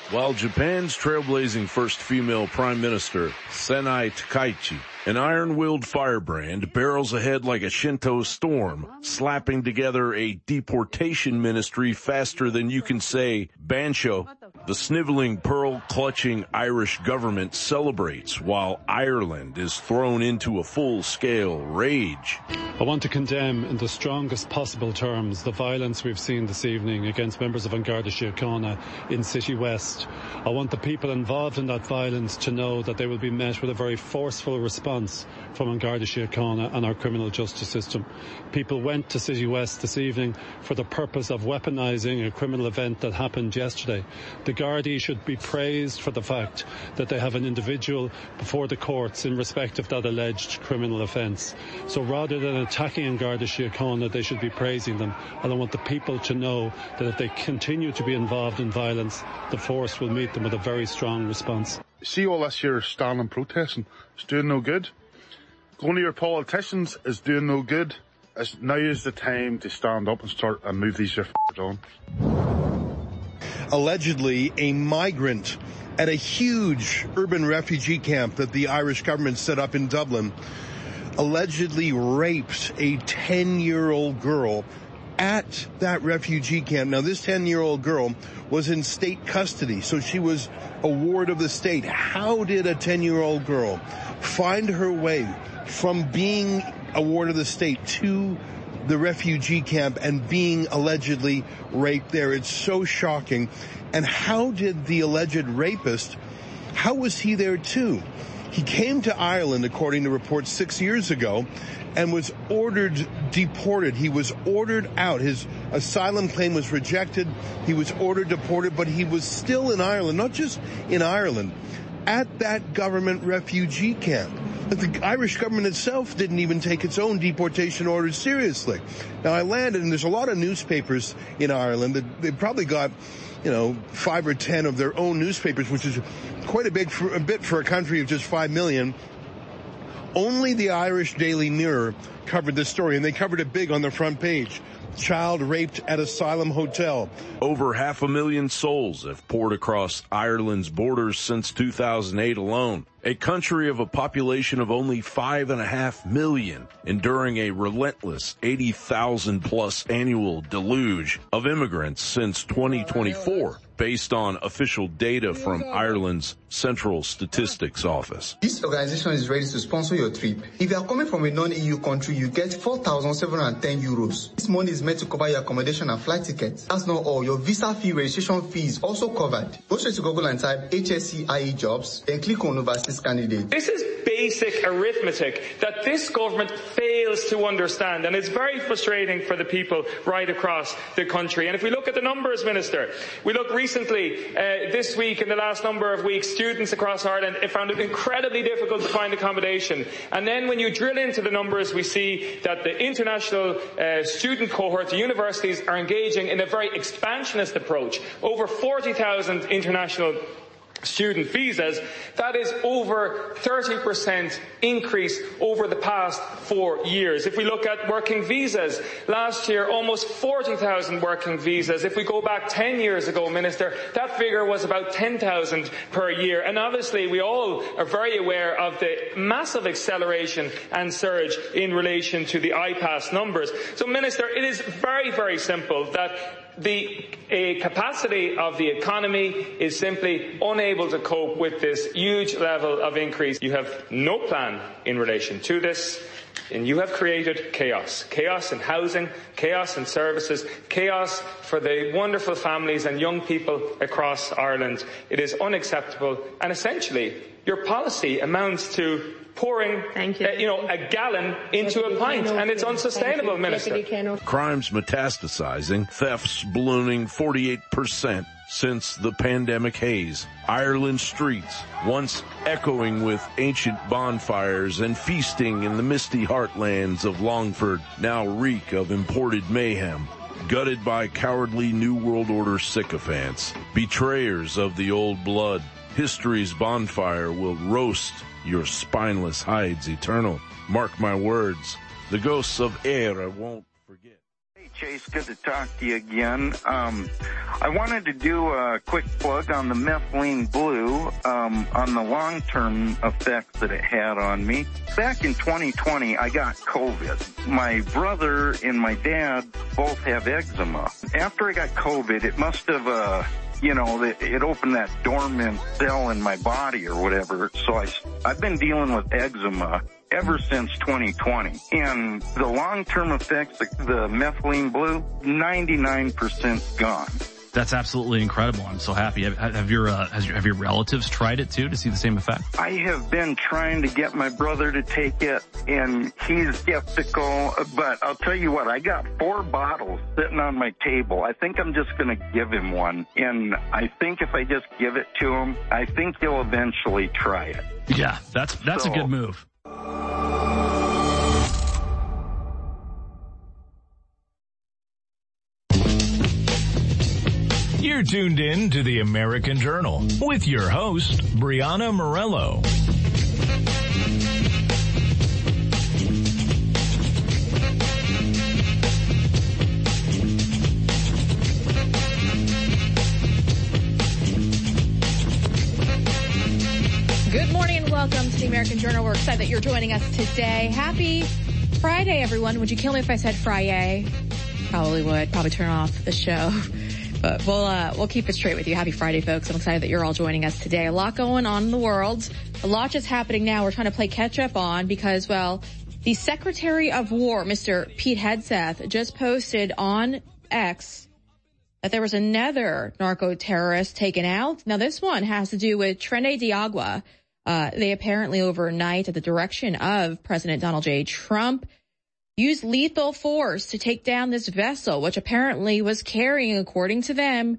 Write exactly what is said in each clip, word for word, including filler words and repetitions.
While Japan's trailblazing first female prime minister, Senai Takaichi, an iron-willed firebrand, barrels ahead like a Shinto storm, slapping together a deportation ministry faster than you can say Bancho. The sniveling, pearl-clutching Irish government celebrates while Ireland is thrown into a full-scale rage. I want to condemn in the strongest possible terms the violence we've seen this evening against members of An Garda Síochána in City West. I want the people involved in that violence to know that they will be met with a very forceful response from An Garda Síochána and our criminal justice system. People went to City West this evening for the purpose of weaponising a criminal event that happened yesterday. The Gardaí should be praised for the fact that they have an individual before the courts in respect of that alleged criminal offence. So rather than attacking An Garda Síochána, they should be praising them. And I want the people to know that if they continue to be involved in violence, the force will meet them with a very strong response. See all this here standing protesting, it's doing no good. Going to your politicians is doing no good. It's, now is the time to stand up and start and move these your f***ers on. Allegedly a migrant at a huge urban refugee camp that the Irish government set up in Dublin allegedly raped a ten-year-old girl at that refugee camp. Now, this ten-year-old girl was in state custody, so she was a ward of the state. How did a ten-year-old girl find her way from being a ward of the state to the refugee camp and being allegedly raped there? It's so shocking. And how did the alleged rapist, how was he there too? He came to Ireland, according to reports, six years ago and was ordered deported. He was ordered out. His asylum claim was rejected. He was ordered deported, but he was still in Ireland, not just in Ireland, at that government refugee camp. But the Irish government itself didn't even take its own deportation orders seriously. Now, I landed, and there's a lot of newspapers in Ireland that they've probably got, you know, five or ten of their own newspapers, which is quite a big for, a bit for a country of just five million. Only the Irish Daily Mirror covered this story, and they covered it big on the front page. Child raped at asylum hotel. Over half a million souls have poured across Ireland's borders since two thousand eight alone. A country of a population of only five and a half million, enduring a relentless eighty thousand plus annual deluge of immigrants since twenty twenty-four, based on official data from Ireland's Central Statistics Office. This organization is ready to sponsor your trip. If you are coming from a non-E U country, you get four thousand seven hundred ten euros. This money is meant to cover your accommodation and flight tickets. That's not all. Your visa fee, registration fee is also covered. Go straight to Google and type H S C I E jobs, then click on overseas candidate. This is basic arithmetic that this government fails to understand, and it's very frustrating for the people right across the country. And if we look at the numbers, Minister, we look recently, uh, this week, in the last number of weeks, students across Ireland have found it incredibly difficult to find accommodation. And then when you drill into the numbers, we see that the international uh, student cohort, the universities, are engaging in a very expansionist approach. Over forty thousand international student visas. That is over thirty percent increase over the past four years. If we look at working visas, last year almost forty thousand working visas. If we go back ten years ago, Minister, that figure was about ten thousand per year. And obviously we all are very aware of the massive acceleration and surge in relation to the I PASS numbers. So, Minister, it is very, very simple that the a capacity of the economy is simply unable to cope with this huge level of increase. You have no plan in relation to this, and you have created chaos. Chaos in housing, chaos in services, chaos for the wonderful families and young people across Ireland. It is unacceptable, and essentially your policy amounts to pouring Thank you. Uh, you know, a gallon into Deputy a pint, Kano, and it's unsustainable, Minister. Crimes metastasizing, thefts ballooning forty-eight percent since the pandemic haze. Ireland's streets, once echoing with ancient bonfires and feasting in the misty heartlands of Longford, now reek of imported mayhem. Gutted by cowardly New World Order sycophants, betrayers of the old blood. History's bonfire will roast your spineless hides eternal. Mark my words, the ghosts of Éire won't forget. Chase. Good to talk to you again. Um, I wanted to do a quick plug on the methylene blue, um, on the long-term effects that it had on me. Back in twenty twenty, I got COVID. My brother and my dad both have eczema. After I got COVID, it must have, uh, you know, it opened that dormant cell in my body or whatever. So I, I've been dealing with eczema ever since twenty twenty. And the long-term effects, the, the methylene blue, ninety-nine percent gone. That's absolutely incredible. I'm so happy. Have, have your uh, has your, have your relatives tried it too to see the same effect? I have been trying to get my brother to take it, and he's skeptical. But I'll tell you what, I got four bottles sitting on my table. I think I'm just going to give him one, and I think if I just give it to him, I think he'll eventually try it. Yeah, that's that's so, a good move. You're tuned in to the American Journal with your host, Brianna Morello. Good morning and welcome to the American Journal. We're excited that you're joining us today. Happy Friday, everyone. Would you kill me if I said Friday? Probably would. Probably turn off the show. But we'll, uh, we'll keep it straight with you. Happy Friday, folks. I'm excited that you're all joining us today. A lot going on in the world. A lot just happening now. We're trying to play catch up on because, well, the Secretary of War, Mister Pete Hegseth, just posted on X that there was another narco-terrorist taken out. Now, this one has to do with Trinidad de Agua. Uh, they apparently overnight, at the direction of President Donald J. Trump, used lethal force to take down this vessel, which apparently was carrying, according to them,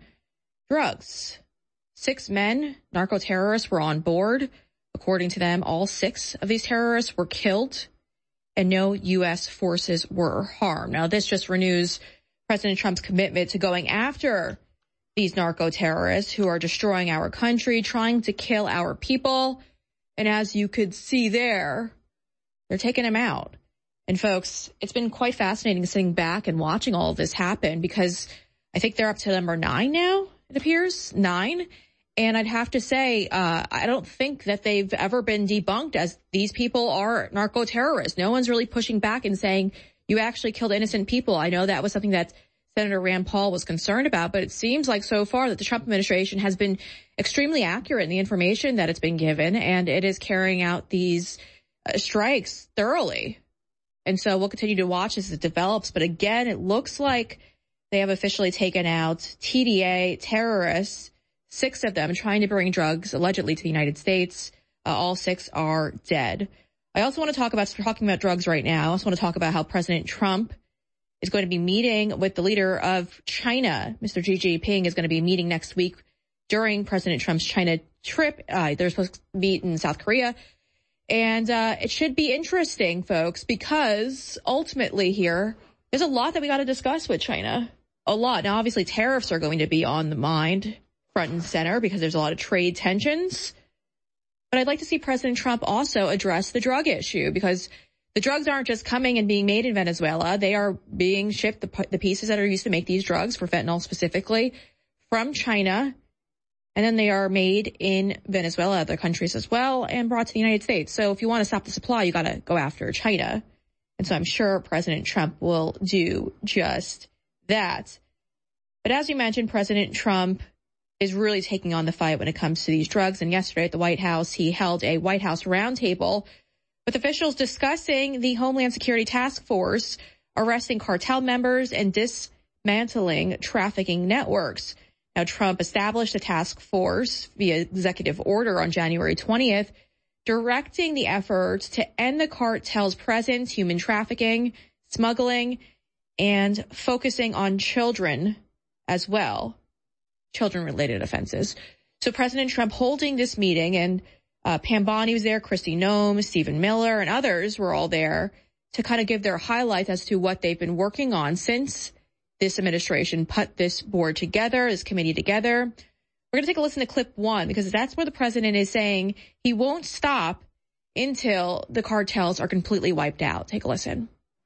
drugs. Six men, narco-terrorists, were on board. According to them, all six of these terrorists were killed, and no U S forces were harmed. Now, this just renews President Trump's commitment to going after these narco-terrorists who are destroying our country, trying to kill our people. And as you could see there, they're taking them out. And folks, it's been quite fascinating sitting back and watching all of this happen because I think they're up to number nine now, it appears, nine. And I'd have to say, uh, I don't think that they've ever been debunked as these people are narco-terrorists. No one's really pushing back and saying, you actually killed innocent people. I know that was something that Senator Rand Paul was concerned about, but it seems like so far that the Trump administration has been extremely accurate in the information that it's been given, and it is carrying out these uh, strikes thoroughly. And so we'll continue to watch as it develops. But again, it looks like they have officially taken out T D A terrorists, six of them trying to bring drugs allegedly to the United States. Uh, all six are dead. I also want to talk about, talking about drugs right now, I also want to talk about how President Trump is going to be meeting with the leader of China. Mister Xi Jinping is going to be meeting next week during President Trump's China trip. Uh, they're supposed to meet in South Korea. And uh it should be interesting, folks, because ultimately here, there's a lot that we got to discuss with China. A lot. Now, obviously, tariffs are going to be on the mind, front and center, because there's a lot of trade tensions. But I'd like to see President Trump also address the drug issue, because the drugs aren't just coming and being made in Venezuela. They are being shipped, the, the pieces that are used to make these drugs, for fentanyl specifically, from China. And then they are made in Venezuela, other countries as well, and brought to the United States. So if you want to stop the supply, you got to go after China. And so I'm sure President Trump will do just that. But as you mentioned, President Trump is really taking on the fight when it comes to these drugs. And yesterday at the White House, he held a White House roundtable with officials discussing the Homeland Security Task Force arresting cartel members and dismantling trafficking networks. Now, Trump established a task force via executive order on January twentieth, directing the efforts to end the cartel's presence, human trafficking, smuggling, and focusing on children as well, children-related offenses. So President Trump holding this meeting, and uh, Pam Bondi was there, Kristi Noem, Stephen Miller, and others were all there to kind of give their highlights as to what they've been working on since this administration put this board together, this committee together. We're going to take a listen to clip one, because that's where the president is saying he won't stop until the cartels are completely wiped out. Take a listen.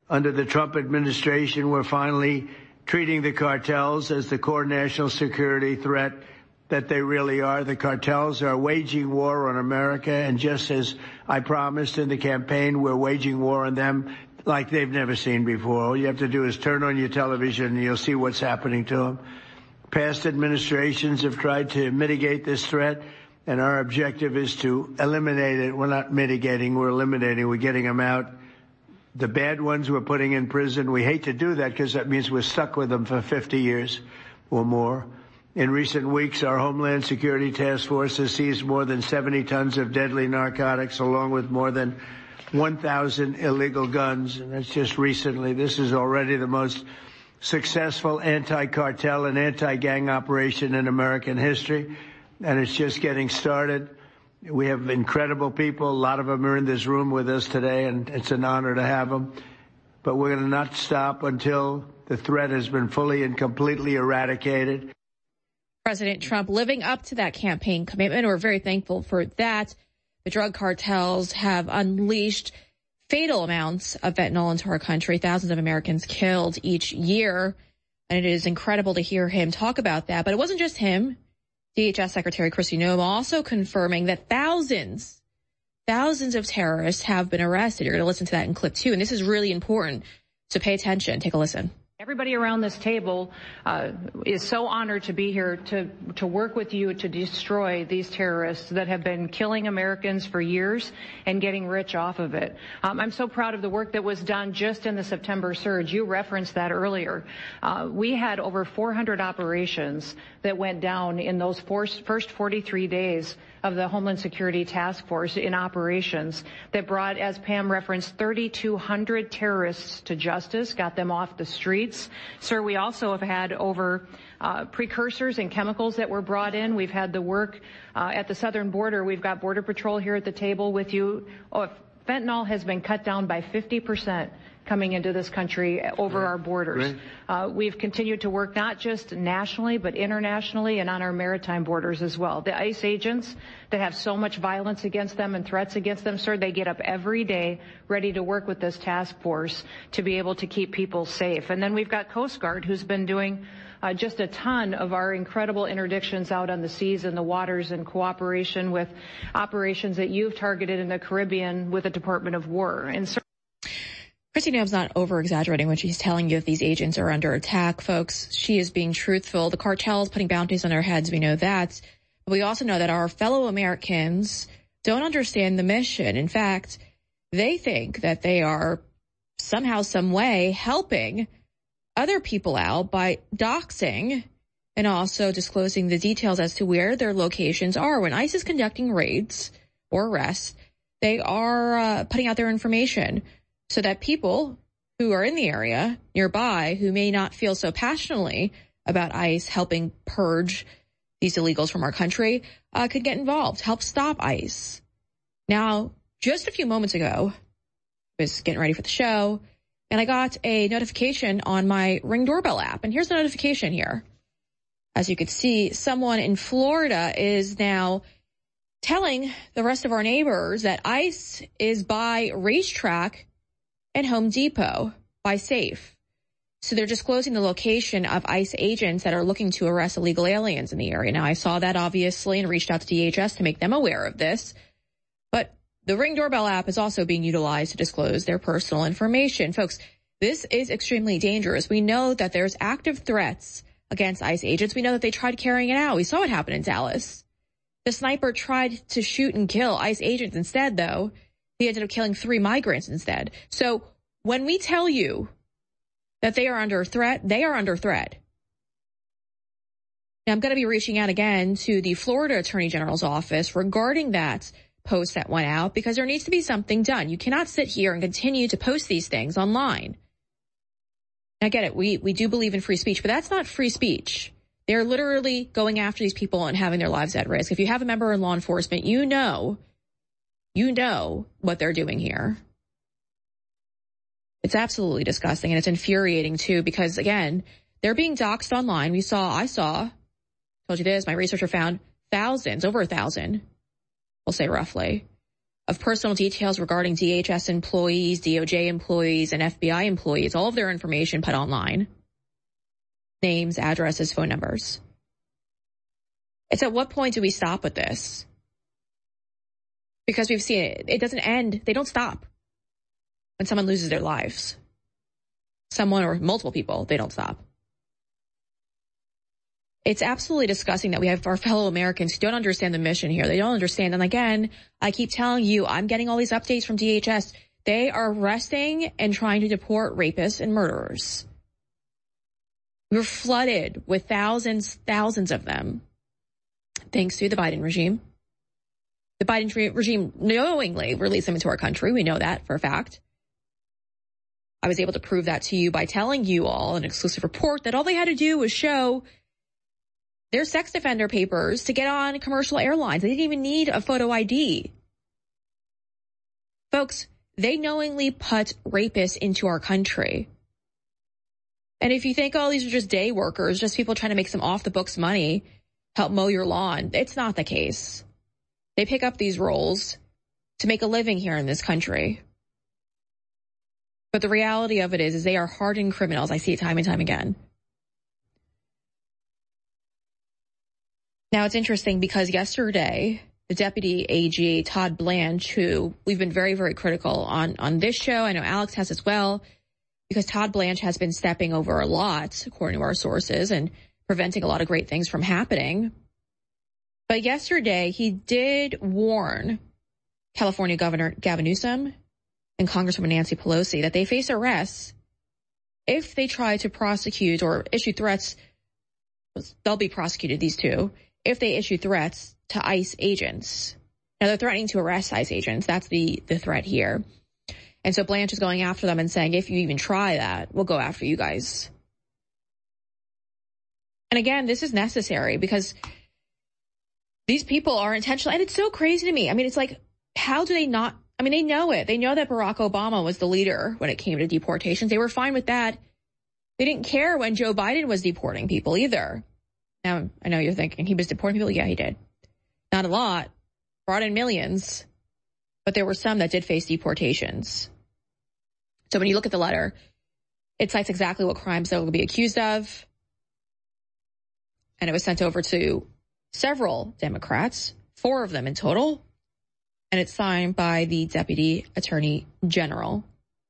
Under the Trump administration, we're finally treating the cartels as the core national security threat that they really are. The cartels are waging war on America, and just as I promised in the campaign, we're waging war on them like they've never seen before. All you have to do is turn on your television and you'll see what's happening to them. Past administrations have tried to mitigate this threat, and our objective is to eliminate it. We're not mitigating, we're eliminating, we're getting them out. The bad ones we're putting in prison. We hate to do that because that means we're stuck with them for fifty years or more. In recent weeks, our Homeland Security Task Force has seized more than seventy tons of deadly narcotics, along with more than one thousand illegal guns. And that's just recently. This is already the most successful anti-cartel and anti-gang operation in American history, and it's just getting started. We have incredible people. A lot of them are in this room with us today, and it's an honor to have them. But we're going to not stop until the threat has been fully and completely eradicated. President Trump living up to that campaign commitment. We're very thankful for that. The drug cartels have unleashed fatal amounts of fentanyl into our country, thousands of Americans killed each year. And it is incredible to hear him talk about that. But it wasn't just him. D H S Secretary Kristi Noem also confirming that thousands, thousands of terrorists have been arrested. You're going to listen to that in clip two. And this is really important. So pay attention. Take a listen. Everybody around this table uh, is so honored to be here to, to work with you to destroy these terrorists that have been killing Americans for years and getting rich off of it. Um, I'm so proud of the work that was done just in the September surge. You referenced that earlier. Uh, we had over four hundred operations that went down in those first forty-three days of the Homeland Security Task Force in operations that brought, as Pam referenced, thirty-two hundred terrorists to justice, got them off the streets. Sir, we also have had over uh, precursors and chemicals that were brought in. We've had the work uh, at the southern border. We've got Border Patrol here at the table with you. Oh, fentanyl has been cut down by fifty percent coming into this country over our borders. Uh, we've continued to work not just nationally, but internationally and on our maritime borders as well. The ICE agents that have so much violence against them and threats against them, sir, they get up every day ready to work with this task force to be able to keep people safe. And then we've got Coast Guard, who's been doing Uh, just a ton of our incredible interdictions out on the seas and the waters in cooperation with operations that you've targeted in the Caribbean with the Department of War. And so Kristi Noem's not over-exaggerating when she's telling you that these agents are under attack, folks. She is being truthful. The cartel's putting bounties on their heads. We know that. But we also know that our fellow Americans don't understand the mission. In fact, they think that they are somehow, some way helping other people out by doxing and also disclosing the details as to where their locations are. When ICE is conducting raids or arrests, they are uh, putting out their information so that people who are in the area nearby who may not feel so passionately about ICE helping purge these illegals from our country uh, could get involved, help stop ICE. Now, just a few moments ago, I was getting ready for the show, and I got a notification on my Ring doorbell app. And here's the notification here. As you could see, someone in Florida is now telling the rest of our neighbors that ICE is by Racetrack and Home Depot by Safe. So they're disclosing the location of ICE agents that are looking to arrest illegal aliens in the area. Now, I saw that, obviously, and reached out to D H S to make them aware of this. But the Ring doorbell app is also being utilized to disclose their personal information. Folks, this is extremely dangerous. We know that there's active threats against ICE agents. We know that they tried carrying it out. We saw what happened in Dallas. The sniper tried to shoot and kill ICE agents instead, though. He ended up killing three migrants instead. So when we tell you that they are under threat, they are under threat. Now, I'm going to be reaching out again to the Florida Attorney General's office regarding that post that went out, because there needs to be something done. You cannot sit here and continue to post these things online. I get it. We, we do believe in free speech, but that's not free speech. They're literally going after these people and having their lives at risk. If you have a member in law enforcement, you know, you know what they're doing here. It's absolutely disgusting, and it's infuriating too, because again, they're being doxxed online. We saw, I saw, told you this, my researcher found thousands, over a thousand, we'll say roughly, of personal details regarding D H S employees, D O J employees, and F B I employees, all of their information put online. Names, addresses, phone numbers. It's at what point do we stop with this? Because we've seen it. It doesn't end. They don't stop. When someone loses their lives. Someone or multiple people, they don't stop. It's absolutely disgusting that we have our fellow Americans who don't understand the mission here. They don't understand. And again, I keep telling you, I'm getting all these updates from D H S. They are arresting and trying to deport rapists and murderers. We're flooded with thousands, thousands of them. Thanks to the Biden regime. The Biden re- regime knowingly released them into our country. We know that for a fact. I was able to prove that to you by telling you all an exclusive report that all they had to do was show their sex offender papers to get on commercial airlines. They didn't even need a photo I D. Folks, they knowingly put rapists into our country. And if you think, oh, these are just day workers, just people trying to make some off-the-books money, help mow your lawn, it's not the case. They pick up these roles to make a living here in this country. But the reality of it is, is they are hardened criminals. I see it time and time again. Now, it's interesting because yesterday, the Deputy A G, Todd Blanche, who we've been very, very critical on, on this show, I know Alex has as well, because Todd Blanche has been stepping over a lot, according to our sources, and preventing a lot of great things from happening. But yesterday, he did warn California Governor Gavin Newsom and Congresswoman Nancy Pelosi that they face arrests if they try to prosecute or issue threats. They'll be prosecuted, these two, if they issue threats to ICE agents. Now, they're threatening to arrest ICE agents. That's the, the threat here. And so Blanche is going after them and saying, if you even try that, we'll go after you guys. And again, this is necessary because these people are intentional. And it's so crazy to me. I mean, it's like, how do they not? I mean, they know it. They know that Barack Obama was the leader when it came to deportations. They were fine with that. They didn't care when Joe Biden was deporting people either. Now, I know you're thinking he was deporting people. Yeah, he did. Not a lot. Brought in millions. But there were some that did face deportations. So when you look at the letter, it cites exactly what crimes they will be accused of. And it was sent over to several Democrats, four of them in total. And it's signed by the Deputy Attorney General.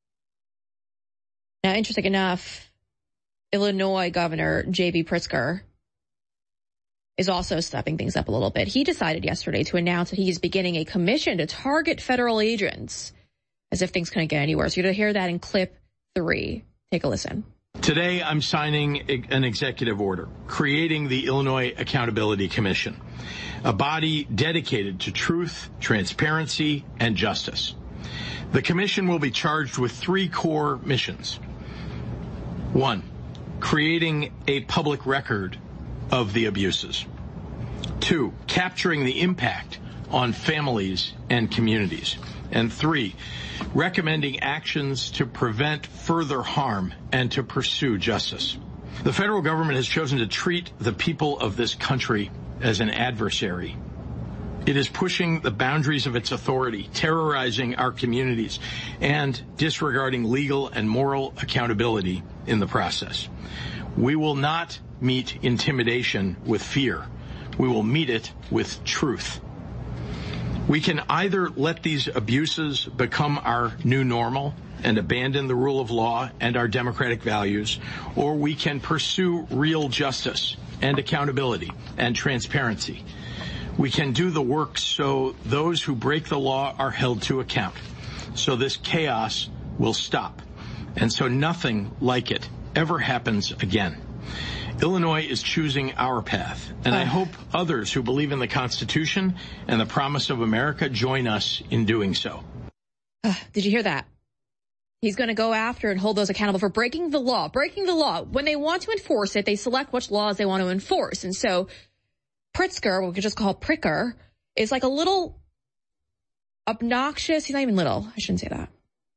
Now, interesting enough, Illinois Governor J B Pritzker is also stepping things up a little bit. He decided yesterday to announce that he is beginning a commission to target federal agents, as if things couldn't get any worse. You're going to hear that in clip three. Take a listen. Today, I'm signing an executive order creating the Illinois Accountability Commission, a body dedicated to truth, transparency, and justice. The commission will be charged with three core missions. One, creating a public record of the abuses. Two, capturing the impact on families and communities. And three, recommending actions to prevent further harm and to pursue justice. The federal government has chosen to treat the people of this country as an adversary. It is pushing the boundaries of its authority, terrorizing our communities, and disregarding legal and moral accountability in the process. We will not meet intimidation with fear. We will meet it with truth. We can either let these abuses become our new normal and abandon the rule of law and our democratic values, or we can pursue real justice and accountability and transparency. We can do the work so those who break the law are held to account, so this chaos will stop, and so nothing like it ever happens again. Illinois is choosing our path, and I hope others who believe in the Constitution and the promise of America join us in doing so. Uh, did you hear that? He's going to go after and hold those accountable for breaking the law. Breaking the law. When they want to enforce it, they select which laws they want to enforce. And so Pritzker, what we could just call Pricker, is like a little obnoxious. He's not even little. I shouldn't say that.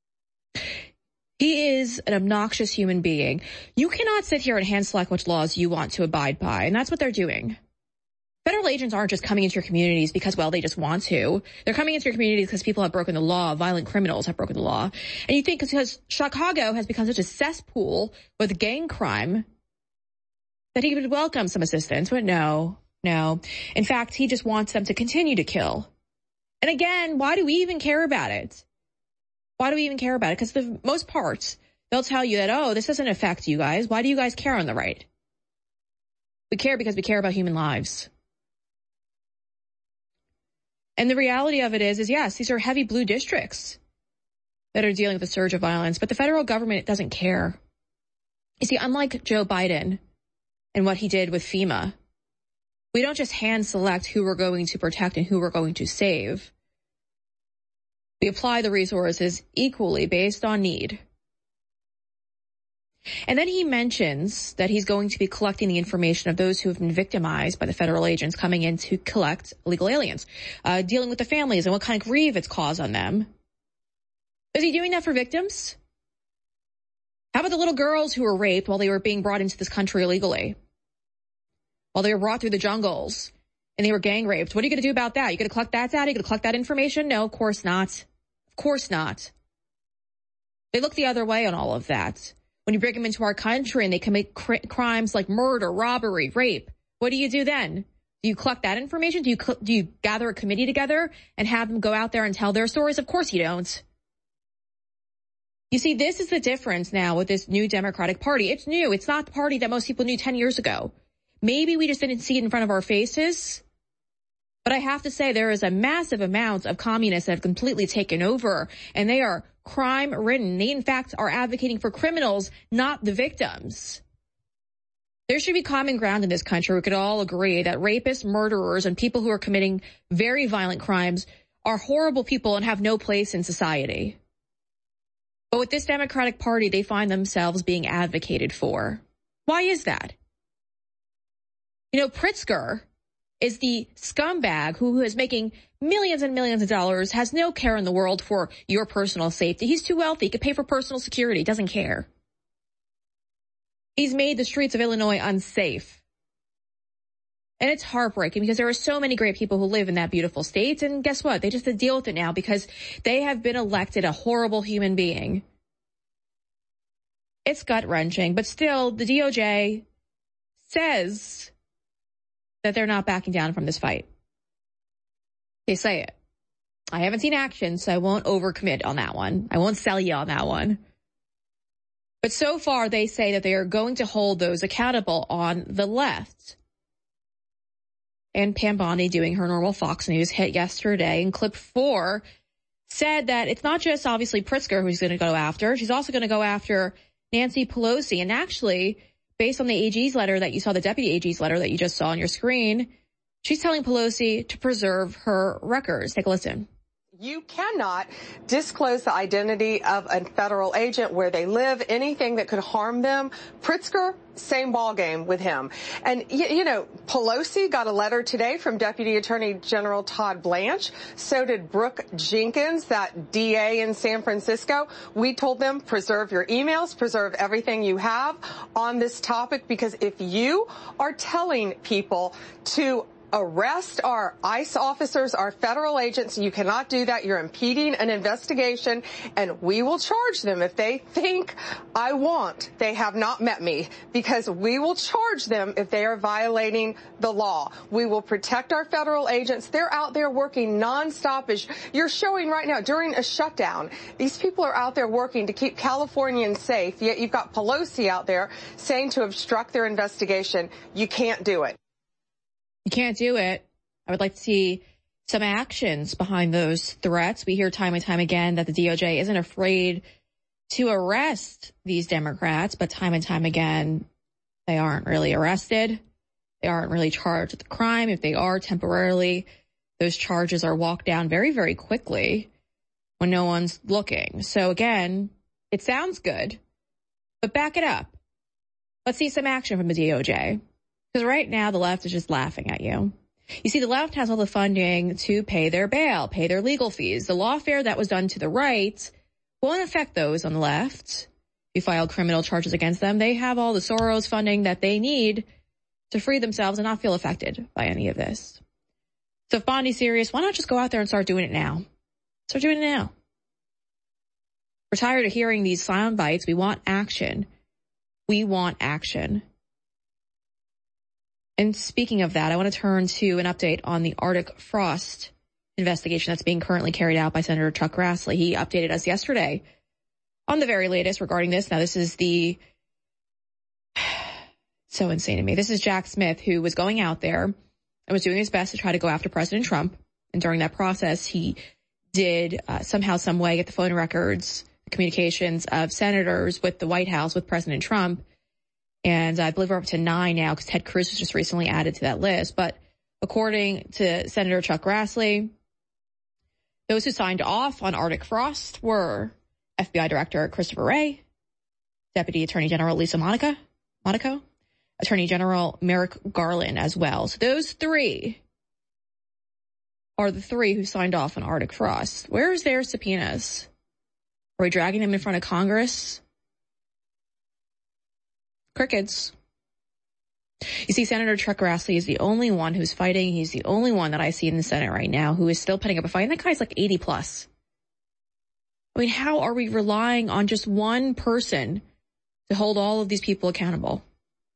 He is an obnoxious human being. You cannot sit here and hand select which laws you want to abide by, and that's what they're doing. federal agents aren't just coming into your communities because, well, they just want to. They're coming into your communities because people have broken the law. Violent criminals have broken the law. And you think because Chicago has become such a cesspool with gang crime that he would welcome some assistance. But no, no. In fact, he just wants them to continue to kill. And again, why do we even care about it? Why do we even care about it? Because for the most part, they'll tell you that, oh, this doesn't affect you guys. Why do you guys care on the right? We care because we care about human lives. And the reality of it is, is yes, these are heavy blue districts that are dealing with a surge of violence, but the federal government doesn't care. You see, unlike Joe Biden and what he did with FEMA, we don't just hand select who we're going to protect and who we're going to save. We apply the resources equally based on need. And then he mentions that he's going to be collecting the information of those who have been victimized by the federal agents coming in to collect illegal aliens, uh, dealing with the families and what kind of grief it's caused on them. Is he doing that for victims? How about the little girls who were raped while they were being brought into this country illegally? While they were brought through the jungles and they were gang raped. What are you going to do about that? You going to collect that data? You going to collect that information? No, of course not. Of course not. They look the other way on all of that. When you bring them into our country and they commit cr- crimes like murder, robbery, rape, what do you do then? Do you collect that information? Do you cl- do you gather a committee together and have them go out there and tell their stories? Of course you don't. You see, this is the difference now with this new Democratic Party. It's new. It's not the party that most people knew ten years ago. Maybe we just didn't see it in front of our faces. But I have to say there is a massive amount of communists that have completely taken over, and they are crime-ridden. They, in fact, are advocating for criminals, not the victims. There should be common ground in this country. We could all agree that rapists, murderers, and people who are committing very violent crimes are horrible people and have no place in society. But with this Democratic Party, they find themselves being advocated for. Why is that? You know, Pritzker is the scumbag who is making millions and millions of dollars, has no care in the world for your personal safety. He's too wealthy. He could pay for personal security. Doesn't care. He's made the streets of Illinois unsafe. And it's heartbreaking because there are so many great people who live in that beautiful state. And guess what? They just have to deal with it now because they have been elected a horrible human being. It's gut-wrenching, but still the D O J says that they're not backing down from this fight. They say it. I haven't seen action, so I won't overcommit on that one. I won't sell you on that one. But so far, they say that they are going to hold those accountable on the left. And Pam Bondi, doing her normal Fox News hit yesterday in clip four, said that it's not just obviously Pritzker who's going to go after. She's also going to go after Nancy Pelosi. And actually, based on the A G's letter that you saw, the deputy A G's letter that you just saw on your screen, she's telling Pelosi to preserve her records. Take a listen. You cannot disclose the identity of a federal agent, where they live, anything that could harm them. Pritzker, same ballgame with him. And, you, you know, Pelosi got a letter today from Deputy Attorney General Todd Blanche. So did Brooke Jenkins, that D A in San Francisco. We told them, preserve your emails, preserve everything you have on this topic, because if you are telling people to arrest our ICE officers, our federal agents, you cannot do that. You're impeding an investigation, and we will charge them if they think I want. They have not met me, because we will charge them if they are violating the law. We will protect our federal agents. They're out there working nonstop, as you're showing right now during a shutdown. These people are out there working to keep Californians safe, yet you've got Pelosi out there saying to obstruct their investigation. You can't do it. You can't do it. I would like to see some actions behind those threats. We hear time and time again that the D O J isn't afraid to arrest these Democrats, but time and time again, they aren't really arrested. They aren't really charged with the crime. If they are temporarily, those charges are walked down very, very quickly when no one's looking. So again, it sounds good, but back it up. Let's see some action from the D O J. Because right now, the left is just laughing at you. You see, the left has all the funding to pay their bail, pay their legal fees. The lawfare that was done to the right won't affect those on the left. If you file criminal charges against them, they have all the Soros funding that they need to free themselves and not feel affected by any of this. So if Bondi's serious, why not just go out there and start doing it now? Start doing it now. We're tired of hearing these sound bites. We want action. We want action. And speaking of that, I want to turn to an update on the Arctic frost investigation that's being currently carried out by Senator Chuck Grassley. He updated us yesterday on the very latest regarding this. Now, this is the... so insane to me. This is Jack Smith, who was going out there and was doing his best to try to go after President Trump. And during that process, he did uh, somehow, some way get the phone records, communications of senators with the White House, with President Trump. And I believe we're up to nine now because Ted Cruz was just recently added to that list. But according to Senator Chuck Grassley, those who signed off on Arctic frost were F B I Director Christopher Wray, Deputy Attorney General Lisa Monica, Monaco, Attorney General Merrick Garland as well. So those three are the three who signed off on Arctic frost. Where is their subpoenas? Are we dragging them in front of Congress? Crickets. You see, Senator Chuck Grassley is the only one who's fighting. He's the only one that I see in the Senate right now who is still putting up a fight. And that guy's like eighty plus. I mean, how are we relying on just one person to hold all of these people accountable?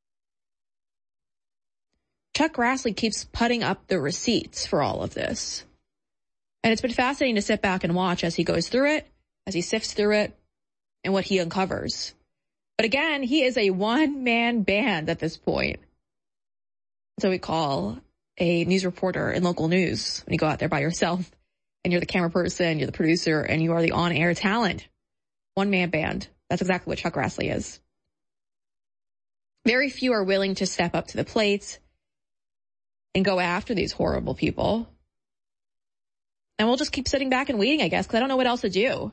Chuck Grassley keeps putting up the receipts for all of this. And it's been fascinating to sit back and watch as he goes through it, as he sifts through it, and what he uncovers. But again, he is a one-man band at this point. That's what we call a news reporter in local news when you go out there by yourself and you're the camera person, you're the producer, and you are the on-air talent. One-man band. That's exactly what Chuck Grassley is. Very few are willing to step up to the plate and go after these horrible people. And we'll just keep sitting back and waiting, I guess, because I don't know what else to do.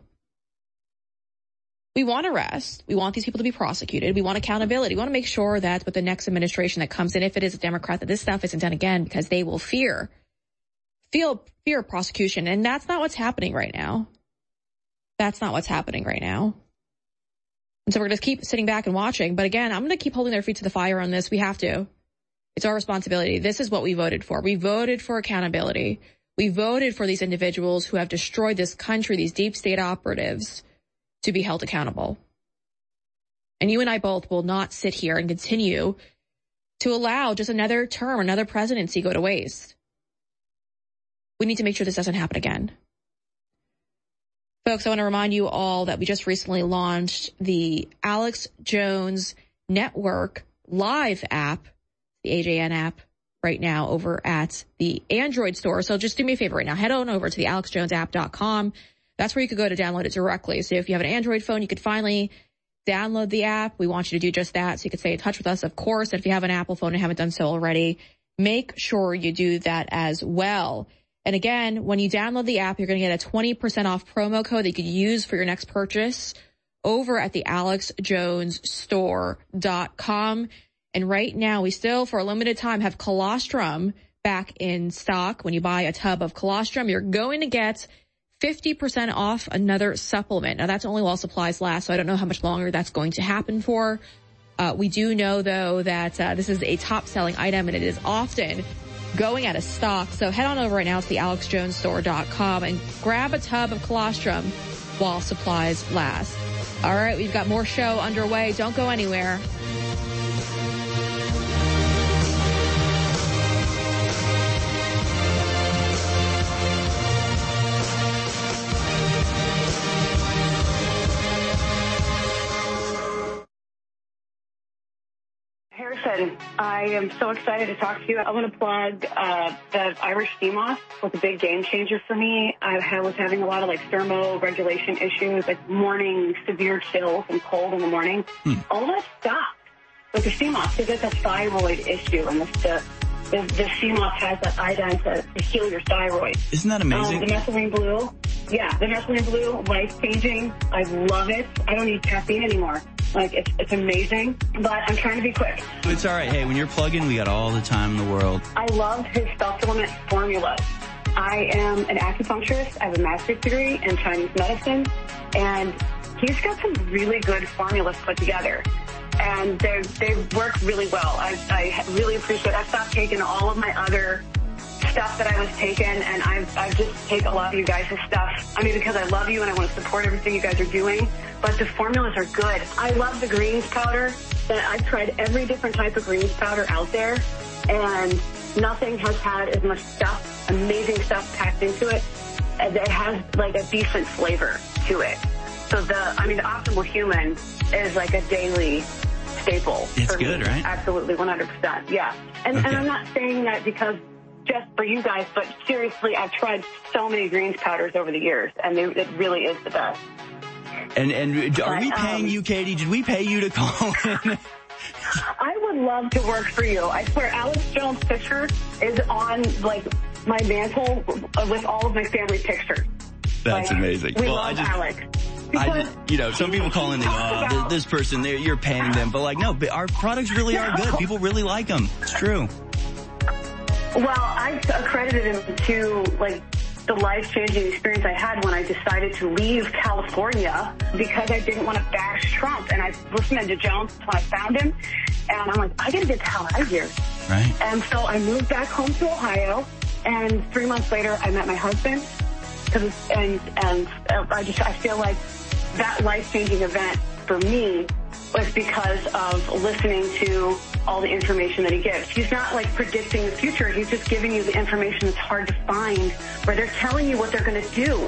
We want arrest. We want these people to be prosecuted. We want accountability. We want to make sure that with the next administration that comes in, if it is a Democrat, that this stuff isn't done again because they will fear, feel fear of prosecution. And that's not what's happening right now. That's not what's happening right now. And so we're going to keep sitting back and watching. But again, I'm going to keep holding their feet to the fire on this. We have to. It's our responsibility. This is what we voted for. We voted for accountability. We voted for these individuals who have destroyed this country, these deep state operatives, to be held accountable. And you and I both will not sit here and continue to allow just another term, another presidency go to waste. We need to make sure this doesn't happen again. Folks, I want to remind you all that we just recently launched the Alex Jones Network Live app, the A J N app, right now over at the Android store. So just do me a favor right now. Head on over to the alex jones app dot com. That's where you could go to download it directly. So if you have an Android phone, you could finally download the app. We want you to do just that so you can stay in touch with us, of course. And if you have an Apple phone and haven't done so already, make sure you do that as well. And again, when you download the app, you're going to get a twenty percent off promo code that you could use for your next purchase over at the alex jones store dot com. And right now, we still, for a limited time, have colostrum back in stock. When you buy a tub of colostrum, you're going to get fifty percent off another supplement. Now, that's only while supplies last, so I don't know how much longer that's going to happen for. Uh, we do know, though, that uh, this is a top-selling item, and it is often going out of stock. So head on over right now to the alex jones store dot com and grab a tub of colostrum while supplies last. All right, we've got more show underway. Don't go anywhere. Harrison, I am so excited to talk to you. I want to plug uh, the Irish sea moss was a big game changer for me. I was having a lot of like thermoregulation issues, like morning severe chills and cold in the morning. Hmm. All that stopped with the sea moss because it's a thyroid issue, and the the, the sea moss has that iodine to, to heal your thyroid. Isn't that amazing? Um, the methylene blue, yeah, the methylene blue, life changing. I love it. I don't need caffeine anymore. Like, it's, it's amazing, but I'm trying to be quick. It's all right. Hey, when you're plugging, we got all the time in the world. I love his supplement formula. I am an acupuncturist. I have a master's degree in Chinese medicine, and he's got some really good formulas put together. and they they work really well. I, I really appreciate it. I've stopped taking all of my other stuff that I was taking, and I've, I've just taken a lot of you guys' stuff. I mean, because I love you and I want to support everything you guys are doing, but the formulas are good. I love the greens powder. I've tried every different type of greens powder out there, and nothing has had as much stuff, amazing stuff packed into it, and it has like a decent flavor to it. So the, I mean, the Optimal Human is like a daily staple. It's for good, me. right? Absolutely, one hundred percent. Yeah. And, Okay. and I'm not saying that because just for you guys, but seriously, I've tried so many greens powders over the years, and they, it really is the best. And and are we But, paying um, you, Katie? Did we pay you to call in? I would love to work for you. I swear, Alex Jones' picture is on, like, my mantle with all of my family pictures. That's Like, amazing. We Well, love I just, Alex. I just, you know, some people call in and go, oh, this person, they're, you're paying them. But like, no, but our products really are good. People really like them. It's true. Well, I accredited him to, like, the life-changing experience I had when I decided to leave California because I didn't want to bash Trump. And I listened to Jones when I found him, and I'm like, I gotta get the hell out of here. Right. And so I moved back home to Ohio, and three months later I met my husband. Cause, and, and I just, I feel like that life-changing event for me was because of listening to all the information that he gives. He's not like predicting the future. He's just giving you the information that's hard to find, where they're telling you what they're going to do.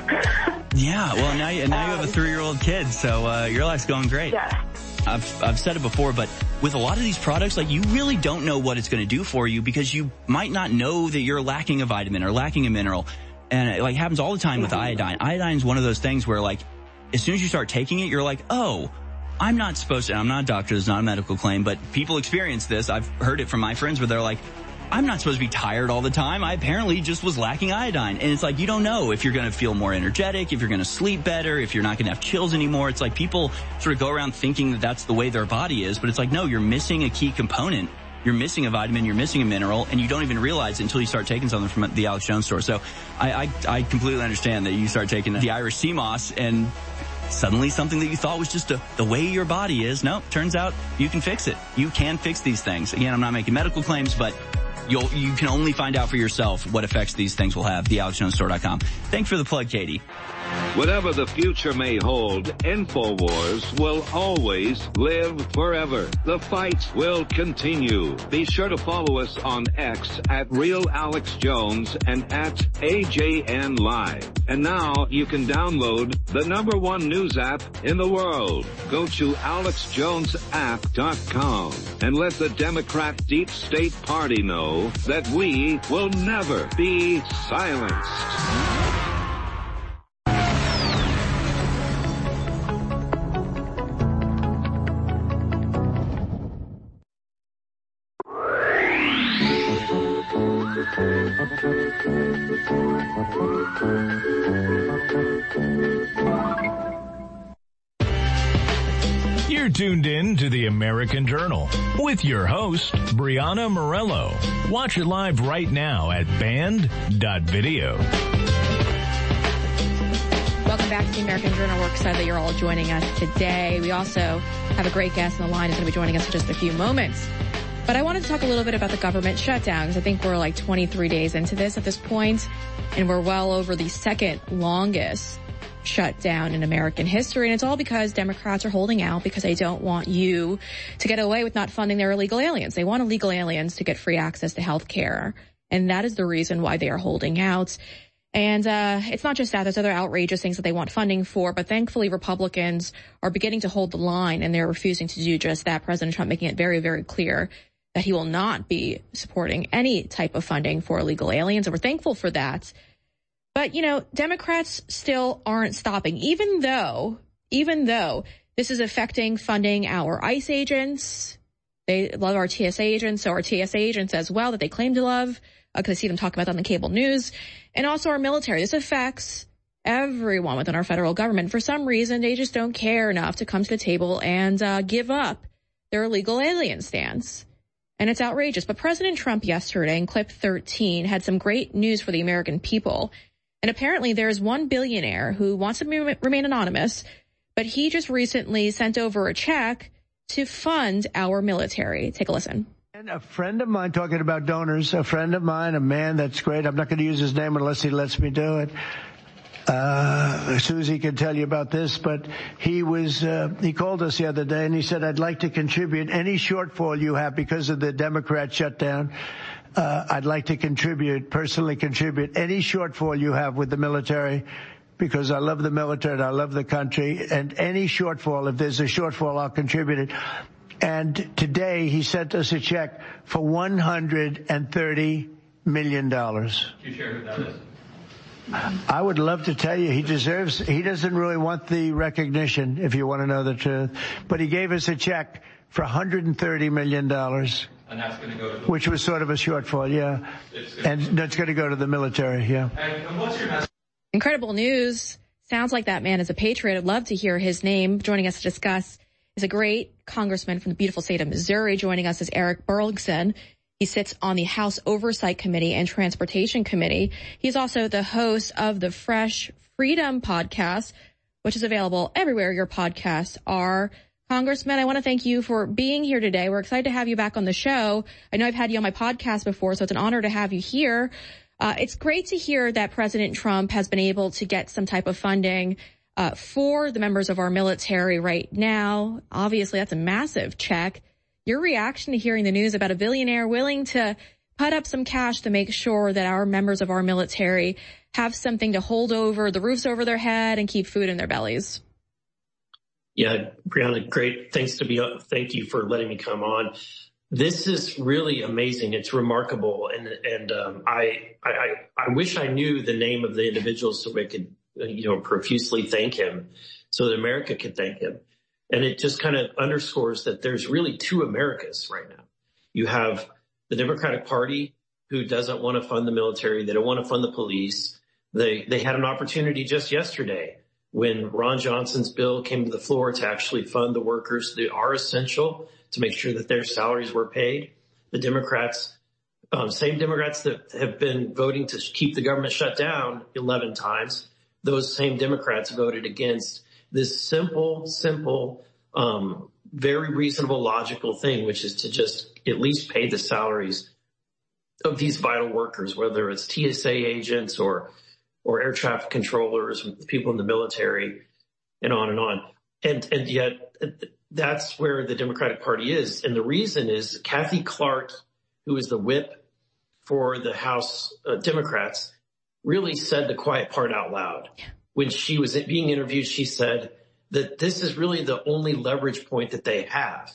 Yeah, well, now you, now you have a three-year-old kid, so uh, your life's going great. Yeah. I've I've said it before, but with a lot of these products, like, you really don't know what it's going to do for you because you might not know that you're lacking a vitamin or lacking a mineral. And it like happens all the time with iodine. Iodine is one of those things where, like, as soon as you start taking it, you're like, oh, I'm not supposed to, I'm not a doctor, it's not a medical claim, but people experience this. I've heard it from my friends where they're like, I'm not supposed to be tired all the time. I apparently just was lacking iodine. And it's like, you don't know if you're going to feel more energetic, if you're going to sleep better, if you're not going to have chills anymore. It's like people sort of go around thinking that that's the way their body is, but it's like, no, you're missing a key component. You're missing a vitamin, you're missing a mineral, and you don't even realize it until you start taking something from the Alex Jones store. So I, I, I completely understand that you start taking the Irish sea moss and suddenly something that you thought was just a, the way your body is. No, turns out you can fix it. You can fix these things. Again, I'm not making medical claims, but you'll, you can only find out for yourself what effects these things will have. the alex jones store dot com. Thanks for the plug, Katie. Whatever the future may hold, InfoWars will always live forever. The fight will continue. Be sure to follow us on X at Real Alex Jones and at A J N Live. And now you can download the number one news app in the world. Go to alex jones app dot com and let the Democrat Deep State Party know that we will never be silenced. You're tuned in to the American Journal with your host, Brianna Morello. Watch it live right now at band dot video. Welcome back to the American Journal. We're excited that you're all joining us today. We also have a great guest on the line who's going to be joining us in just a few moments. But I wanted to talk a little bit about the government shutdown because I think we're like twenty-three days into this at this point, and we're well over the second longest shutdown in American history. And it's all because Democrats are holding out because they don't want you to get away with not funding their illegal aliens. They want illegal aliens to get free access to health care. And that is the reason why they are holding out. And uh it's not just that. There's other outrageous things that they want funding for. But thankfully, Republicans are beginning to hold the line, and they're refusing to do just that. President Trump making it very, very clear that he will not be supporting any type of funding for illegal aliens. And we're thankful for that. But, you know, Democrats still aren't stopping, even though, even though this is affecting funding our ICE agents. They love our T S A agents, so our T S A agents as well that they claim to love, because uh, I see them talk about that on the cable news, and also our military. This affects everyone within our federal government. For some reason, they just don't care enough to come to the table and uh, give up their illegal alien stance. And it's outrageous. But President Trump yesterday in clip thirteen had some great news for the American people. And apparently there's one billionaire who wants to remain anonymous, but he just recently sent over a check to fund our military. Take a listen. And a friend of mine, talking about donors, a friend of mine, a man that's great. I'm not going to use his name unless he lets me do it. Uh, Susie can tell you about this, but he was, uh, he called us the other day and he said, I'd like to contribute any shortfall you have because of the Democrat shutdown. Uh, I'd like to contribute, personally contribute any shortfall you have with the military because I love the military and I love the country, and any shortfall, if there's a shortfall, I'll contribute it. And today he sent us a check for one hundred thirty million dollars. Can you share who that is? I would love to tell you he deserves, he doesn't really want the recognition, if you want to know the truth, but he gave us a check for one hundred thirty million dollars. And that's going to go to the... Which was sort of a shortfall, yeah. And that's going to go to the military, yeah. And what's your message? Incredible news. Sounds like that man is a patriot. I'd love to hear his name. Joining us to discuss is a great congressman from the beautiful state of Missouri. Joining us is Eric Bergson. He sits on the House Oversight Committee and Transportation Committee. He's also the host of the Fresh Freedom podcast, which is available everywhere your podcasts are. Congressman, I want to thank you for being here today. We're excited to have you back on the show. I know I've had you on my podcast before, so it's an honor to have you here. Uh, it's great to hear that President Trump has been able to get some type of funding uh, for the members of our military right now. Obviously, that's a massive check. Your reaction to hearing the news about a billionaire willing to put up some cash to make sure that our members of our military have something to hold over the roofs over their head and keep food in their bellies? Yeah, Brianna, great. Thanks to be, thank you for letting me come on. This is really amazing. It's remarkable. And, and, um, I, I, I wish I knew the name of the individual so I could, you know, profusely thank him so that America could thank him. And it just kind of underscores that there's really two Americas right now. You have the Democratic Party, who doesn't want to fund the military. They don't want to fund the police. They, they had an opportunity just yesterday when Ron Johnson's bill came to the floor to actually fund the workers that are essential to make sure that their salaries were paid. The Democrats, um, same Democrats that have been voting to keep the government shut down eleven times, those same Democrats voted against this simple, simple, um, very reasonable, logical thing, which is to just at least pay the salaries of these vital workers, whether it's T S A agents or, or air traffic controllers, people in the military, and on and on. And, and yet that's where the Democratic Party is. And the reason is Kathy Clark, who is the whip for the House uh, Democrats, really said the quiet part out loud. Yeah. When she was being interviewed, she said that this is really the only leverage point that they have.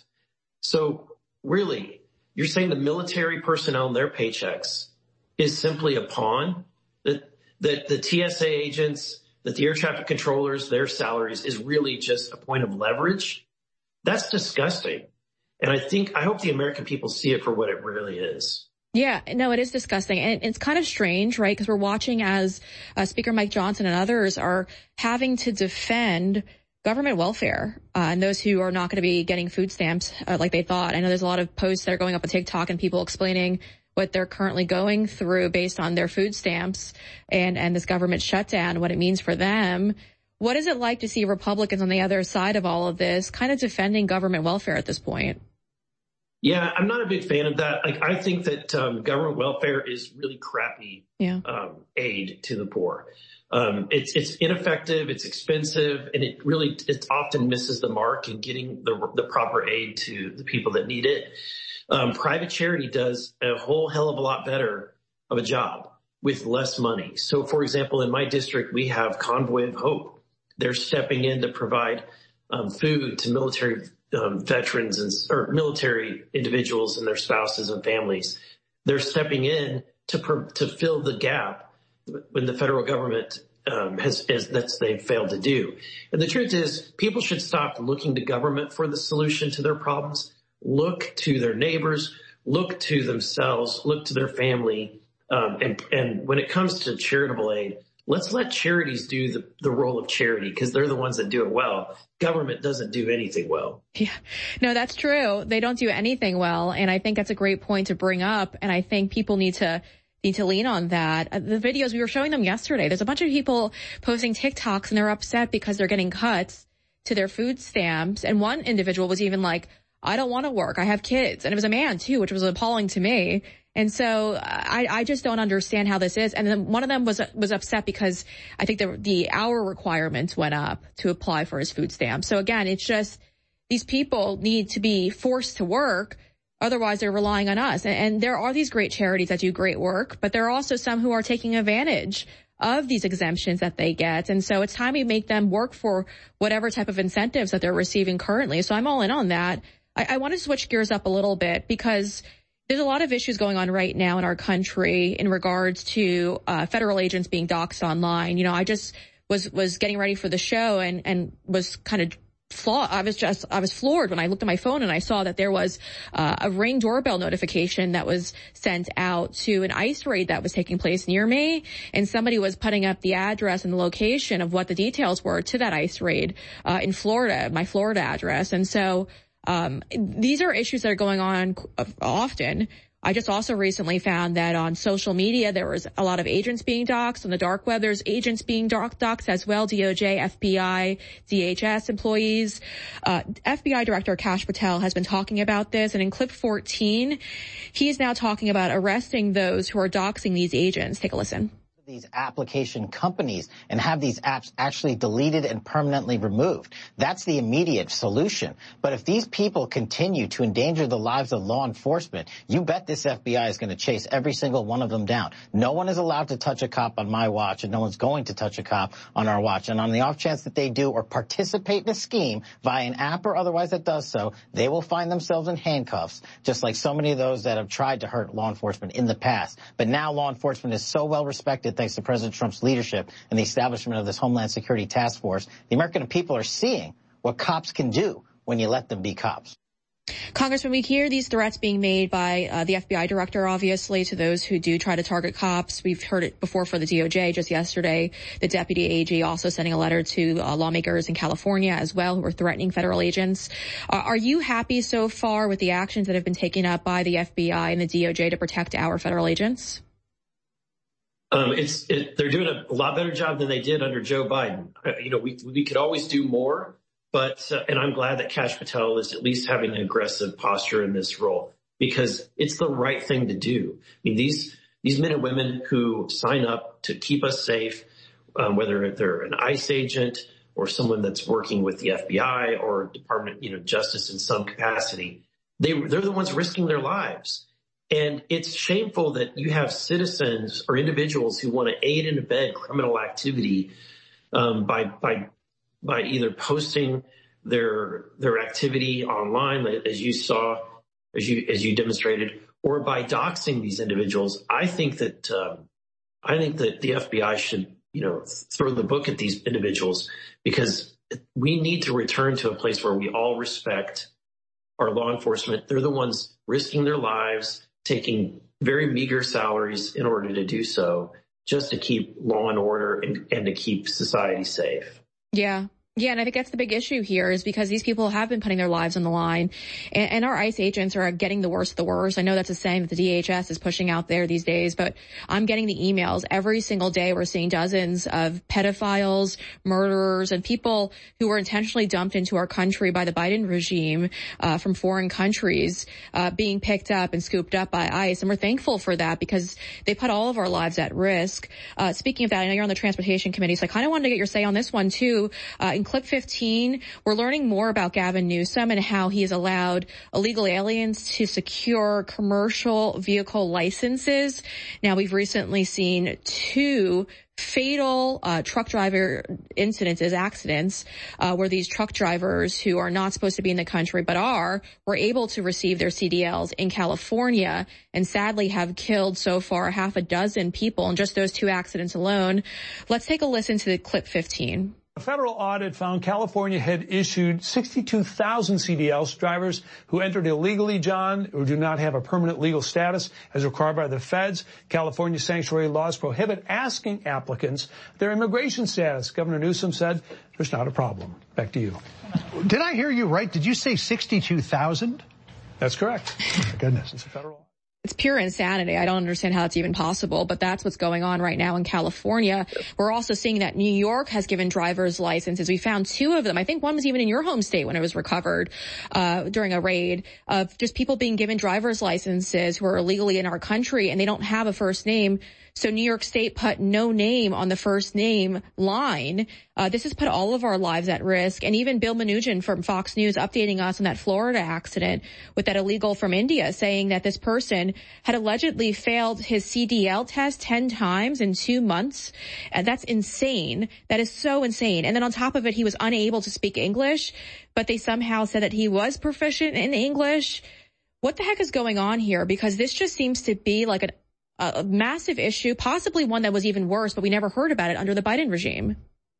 So really, you're saying the military personnel and their paychecks is simply a pawn, that, that the T S A agents, that the air traffic controllers, their salaries is really just a point of leverage? That's disgusting. And I think, I hope the American people see it for what it really is. Yeah, no, it is disgusting. And it's kind of strange, right? Because we're watching as uh, Speaker Mike Johnson and others are having to defend government welfare uh, and those who are not going to be getting food stamps uh, like they thought. I know there's a lot of posts that are going up on TikTok and people explaining what they're currently going through based on their food stamps and, and this government shutdown, what it means for them. What is it like to see Republicans on the other side of all of this kind of defending government welfare at this point? Yeah, I'm not a big fan of that. Like, I think that um, government welfare is really crappy yeah. um, aid to the poor. Um, it's it's ineffective, it's expensive, and it really it often misses the mark in getting the the proper aid to the people that need it. Um, private charity does a whole hell of a lot better of a job with less money. So, for example, in my district, we have Convoy of Hope. They're stepping in to provide um, food to military Um, veterans and or military individuals and their spouses and families. They're stepping in to to fill the gap when the federal government um, has, has that's they've failed to do. And the truth is, people should stop looking to government for the solution to their problems. Look to their neighbors, look to themselves, look to their family. Um, and and when it comes to charitable aid, let's let charities do the, the role of charity because they're the ones that do it well. Government doesn't do anything well. Yeah, no, that's true. They don't do anything well. And I think that's a great point to bring up. And I think people need to need to lean on that. Uh, the videos, we were showing them yesterday. There's a bunch of people posting TikToks and they're upset because they're getting cuts to their food stamps. And one individual was even like, I don't want to work. I have kids. And it was a man too, which was appalling to me. And so I, I just don't understand how this is. And then one of them was was upset because I think the the hour requirements went up to apply for his food stamp. So again, it's just these people need to be forced to work. Otherwise, they're relying on us. And, and there are these great charities that do great work, but there are also some who are taking advantage of these exemptions that they get. And so it's time we make them work for whatever type of incentives that they're receiving currently. So I'm all in on that. I, I want to switch gears up a little bit because there's a lot of issues going on right now in our country in regards to uh, federal agents being doxxed online. You know, I just was was getting ready for the show and and was kind of flaw. I was just I was floored when I looked at my phone and I saw that there was uh, a Ring doorbell notification that was sent out to an ICE raid that was taking place near me, and somebody was putting up the address and the location of what the details were to that ICE raid uh, in Florida, my Florida address, and so. Um, these are issues that are going on often. I just also recently found that on social media, there was a lot of agents being doxxed. On the dark web, there's agents being doxxed as well, D O J, F B I, D H S employees. Uh, F B I Director Kash Patel has been talking about this, and in clip fourteen, he is now talking about arresting those who are doxing these agents. Take a listen. These application companies and have these apps actually deleted and permanently removed. That's the immediate solution. But if these people continue to endanger the lives of law enforcement, you bet this F B I is going to chase every single one of them down. No one is allowed to touch a cop on my watch, and no one's going to touch a cop on our watch. And on the off chance that they do or participate in a scheme via an app or otherwise that does so, they will find themselves in handcuffs, just like so many of those that have tried to hurt law enforcement in the past. But now law enforcement is so well respected thanks to President Trump's leadership and the establishment of this Homeland Security Task Force. The American people are seeing what cops can do when you let them be cops. Congressman, we hear these threats being made by uh, the F B I director, obviously, to those who do try to target cops. We've heard it before for the D O J. Just yesterday, the deputy A G also sending a letter to uh, lawmakers in California as well who are threatening federal agents. Uh, are you happy so far with the actions that have been taken up by the F B I and the D O J to protect our federal agents? Um, it's it, they're doing a, a lot better job than they did under Joe Biden. Uh, you know, we we could always do more, but uh, and I'm glad that Kash Patel is at least having an aggressive posture in this role because it's the right thing to do. I mean, these these men and women who sign up to keep us safe, um, whether they're an ICE agent or someone that's working with the F B I or Department, you know, Justice in some capacity, they they're the ones risking their lives. And it's shameful that you have citizens or individuals who want to aid and abet criminal activity um, by by by either posting their their activity online, as you saw, as you as you demonstrated, or by doxing these individuals. I think that um, I think that the F B I should, you know, throw the book at these individuals because we need to return to a place where we all respect our law enforcement. They're the ones risking their lives, taking very meager salaries in order to do so, just to keep law and order and, and to keep society safe. Yeah. Yeah, and I think that's the big issue here is because these people have been putting their lives on the line, and, and our ICE agents are getting the worst of the worst. I know that's a saying that the D H S is pushing out there these days, but I'm getting the emails every single day. We're seeing dozens of pedophiles, murderers, and people who were intentionally dumped into our country by the Biden regime uh, from foreign countries uh, being picked up and scooped up by ICE, and we're thankful for that because they put all of our lives at risk. Uh, speaking of that, I know you're on the Transportation Committee, so I kind of wanted to get your say on this one, too. Uh, In clip fifteen, we're learning more about Gavin Newsom and how he has allowed illegal aliens to secure commercial vehicle licenses. Now, we've recently seen two fatal uh, truck driver incidences, accidents, uh, where these truck drivers who are not supposed to be in the country but are, were able to receive their C D Ls in California and sadly have killed so far half a dozen people in just those two accidents alone. Let's take a listen to the clip fifteen. A federal audit found California had issued sixty-two thousand C D Ls to drivers who entered illegally, John, or do not have a permanent legal status as required by the feds. California sanctuary laws prohibit asking applicants their immigration status. Governor Newsom said there's not a problem. Back to you. Did I hear you right? Did you say sixty-two thousand? That's correct. Oh, my goodness. It's a federal. It's pure insanity. I don't understand how it's even possible, but that's what's going on right now in California. We're also seeing that New York has given driver's licenses. We found two of them. I think one was even in your home state when it was recovered uh during a raid of just people being given driver's licenses who are illegally in our country and they don't have a first name. So New York State put no name on the first name line. Uh, this has put all of our lives at risk. And even Bill Manoogian from Fox News updating us on that Florida accident with that illegal from India, saying that this person had allegedly failed his C D L test ten times in two months. And that's insane. That is so insane. And then on top of it, he was unable to speak English, but they somehow said that he was proficient in English. What the heck is going on here? Because this just seems to be like an a massive issue, possibly one that was even worse, but we never heard about it under the Biden regime.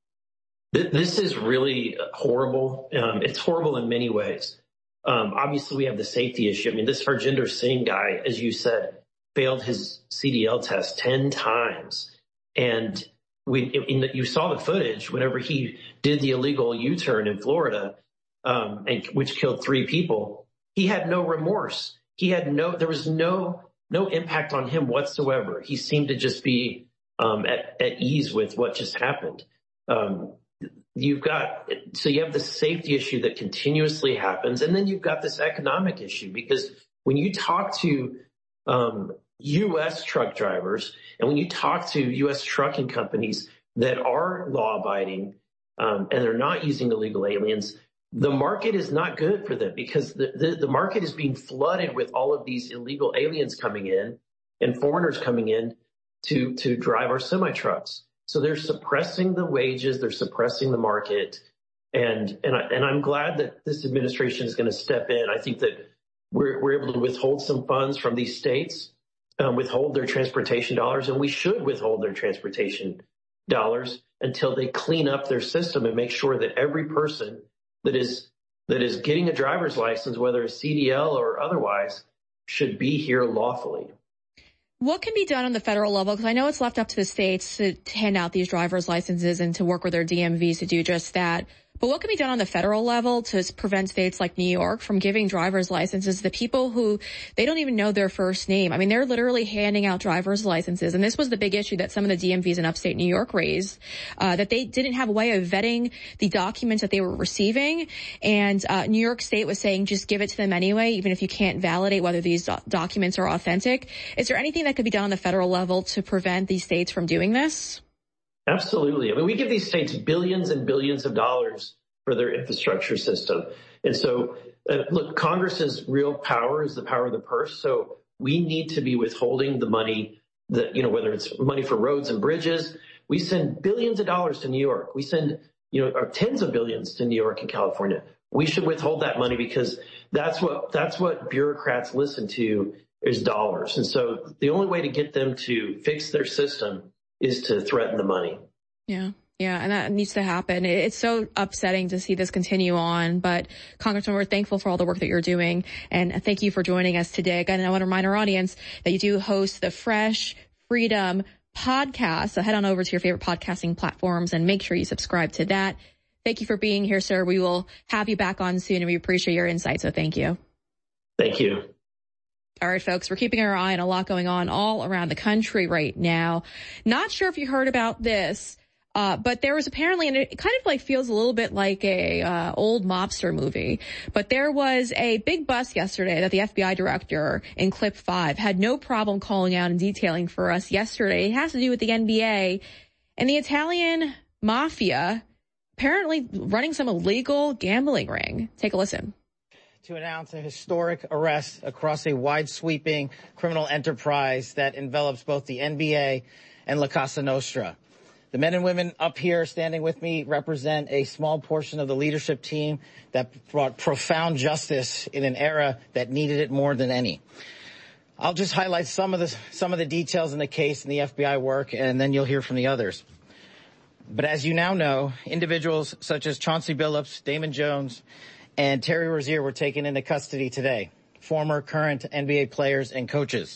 This is really horrible. Um, it's horrible in many ways. Um, obviously, we have the safety issue. I mean, this Harjinder Singh guy, as you said, failed his C D L test ten times. And we, in the, you saw the footage whenever he did the illegal U-turn in Florida, um, and which killed three people. He had no remorse. He had no, there was no, no impact on him whatsoever. He seemed to just be um, at, at ease with what just happened. Um, you've got, so you have the safety issue that continuously happens, and then you've got this economic issue, because when you talk to um, U S truck drivers and when you talk to U S trucking companies that are law-abiding um, and they're not using illegal aliens, the market is not good for them, because the, the, the market is being flooded with all of these illegal aliens coming in and foreigners coming in to, to drive our semi-trucks. So they're suppressing the wages, they're suppressing the market. And, and, I, and I'm glad that this administration is going to step in. I think that we're, we're able to withhold some funds from these states, um, withhold their transportation dollars, and we should withhold their transportation dollars until they clean up their system and make sure that every person that is that is getting a driver's license, whether it's C D L or otherwise, should be here lawfully. What can be done on the federal level? Because I know it's left up to the states to hand out these driver's licenses and to work with their D M Vs to do just that. But what can be done on the federal level to prevent states like New York from giving driver's licenses to people who they don't even know their first name? I mean, they're literally handing out driver's licenses. And this was the big issue that some of the D M Vs in upstate New York raised, uh, that they didn't have a way of vetting the documents that they were receiving. And uh, New York State was saying just give it to them anyway, even if you can't validate whether these do- documents are authentic. Is there anything that could be done on the federal level to prevent these states from doing this? Absolutely. I mean, we give these states billions and billions of dollars for their infrastructure system. And so, uh, look, Congress's real power is the power of the purse. So we need to be withholding the money that, you know, whether it's money for roads and bridges. We send billions of dollars to New York. We send, you know, or tens of billions to New York and California. We should withhold that money, because that's what, that's what bureaucrats listen to, is dollars. And so the only way to get them to fix their system is to threaten the money. Yeah. Yeah, and that needs to happen. It's so upsetting to see this continue on, but Congressman, we're thankful for all the work that you're doing, and thank you for joining us today. Again, I want to remind our audience that you do host the Fresh Freedom podcast, so head on over to your favorite podcasting platforms and make sure you subscribe to that. Thank you for being here, sir. We will have you back on soon, and we appreciate your insight, so thank you. Thank you. All right, folks, we're keeping our eye on a lot going on all around the country right now. Not sure if you heard about this, Uh, but there was apparently, and it kind of like feels a little bit like a, uh, old mobster movie, but there was a big bust yesterday that the F B I director in clip five had no problem calling out and detailing for us yesterday. It has to do with the N B A and the Italian mafia apparently running some illegal gambling ring. Take a listen. To announce a historic arrest across a wide-sweeping criminal enterprise that envelops both the N B A and La Cosa Nostra. The men and women up here standing with me represent a small portion of the leadership team that brought profound justice in an era that needed it more than any. I'll just highlight some of the some of the details in the case and the F B I work, and then you'll hear from the others. But as you now know, individuals such as Chauncey Billups, Damon Jones, and Terry Rozier were taken into custody today, former, current N B A players and coaches.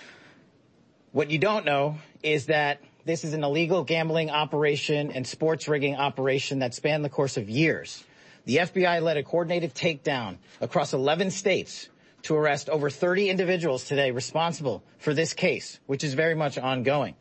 What you don't know is that this is an illegal gambling operation and sports rigging operation that spanned the course of years. The F B I led a coordinated takedown across eleven states to arrest over thirty individuals today responsible for this case, which is very much ongoing.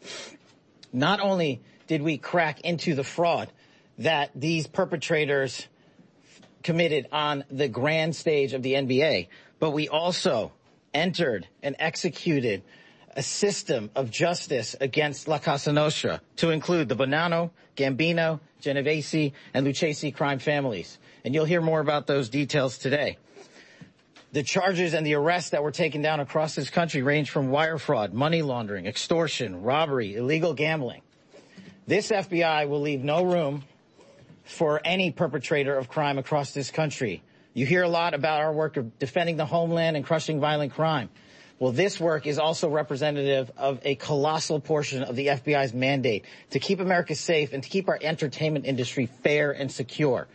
Not only did we crack into the fraud that these perpetrators committed on the grand stage of the N B A, but we also entered and executed a system of justice against La Cosa Nostra to include the Bonanno, Gambino, Genovese, and Lucchesi crime families. And you'll hear more about those details today. The charges and the arrests that were taken down across this country range from wire fraud, money laundering, extortion, robbery, illegal gambling. This F B I will leave no room for any perpetrator of crime across this country. You hear a lot about our work of defending the homeland and crushing violent crime. Well, this work is also representative of a colossal portion of the F B I's mandate to keep America safe and to keep our entertainment industry fair and secure.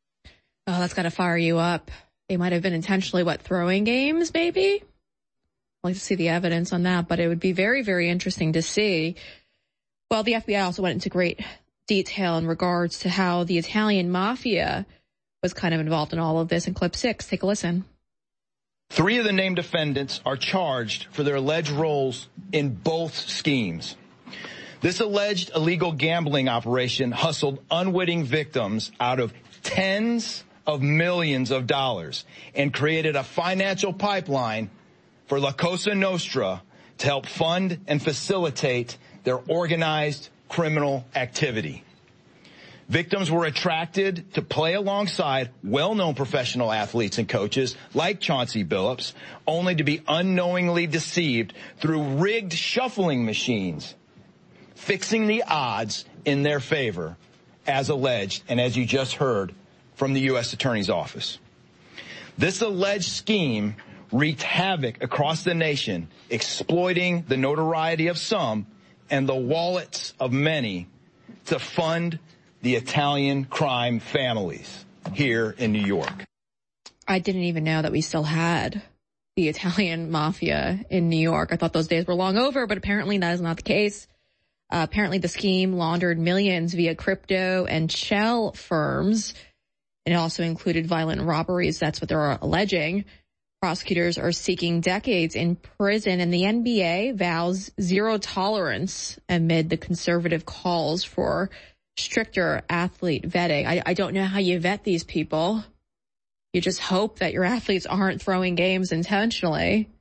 Oh, that's got to fire you up. They might have been intentionally, what, throwing games, maybe? I'd like to see the evidence on that, but it would be very, very interesting to see. Well, the F B I also went into great detail in regards to how the Italian mafia was kind of involved in all of this in clip six. Take a listen. Three of the named defendants are charged for their alleged roles in both schemes. This alleged illegal gambling operation hustled unwitting victims out of tens of millions of dollars and created a financial pipeline for La Cosa Nostra to help fund and facilitate their organized criminal activity. Victims were attracted to play alongside well-known professional athletes and coaches like Chauncey Billups, only to be unknowingly deceived through rigged shuffling machines, fixing the odds in their favor, as alleged, and as you just heard from the U S Attorney's Office. This alleged scheme wreaked havoc across the nation, exploiting the notoriety of some and the wallets of many to fund the Italian crime families here in New York. I didn't even know that we still had the Italian mafia in New York. I thought those days were long over, but apparently that is not the case. Uh, apparently the scheme laundered millions via crypto and shell firms. And it also included violent robberies. That's what they're alleging. Prosecutors are seeking decades in prison, and the N B A vows zero tolerance amid the conservative calls for stricter athlete vetting. I, I don't know how you vet these people. You just hope that your athletes aren't throwing games intentionally.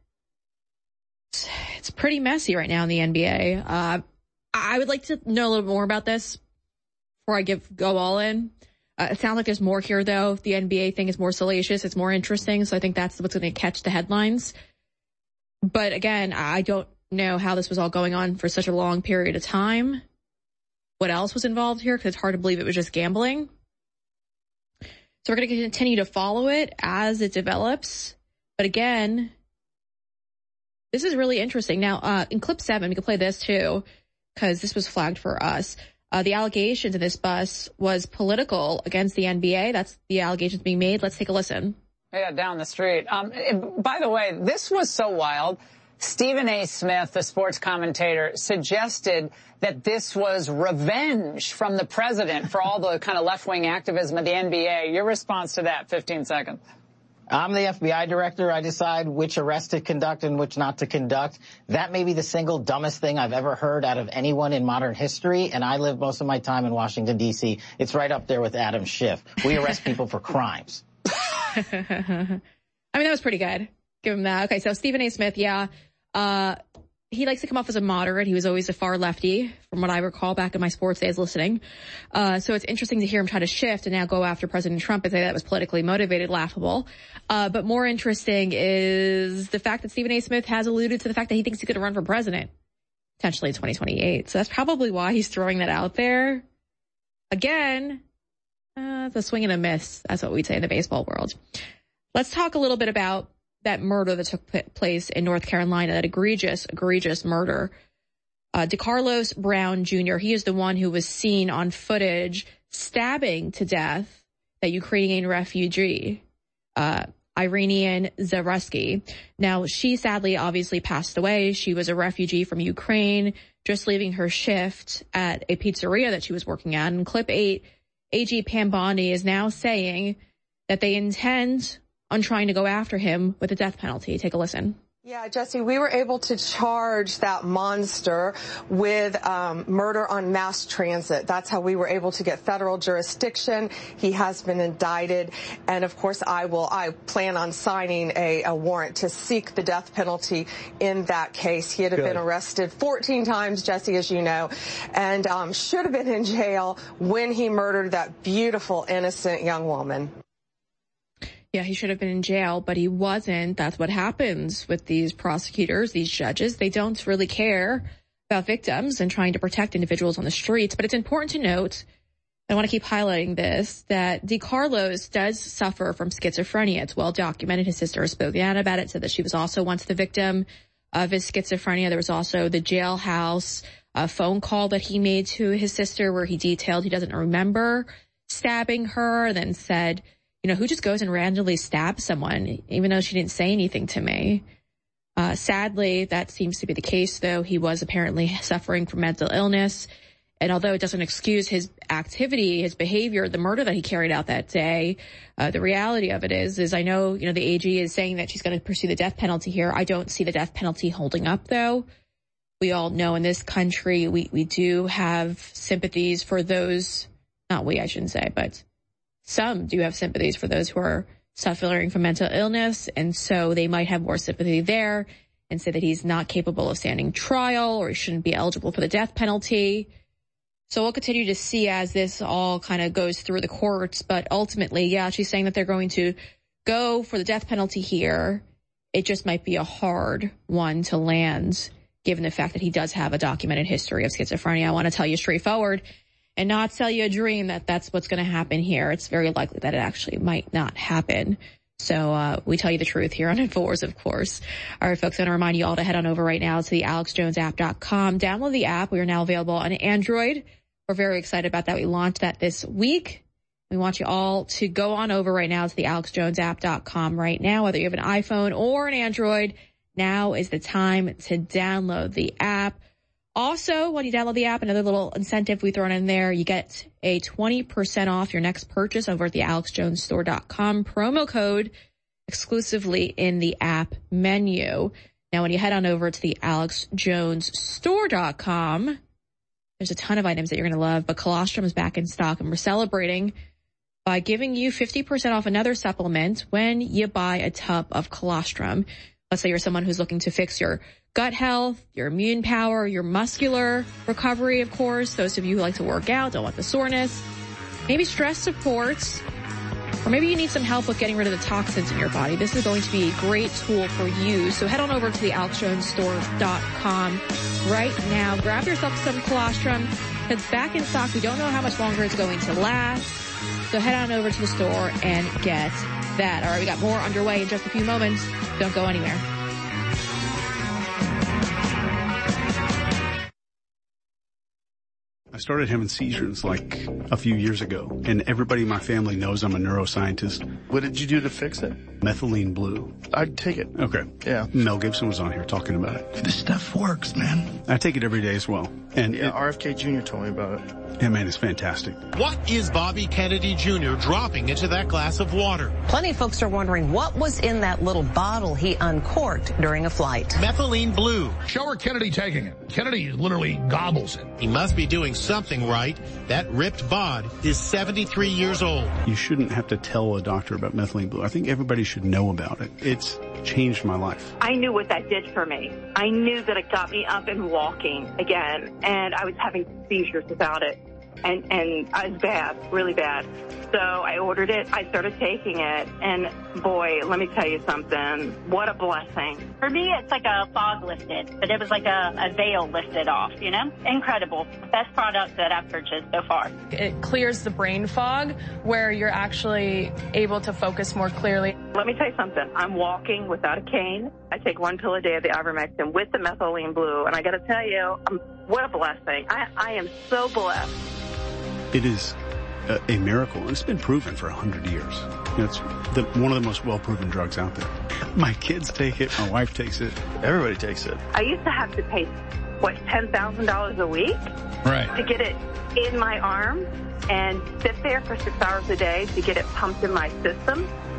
It's, it's pretty messy right now in the N B A. Uh, I would like to know a little bit more about this before I give go all in. Uh, it sounds like there's more here, though. The N B A thing is more salacious. It's more interesting. So I think that's what's going to catch the headlines. But again, I don't know how this was all going on for such a long period of time. What else was involved here? Because it's hard to believe it was just gambling. So we're going to continue to follow it as it develops. But again, this is really interesting. Now, uh, in clip seven, we can play this too, because this was flagged for us. Uh, the allegations in this bus was political against the N B A. That's the allegations being made. Let's take a listen. Yeah, down the street. Um, it, by the way, this was so wild. Stephen A. Smith, the sports commentator, suggested that this was revenge from the president for all the kind of left-wing activism of the N B A. Your response to that, fifteen seconds. I'm the F B I director. I decide which arrests to conduct and which not to conduct. That may be the single dumbest thing I've ever heard out of anyone in modern history, and I live most of my time in Washington, D C It's right up there with Adam Schiff. We arrest people for crimes. I mean, that was pretty good. Give him that. Okay, so Stephen A. Smith, yeah. Uh, he likes to come off as a moderate. He was always a far lefty, from what I recall back in my sports days listening. Uh, so it's interesting to hear him try to shift and now go after President Trump and say that was politically motivated, laughable. Uh, but more interesting is the fact that Stephen A. Smith has alluded to the fact that he thinks he's going to run for president, potentially in twenty twenty-eight. So that's probably why he's throwing that out there. Again, uh, the swing and a miss. That's what we'd say in the baseball world. Let's talk a little bit about that murder that took place in North Carolina, that egregious, egregious murder. Uh, DeCarlos Brown Junior, he is the one who was seen on footage stabbing to death that Ukrainian refugee, uh, Iranian Zareski. Now, she sadly obviously passed away. She was a refugee from Ukraine, just leaving her shift at a pizzeria that she was working at. In clip eight, A G Pam Bondi is now saying that they intend on trying to go after him with the death penalty. Take a listen. Yeah, Jesse, we were able to charge that monster with um, murder on mass transit. That's how we were able to get federal jurisdiction. He has been indicted. And of course, I will, I plan on signing a, a warrant to seek the death penalty in that case. He had Good. been arrested fourteen times, Jesse, as you know, and um, should have been in jail when he murdered that beautiful, innocent young woman. Yeah, he should have been in jail, but he wasn't. That's what happens with these prosecutors, these judges. They don't really care about victims and trying to protect individuals on the streets. But it's important to note, I want to keep highlighting this, that DeCarlos does suffer from schizophrenia. It's well documented. His sister has spoken out about it, said that she was also once the victim of his schizophrenia. There was also the jailhouse uh, phone call that he made to his sister where he detailed he doesn't remember stabbing her, then said, you know, who just goes and randomly stabs someone, even though she didn't say anything to me? Uh, sadly, that seems to be the case, though. He was apparently suffering from mental illness. And although it doesn't excuse his activity, his behavior, the murder that he carried out that day, uh, the reality of it is, is I know, you know, the A G is saying that she's going to pursue the death penalty here. I don't see the death penalty holding up, though. We all know in this country, we, we do have sympathies for those, not we, I shouldn't say, but some do have sympathies for those who are suffering from mental illness, and so they might have more sympathy there and say that he's not capable of standing trial or he shouldn't be eligible for the death penalty. So we'll continue to see as this all kind of goes through the courts, but ultimately, yeah, she's saying that they're going to go for the death penalty here. It just might be a hard one to land, given the fact that he does have a documented history of schizophrenia. I want to tell you straightforward, and not sell you a dream that that's what's going to happen here. It's very likely that it actually might not happen. So uh we tell you the truth here on InfoWars, of course. All right, folks, I want to remind you all to head on over right now to the alex jones app dot com. Download the app. We are now available on Android. We're very excited about that. We launched that this week. We want you all to go on over right now to the alex jones app dot com right now, whether you have an iPhone or an Android. Now is the time to download the app. Also, when you download the app, another little incentive we thrown in there, you get a twenty percent off your next purchase over at the alex jones store dot com. Promo code exclusively in the app menu. Now, when you head on over to the alex jones store dot com, there's a ton of items that you're going to love, but colostrum is back in stock, and we're celebrating by giving you fifty percent off another supplement when you buy a tub of colostrum. Let's say you're someone who's looking to fix your gut health, your immune power, your muscular recovery, of course. Those of you who like to work out, don't want the soreness, maybe stress support, or maybe you need some help with getting rid of the toxins in your body. This is going to be a great tool for you. So head on over to the alex jones store dot com right now. Grab yourself some colostrum. It's back in stock. We don't know how much longer it's going to last. So head on over to the store and get that. All right, we got more underway in just a few moments. Don't go anywhere. I started having seizures like a few years ago, and everybody in my family knows I'm a neuroscientist. What did you do to fix it? Methylene Blue. I'd take it. Okay. Yeah. Mel Gibson was on here talking about it. This stuff works, man. I take it every day as well. And yeah, it, R F K Junior told me about it. Yeah, man, it's fantastic. What is Bobby Kennedy Junior dropping into that glass of water? Plenty of folks are wondering what was in that little bottle he uncorked during a flight. Methylene Blue. Show her Kennedy taking it. Kennedy literally gobbles it. He must be doing something right. That ripped bod is seventy-three years old. You shouldn't have to tell a doctor about Methylene Blue. I think everybody should know about it. It's changed my life. I knew what that did for me. I knew that it got me up and walking again, and I was having seizures without it. And, and it was bad, really bad. So I ordered it. I started taking it. And boy, let me tell you something. What a blessing. For me, it's like a fog lifted, but it was like a, a veil lifted off, you know? Incredible. Best product that I've purchased so far. It clears the brain fog where you're actually able to focus more clearly. Let me tell you something. I'm walking without a cane. I take one pill a day of the ivermectin with the Methylene Blue. And I got to tell you, um, what a blessing. I, I am so blessed. It is a, a miracle, and it's been proven for a hundred years. You know, it's the, one of the most well-proven drugs out there. My kids take it. My wife takes it. Everybody takes it. I used to have to pay, what, ten thousand dollars a week? Right. To get it in my arm and sit there for six hours a day to get it pumped in my system.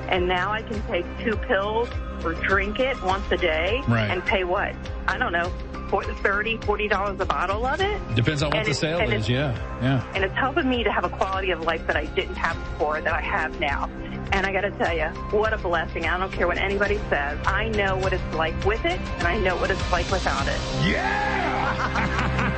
And now I can take two pills or drink it once a day right. and pay what? I don't know, thirty dollars, forty dollars a bottle of it? Depends on what and the sale is, yeah. yeah. And it's helping me to have a quality of life that I didn't have before that I have now. And I got to tell you, what a blessing. I don't care what anybody says. I know what it's like with it, and I know what it's like without it. Yeah!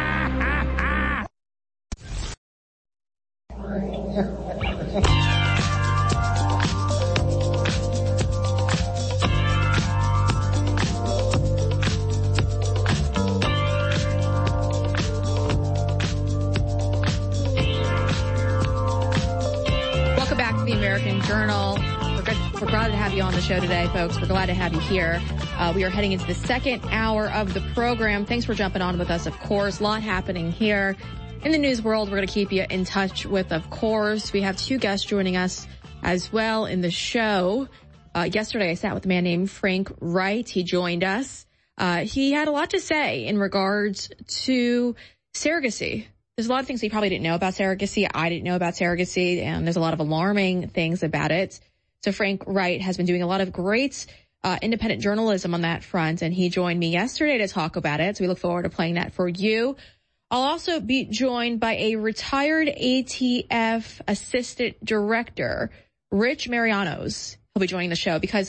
Welcome back to the American Journal. We're, good, we're glad to have you on the show today, folks. We're glad to have you here. Uh, we are heading into the second hour of the program. Thanks for jumping on with us, of course. A lot happening here in the news world. We're going to keep you in touch with, of course. We have two guests joining us as well in the show. Uh, yesterday, I sat with a man named Frank Wright. He joined us. Uh, he had a lot to say in regards to surrogacy. There's a lot of things he probably didn't know about surrogacy. I didn't know about surrogacy, and there's a lot of alarming things about it. So Frank Wright has been doing a lot of great uh, independent journalism on that front, and he joined me yesterday to talk about it. So we look forward to playing that for you. I'll also be joined by a retired A T F assistant director, Rich Marianos. He'll be joining the show because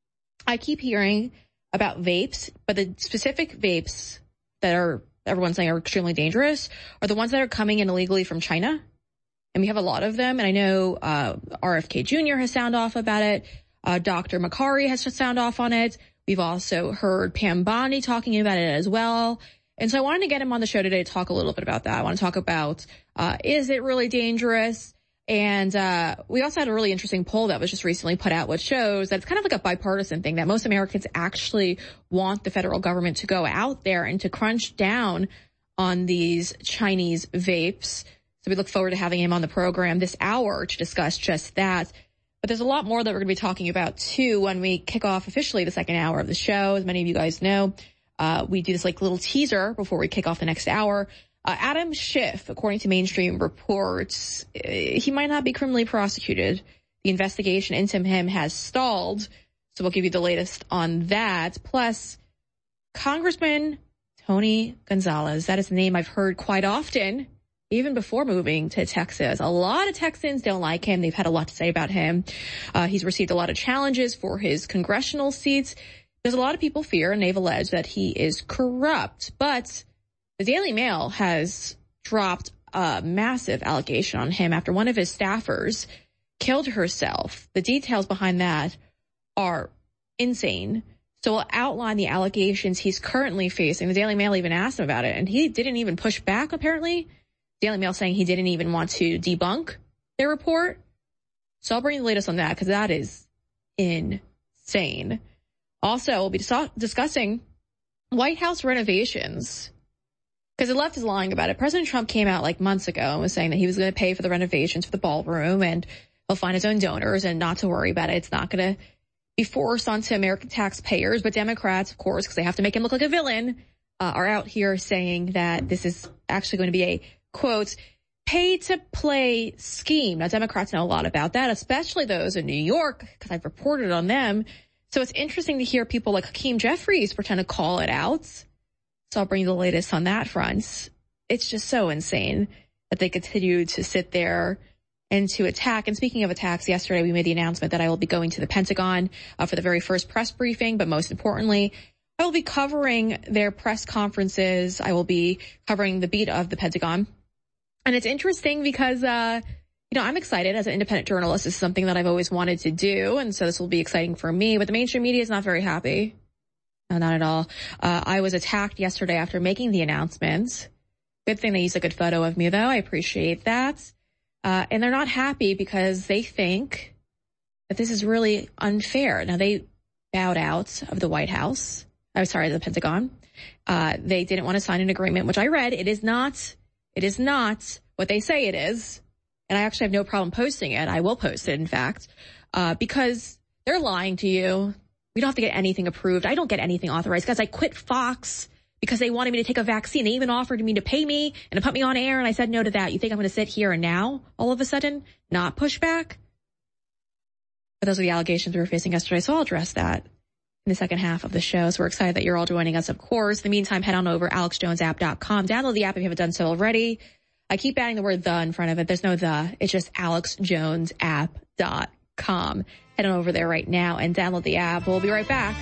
I keep hearing about vapes, but the specific vapes that are everyone's saying are extremely dangerous are the ones that are coming in illegally from China. And we have a lot of them. And I know uh R F K Junior has sound off about it. Uh Doctor Makari has sound off on it. We've also heard Pam Bondi talking about it as well. And so I wanted to get him on the show today to talk a little bit about that. I want to talk about, uh, is it really dangerous? And, uh, we also had a really interesting poll that was just recently put out, which shows that it's kind of like a bipartisan thing, that most Americans actually want the federal government to go out there and to crunch down on these Chinese vapes. So we look forward to having him on the program this hour to discuss just that. But there's a lot more that we're going to be talking about too when we kick off officially the second hour of the show. As many of you guys know, Uh, we do this like little teaser before we kick off the next hour. Uh, Adam Schiff, according to mainstream reports, uh, he might not be criminally prosecuted. The investigation into him has stalled. So we'll give you the latest on that. Plus, Congressman Tony Gonzalez. That is a name I've heard quite often, even before moving to Texas. A lot of Texans don't like him. They've had a lot to say about him. Uh, he's received a lot of challenges for his congressional seats. There's a lot of people fear, and they've alleged that he is corrupt. But the Daily Mail has dropped a massive allegation on him after one of his staffers killed herself. The details behind that are insane. So we'll outline the allegations he's currently facing. The Daily Mail even asked him about it, and he didn't even push back, apparently. Daily Mail saying he didn't even want to debunk their report. So I'll bring you the latest on that, because that is insane. Also, we'll be dis- discussing White House renovations, because the left is lying about it. President Trump came out like months ago and was saying that he was going to pay for the renovations for the ballroom and he'll find his own donors and not to worry about it. It's not going to be forced onto American taxpayers. But Democrats, of course, because they have to make him look like a villain, uh, are out here saying that this is actually going to be a, quote, pay-to-play scheme. Now, Democrats know a lot about that, especially those in New York, because I've reported on them. So it's interesting to hear people like Hakeem Jeffries pretend to call it out. So I'll bring you the latest on that front. It's just so insane that they continue to sit there and to attack. And speaking of attacks, yesterday we made the announcement that I will be going to the Pentagon uh, for the very first press briefing. But most importantly, I will be covering their press conferences. I will be covering the beat of the Pentagon. And it's interesting because, uh, you know, I'm excited as an independent journalist. This is something that I've always wanted to do. And so this will be exciting for me. But the mainstream media is not very happy. No, not at all. Uh, I was attacked yesterday after making the announcement. Good thing they used a good photo of me, though. I appreciate that. Uh, and they're not happy because they think that this is really unfair. Now, they bowed out of the White House. I'm sorry, the Pentagon. Uh, they didn't want to sign an agreement, which I read. It is not, it is not what they say it is. And I actually have no problem posting it. I will post it, in fact, uh, because they're lying to you. We don't have to get anything approved. I don't get anything authorized because I quit Fox because they wanted me to take a vaccine. They even offered me to pay me and to put me on air. And I said no to that. You think I'm going to sit here and now all of a sudden not push back? But those are the allegations we were facing yesterday, so I'll address that in the second half of the show. So we're excited that you're all joining us, of course. In the meantime, head on over to alex jones app dot com. Download the app if you haven't done so already. I keep adding the word the in front of it. There's no the. It's just alex jones app dot com. Head on over there right now and download the app. We'll be right back.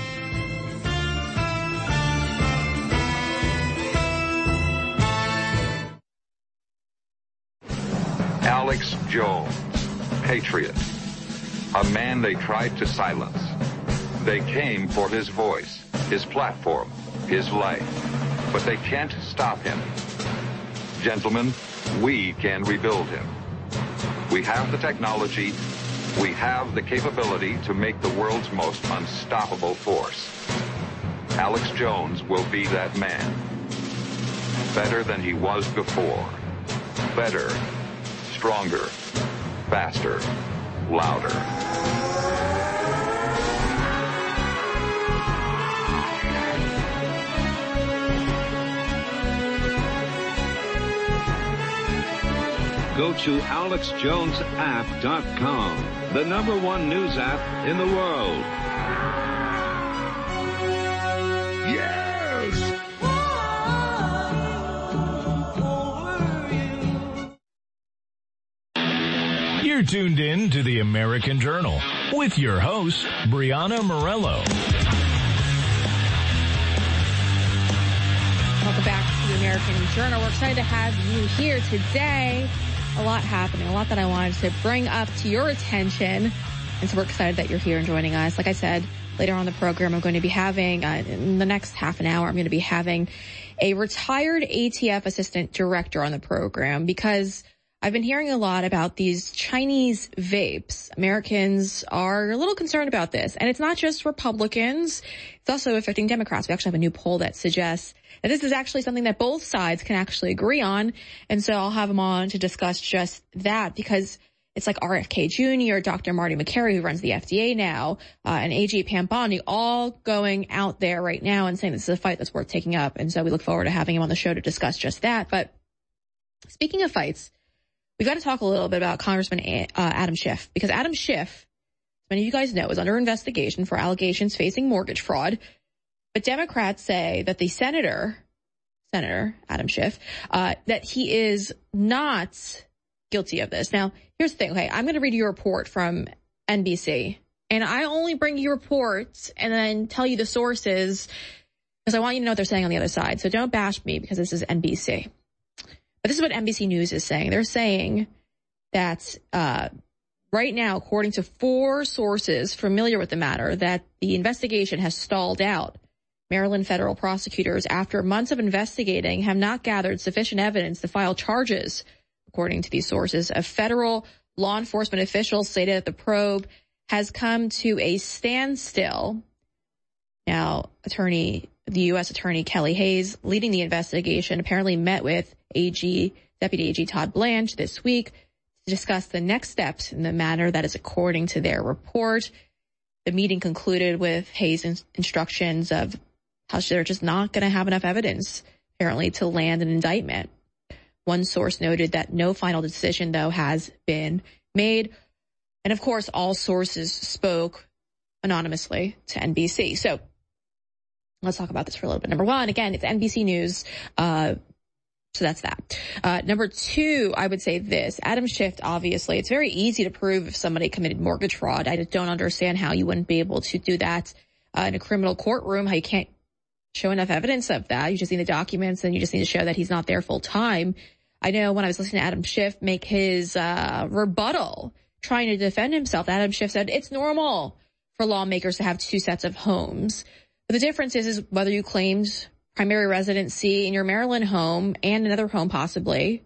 Alex Jones, patriot, a man they tried to silence. They came for his voice, his platform, his life, but they can't stop him. Gentlemen, we can rebuild him. We have the technology, we have the capability to make the world's most unstoppable force. Alex Jones will be that man. Better than he was before. Better, stronger, faster, louder. Go to alex jones app dot com, the number one news app in the world. Yes! You're tuned in to the American Journal with your host, Brianna Morello. Welcome back to the American Journal. We're excited to have you here today. A lot happening, a lot that I wanted to bring up to your attention. And so we're excited that you're here and joining us. Like I said, later on in the program, I'm going to be having, uh, in the next half an hour, I'm going to be having a retired A T F assistant director on the program because I've been hearing a lot about these Chinese vapes. Americans are a little concerned about this. And it's not just Republicans. It's also affecting Democrats. We actually have a new poll that suggests that this is actually something that both sides can actually agree on. And so I'll have them on to discuss just that because it's like R F K Junior, Doctor Marty Makary, who runs the F D A now, uh, and A G Pam Bondi, all going out there right now and saying this is a fight that's worth taking up. And so we look forward to having him on the show to discuss just that. But speaking of fights, we've got to talk a little bit about Congressman uh, Adam Schiff, because Adam Schiff, as many of you guys know, is under investigation for allegations facing mortgage fraud. But Democrats say that the senator, Senator Adam Schiff, uh, that he is not guilty of this. Now, here's the thing. Okay, I'm going to read you a report from N B C, and I only bring you reports and then tell you the sources because I want you to know what they're saying on the other side. So don't bash me because this is N B C. But this is what N B C News is saying. They're saying that uh right now, according to four sources familiar with the matter, that the investigation has stalled out. Maryland federal prosecutors, after months of investigating, have not gathered sufficient evidence to file charges. According to these sources, a federal law enforcement official stated that the probe has come to a standstill. Now, attorney, the U S Attorney Kelly Hayes, leading the investigation, apparently met with A G, Deputy A G Todd Blanche this week to discuss the next steps in the matter that is according to their report. The meeting concluded with Hayes' instructions of how they're just not going to have enough evidence, apparently, to land an indictment. One source noted that no final decision, though, has been made. And, of course, all sources spoke anonymously to N B C. So let's talk about this for a little bit. Number one, again, it's N B C News. Uh, so that's that. Uh, number two, I would say this. Adam Schiff, obviously, it's very easy to prove if somebody committed mortgage fraud. I just don't understand how you wouldn't be able to do that uh, in a criminal courtroom, how you can't show enough evidence of that. You just need the documents and you just need to show that he's not there full time. I know when I was listening to Adam Schiff make his uh, rebuttal trying to defend himself, Adam Schiff said it's normal for lawmakers to have two sets of homes. But the difference is, is whether you claimed primary residency in your Maryland home and another home possibly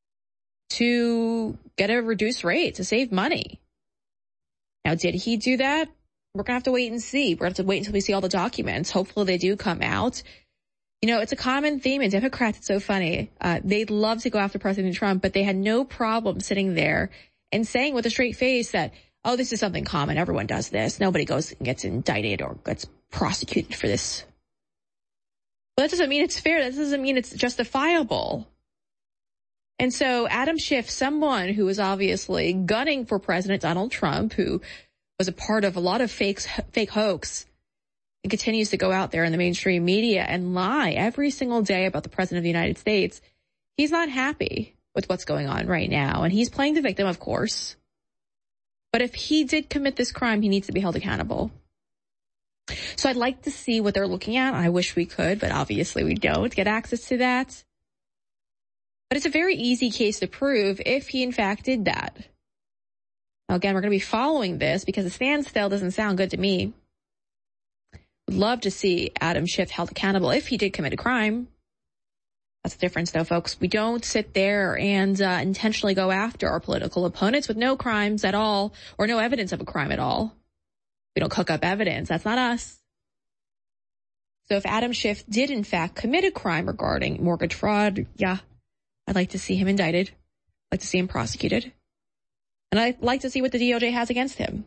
to get a reduced rate, to save money. Now, did he do that? We're going to have to wait and see. We're going to have to wait until we see all the documents. Hopefully they do come out. You know, it's a common theme in Democrats. It's so funny. Uh, they'd love to go after President Trump, but they had no problem sitting there and saying with a straight face that, oh, this is something common. Everyone does this. Nobody goes and gets indicted or gets prosecuted for this. Well, that doesn't mean it's fair. That doesn't mean it's justifiable. And so Adam Schiff, someone who is obviously gunning for President Donald Trump, who was a part of a lot of fake, fake hoax and continues to go out there in the mainstream media and lie every single day about the president of the United States. He's not happy with what's going on right now. And he's playing the victim, of course. But if he did commit this crime, he needs to be held accountable. So I'd like to see what they're looking at. I wish we could, but obviously we don't get access to that. But it's a very easy case to prove if he in fact did that. Now, again, we're going to be following this because a standstill doesn't sound good to me. Would love to see Adam Schiff held accountable if he did commit a crime. That's the difference, though, folks. We don't sit there and uh, intentionally go after our political opponents with no crimes at all or no evidence of a crime at all. We don't cook up evidence. That's not us. So if Adam Schiff did, in fact, commit a crime regarding mortgage fraud, yeah, I'd like to see him indicted. I'd like to see him prosecuted. And I'd like to see what the D O J has against him.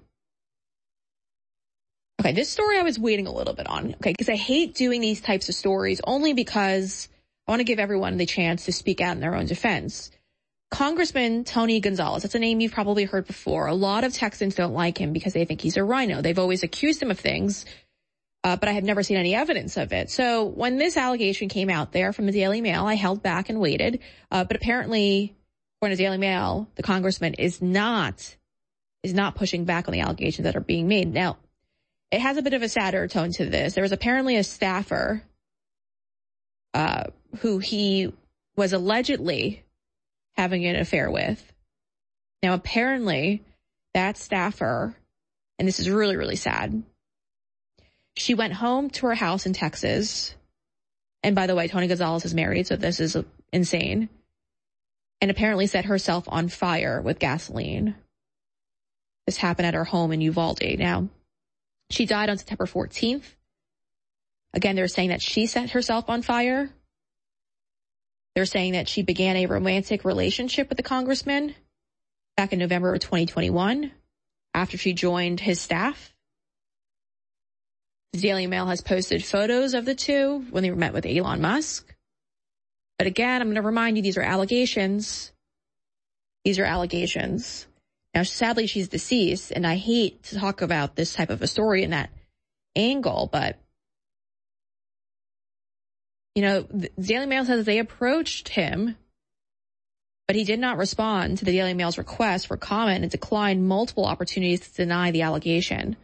Okay, this story I was waiting a little bit on, okay, because I hate doing these types of stories only because I want to give everyone the chance to speak out in their own defense. Congressman Tony Gonzalez, that's a name you've probably heard before. A lot of Texans don't like him because they think he's a rhino. They've always accused him of things, uh, but I have never seen any evidence of it. So when this allegation came out there from the Daily Mail, I held back and waited. Uh, but apparently, according to the Daily Mail, the congressman is not, is not pushing back on the allegations that are being made. Now, it has a bit of a sadder tone to this. There was apparently a staffer uh, who he was allegedly having an affair with. Now, apparently, that staffer, and this is really, really sad, she went home to her house in Texas. And by the way, Tony Gonzalez is married, so this is insane. And apparently set herself on fire with gasoline. This happened at her home in Uvalde. Now, she died on September fourteenth. Again, they're saying that she set herself on fire. They're saying that she began a romantic relationship with the congressman back in November of twenty twenty-one after she joined his staff. The Daily Mail has posted photos of the two when they met with Elon Musk. But again, I'm going to remind you, these are allegations. These are allegations. Now, sadly, she's deceased, and I hate to talk about this type of a story in that angle, but you know, the Daily Mail says they approached him, but he did not respond to the Daily Mail's request for comment and declined multiple opportunities to deny the allegation.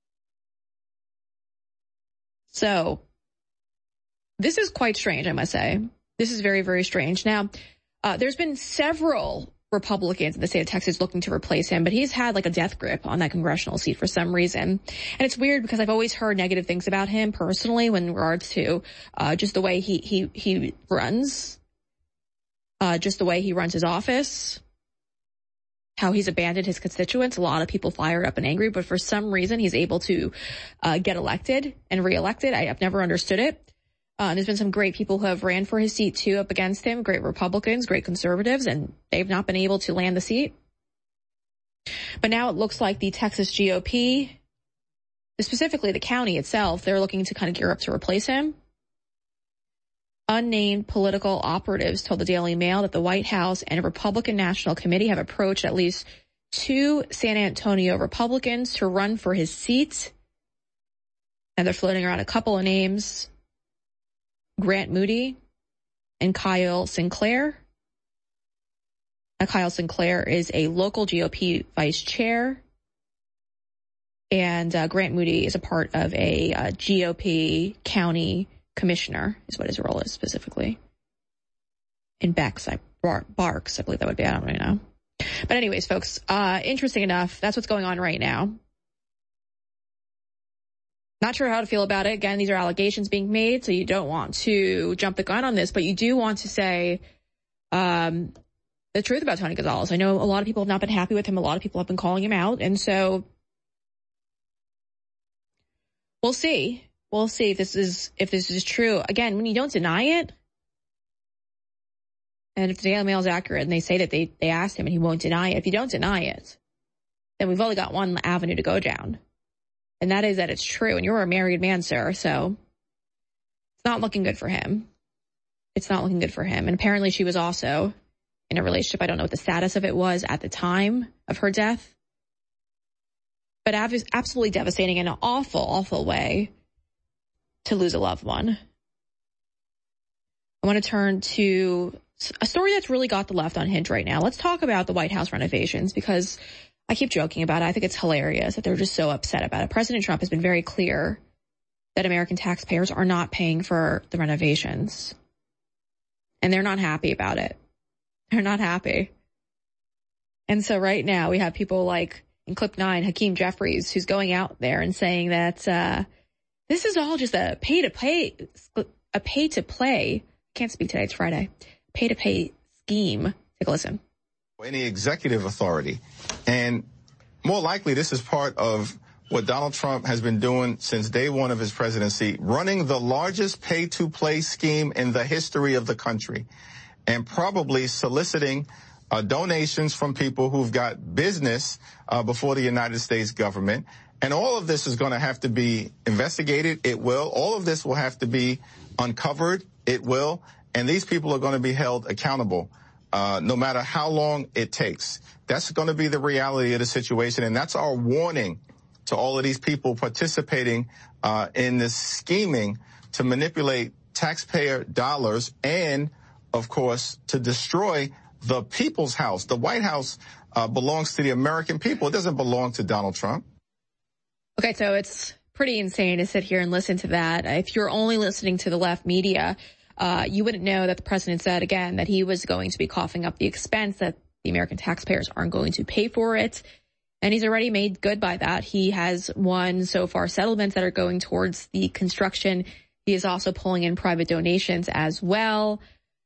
So, this is quite strange, I must say. This is very, very strange. Now, uh, there's been several Republicans in the state of Texas looking to replace him, but he's had like a death grip on that congressional seat for some reason. And it's weird because I've always heard negative things about him personally when in regards to uh, just the way he, he, he runs, uh, just the way he runs his office, how he's abandoned his constituents. A lot of people fired up and angry, but for some reason he's able to uh, get elected and reelected. I, I've never understood it. Uh, there's been some great people who have ran for his seat, too, up against him, great Republicans, great conservatives, and they've not been able to land the seat. But now it looks like the Texas G O P, specifically the county itself, they're looking to kind of gear up to replace him. Unnamed political operatives told the Daily Mail that the White House and a Republican National Committee have approached at least two San Antonio Republicans to run for his seat. And they're floating around a couple of names. Grant Moody and Kyle Sinclair. Now, Kyle Sinclair is a local G O P vice chair. And uh, Grant Moody is a part of a uh, G O P county commissioner, is what his role is specifically. In Bex, I, Bar, Barks, I believe that would be, I don't really know. But anyways, folks, uh, interesting enough, that's what's going on right now. Not sure how to feel about it. Again, these are allegations being made, so you don't want to jump the gun on this, but you do want to say um, the truth about Tony Gonzalez. I know a lot of people have not been happy with him. A lot of people have been calling him out, and so we'll see. We'll see if this is if this is true. Again, when you don't deny it, and if the Daily Mail is accurate and they say that they, they asked him and he won't deny it, if you don't deny it, then we've only got one avenue to go down. And that is that it's true. And you're a married man, sir. So it's not looking good for him. It's not looking good for him. And apparently she was also in a relationship. I don't know what the status of it was at the time of her death. but ab- absolutely devastating in an awful, awful way to lose a loved one. I want to turn to a story that's really got the left unhinged right now. Let's talk about the White House renovations, because I keep joking about it. I think it's hilarious that they're just so upset about it. President Trump has been very clear that American taxpayers are not paying for the renovations. And they're not happy about it. They're not happy. And so right now we have people like in clip nine, Hakeem Jeffries, who's going out there and saying that uh, this is all just a pay to pay, a pay to play. Can't speak today. It's Friday. Pay to pay scheme. Take a listen. Any executive authority. And more likely, this is part of what Donald Trump has been doing since day one of his presidency, running the largest pay to play scheme in the history of the country, and probably soliciting uh, donations from people who've got business uh, before the United States government. And all of this is going to have to be investigated. It will. All of this will have to be uncovered. It will. And these people are going to be held accountable, uh, no matter how long it takes. That's going to be the reality of the situation. And that's our warning to all of these people participating uh, in this scheming to manipulate taxpayer dollars and, of course, to destroy the people's house. The White House uh, belongs to the American people. It doesn't belong to Donald Trump. Okay, so it's pretty insane to sit here and listen to that. If you're only listening to the left media, uh, you wouldn't know that the president said, again, that he was going to be coughing up the expense, that the American taxpayers aren't going to pay for it. And he's already made good by that. He has won so far settlements that are going towards the construction. He is also pulling in private donations as well.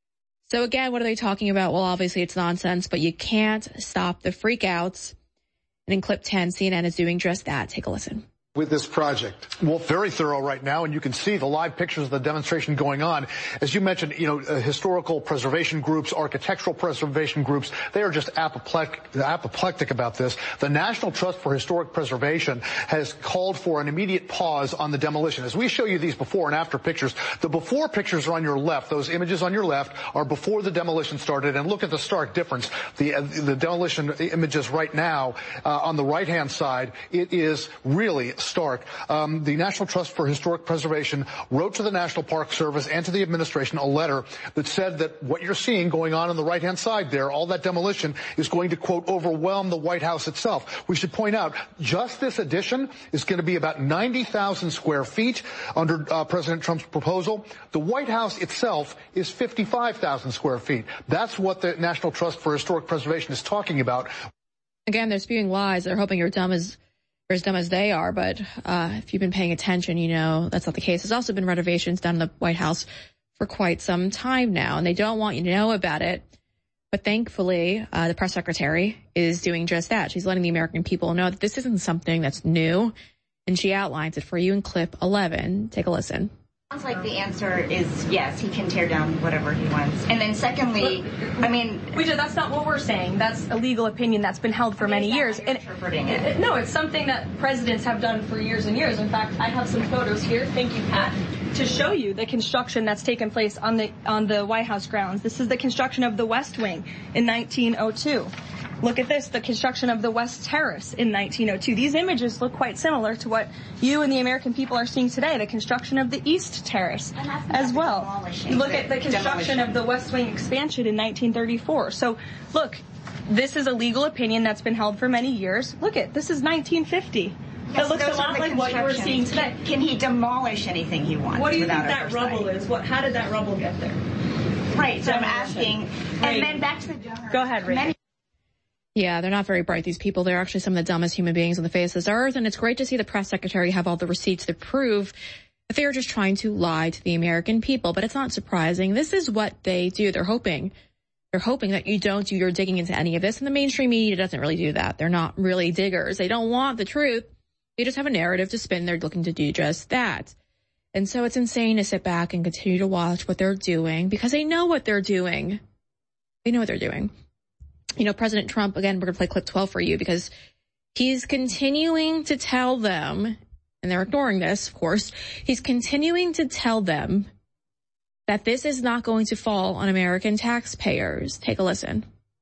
So again, what are they talking about? Well, obviously it's nonsense, but you can't stop the freakouts. And in clip ten, C N N is doing just that. Take a listen. With this project. Well, very thorough right now, and you can see the live pictures of the demonstration going on. As you mentioned, you know, uh, historical preservation groups, architectural preservation groups, they are just apoplectic, apoplectic about this. The National Trust for Historic Preservation has called for an immediate pause on the demolition. As we show you these before and after pictures, the before pictures are on your left. Those images on your left are before the demolition started, and look at the stark difference. The, uh, the demolition images right now uh, on the right-hand side, it is really stark. Um, the National Trust for Historic Preservation wrote to the National Park Service and to the administration a letter that said that what you're seeing going on on the right-hand side there, all that demolition, is going to, quote, overwhelm the White House itself. We should point out, just this addition is going to be about ninety thousand square feet under uh, President Trump's proposal. The White House itself is fifty-five thousand square feet. That's what the National Trust for Historic Preservation is talking about. Again, they're spewing lies. They're hoping you're dumb as Or as dumb as they are, but uh if you've been paying attention, you know that's not the case. There's also been renovations done in the White House for quite some time now, and they don't want you to know about it. But thankfully, uh the press secretary is doing just that. She's letting the American people know that this isn't something that's new, and she outlines it for you in clip eleven. Take a listen. Sounds like the answer is yes, he can tear down whatever he wants. And then secondly, I mean... We do, that's not what we're saying. That's a legal opinion that's been held for many years. And interpreting it. it. No, it's something that presidents have done for years and years. In fact, I have some photos here, thank you, Pat, to show you the construction that's taken place on the on the White House grounds. This is the construction of the West Wing in nineteen oh two. Look at this, the construction of the West Terrace in nineteen oh two. These images look quite similar to what you and the American people are seeing today, the construction of the East Terrace as well. Look at the construction of the West Wing expansion in nineteen thirty-four. So, look, this is a legal opinion that's been held for many years. Look at, this is nineteen fifty. Yes, it looks a lot like what you were seeing today. Can he demolish anything he wants? What do you think that oversight? rubble is? What? How did that rubble get there? Right, so I'm asking, right. And then back to the donor. Go ahead, Ray. Yeah, they're not very bright, these people. They're actually some of the dumbest human beings on the face of this earth, and it's great to see the press secretary have all the receipts that prove that they are just trying to lie to the American people. But it's not surprising. This is what they do. They're hoping. They're hoping that you don't do your digging into any of this, and the mainstream media doesn't really do that. They're not really diggers. They don't want the truth. They just have a narrative to spin. They're looking to do just that. And so it's insane to sit back and continue to watch what they're doing, because they know what they're doing. They know what they're doing. You know, President Trump, again, we're going to play clip twelve for you, because he's continuing to tell them, and they're ignoring this, of course, he's continuing to tell them that this is not going to fall on American taxpayers. Take a listen.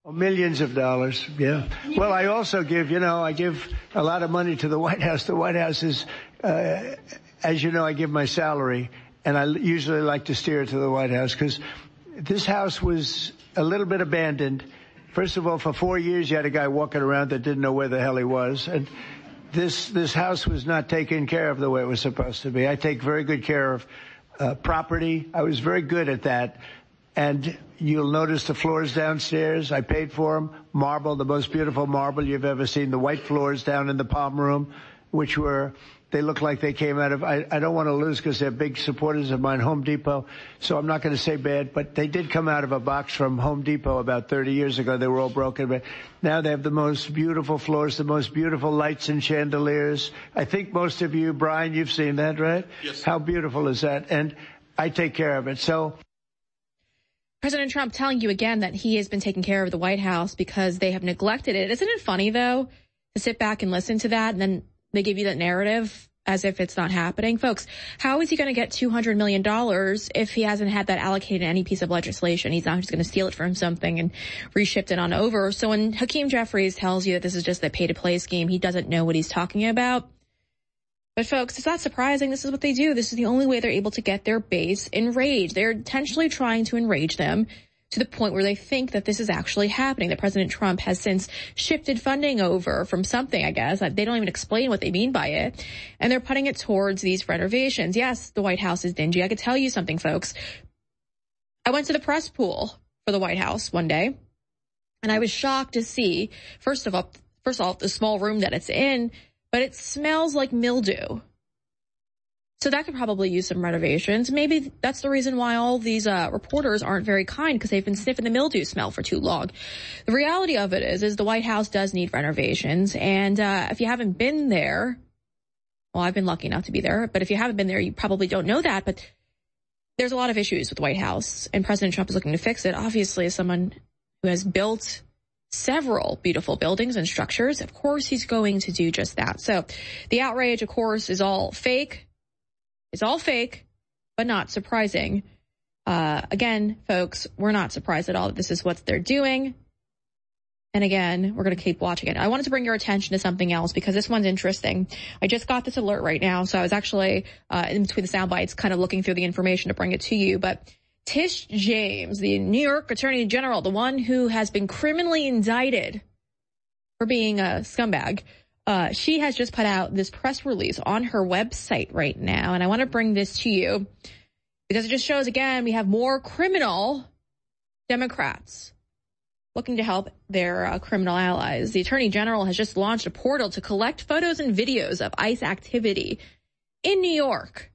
Oh, millions of dollars, yeah. Well, I also give, you know, I give a lot of money to the White House. The White House is, uh, as you know, I give my salary, and I usually like to steer it to the White House because this house was a little bit abandoned. First of all, for four years, you had a guy walking around that didn't know where the hell he was. And this, this house was not taken care of the way it was supposed to be. I take very good care of uh, property. I was very good at that. And you'll notice the floors downstairs, I paid for them. Marble, the most beautiful marble you've ever seen. The white floors down in the Palm Room, which were, they look like they came out of, I, I don't want to lose because they're big supporters of mine, Home Depot. So I'm not going to say bad, but they did come out of a box from Home Depot about thirty years ago. They were all broken, but now they have the most beautiful floors, the most beautiful lights and chandeliers. I think most of you, Brian, you've seen that, right? Yes. How beautiful is that? And I take care of it. So President Trump telling you again that he has been taking care of the White House because they have neglected it. Isn't it funny, though, to sit back and listen to that and then they give you that narrative as if it's not happening? Folks, how is he going to get two hundred million dollars if he hasn't had that allocated in any piece of legislation? He's not just going to steal it from something and reshift it on over. So when Hakeem Jeffries tells you that this is just a pay-to-play scheme, he doesn't know what he's talking about. But folks, it's not surprising. This is what they do. This is the only way they're able to get their base enraged. They're intentionally trying to enrage them to the point where they think that this is actually happening, that President Trump has since shifted funding over from something, I guess. They don't even explain what they mean by it. And they're putting it towards these renovations. Yes, the White House is dingy. I could tell you something, folks. I went to the press pool for the White House one day, and I was shocked to see, first of all, first of all, the small room that it's in, but it smells like mildew. So that could probably use some renovations. Maybe that's the reason why all these uh, reporters aren't very kind, because they've been sniffing the mildew smell for too long. The reality of it is, is the White House does need renovations. And uh, if you haven't been there, well, I've been lucky enough to be there, but if you haven't been there, you probably don't know that. But there's a lot of issues with the White House, and President Trump is looking to fix it. Obviously, as someone who has built several beautiful buildings and structures, of course he's going to do just that. So the outrage, of course, is all fake. It's all fake, but not surprising. Uh, again, folks, we're not surprised at all that this is what they're doing. And again, we're going to keep watching it. I wanted to bring your attention to something else because this one's interesting. I just got this alert right now, so I was actually uh, in between the sound bites kind of looking through the information to bring it to you. But Tish James, the New York Attorney General, the one who has been criminally indicted for being a scumbag, uh, she has just put out this press release on her website right now. And I want to bring this to you because it just shows, again, we have more criminal Democrats looking to help their uh, criminal allies. The Attorney General has just launched a portal to collect photos and videos of ICE activity in New York.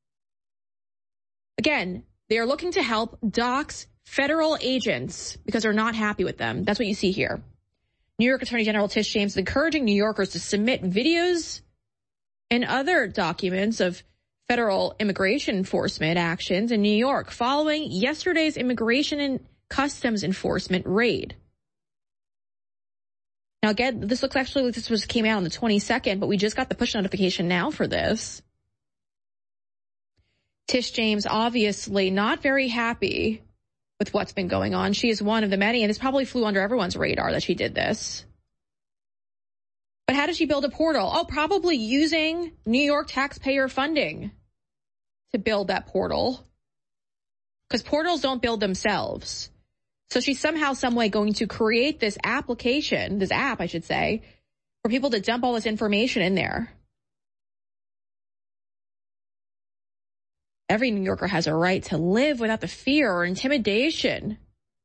Again, they are looking to help dox federal agents because they're not happy with them. That's what you see here. New York Attorney General Tish James is encouraging New Yorkers to submit videos and other documents of federal immigration enforcement actions in New York following yesterday's Immigration and Customs Enforcement raid. Now, again, this looks actually like this was came out on the twenty-second, but we just got the push notification now for this. Tish James obviously not very happy with what's been going on. She is one of the many, and this probably flew under everyone's radar that she did this. But how did she build a portal? Oh, probably using New York taxpayer funding to build that portal. Because portals don't build themselves. So she's somehow, some way going to create this application, this app, I should say, for people to dump all this information in there. Every New Yorker has a right to live without the fear or intimidation.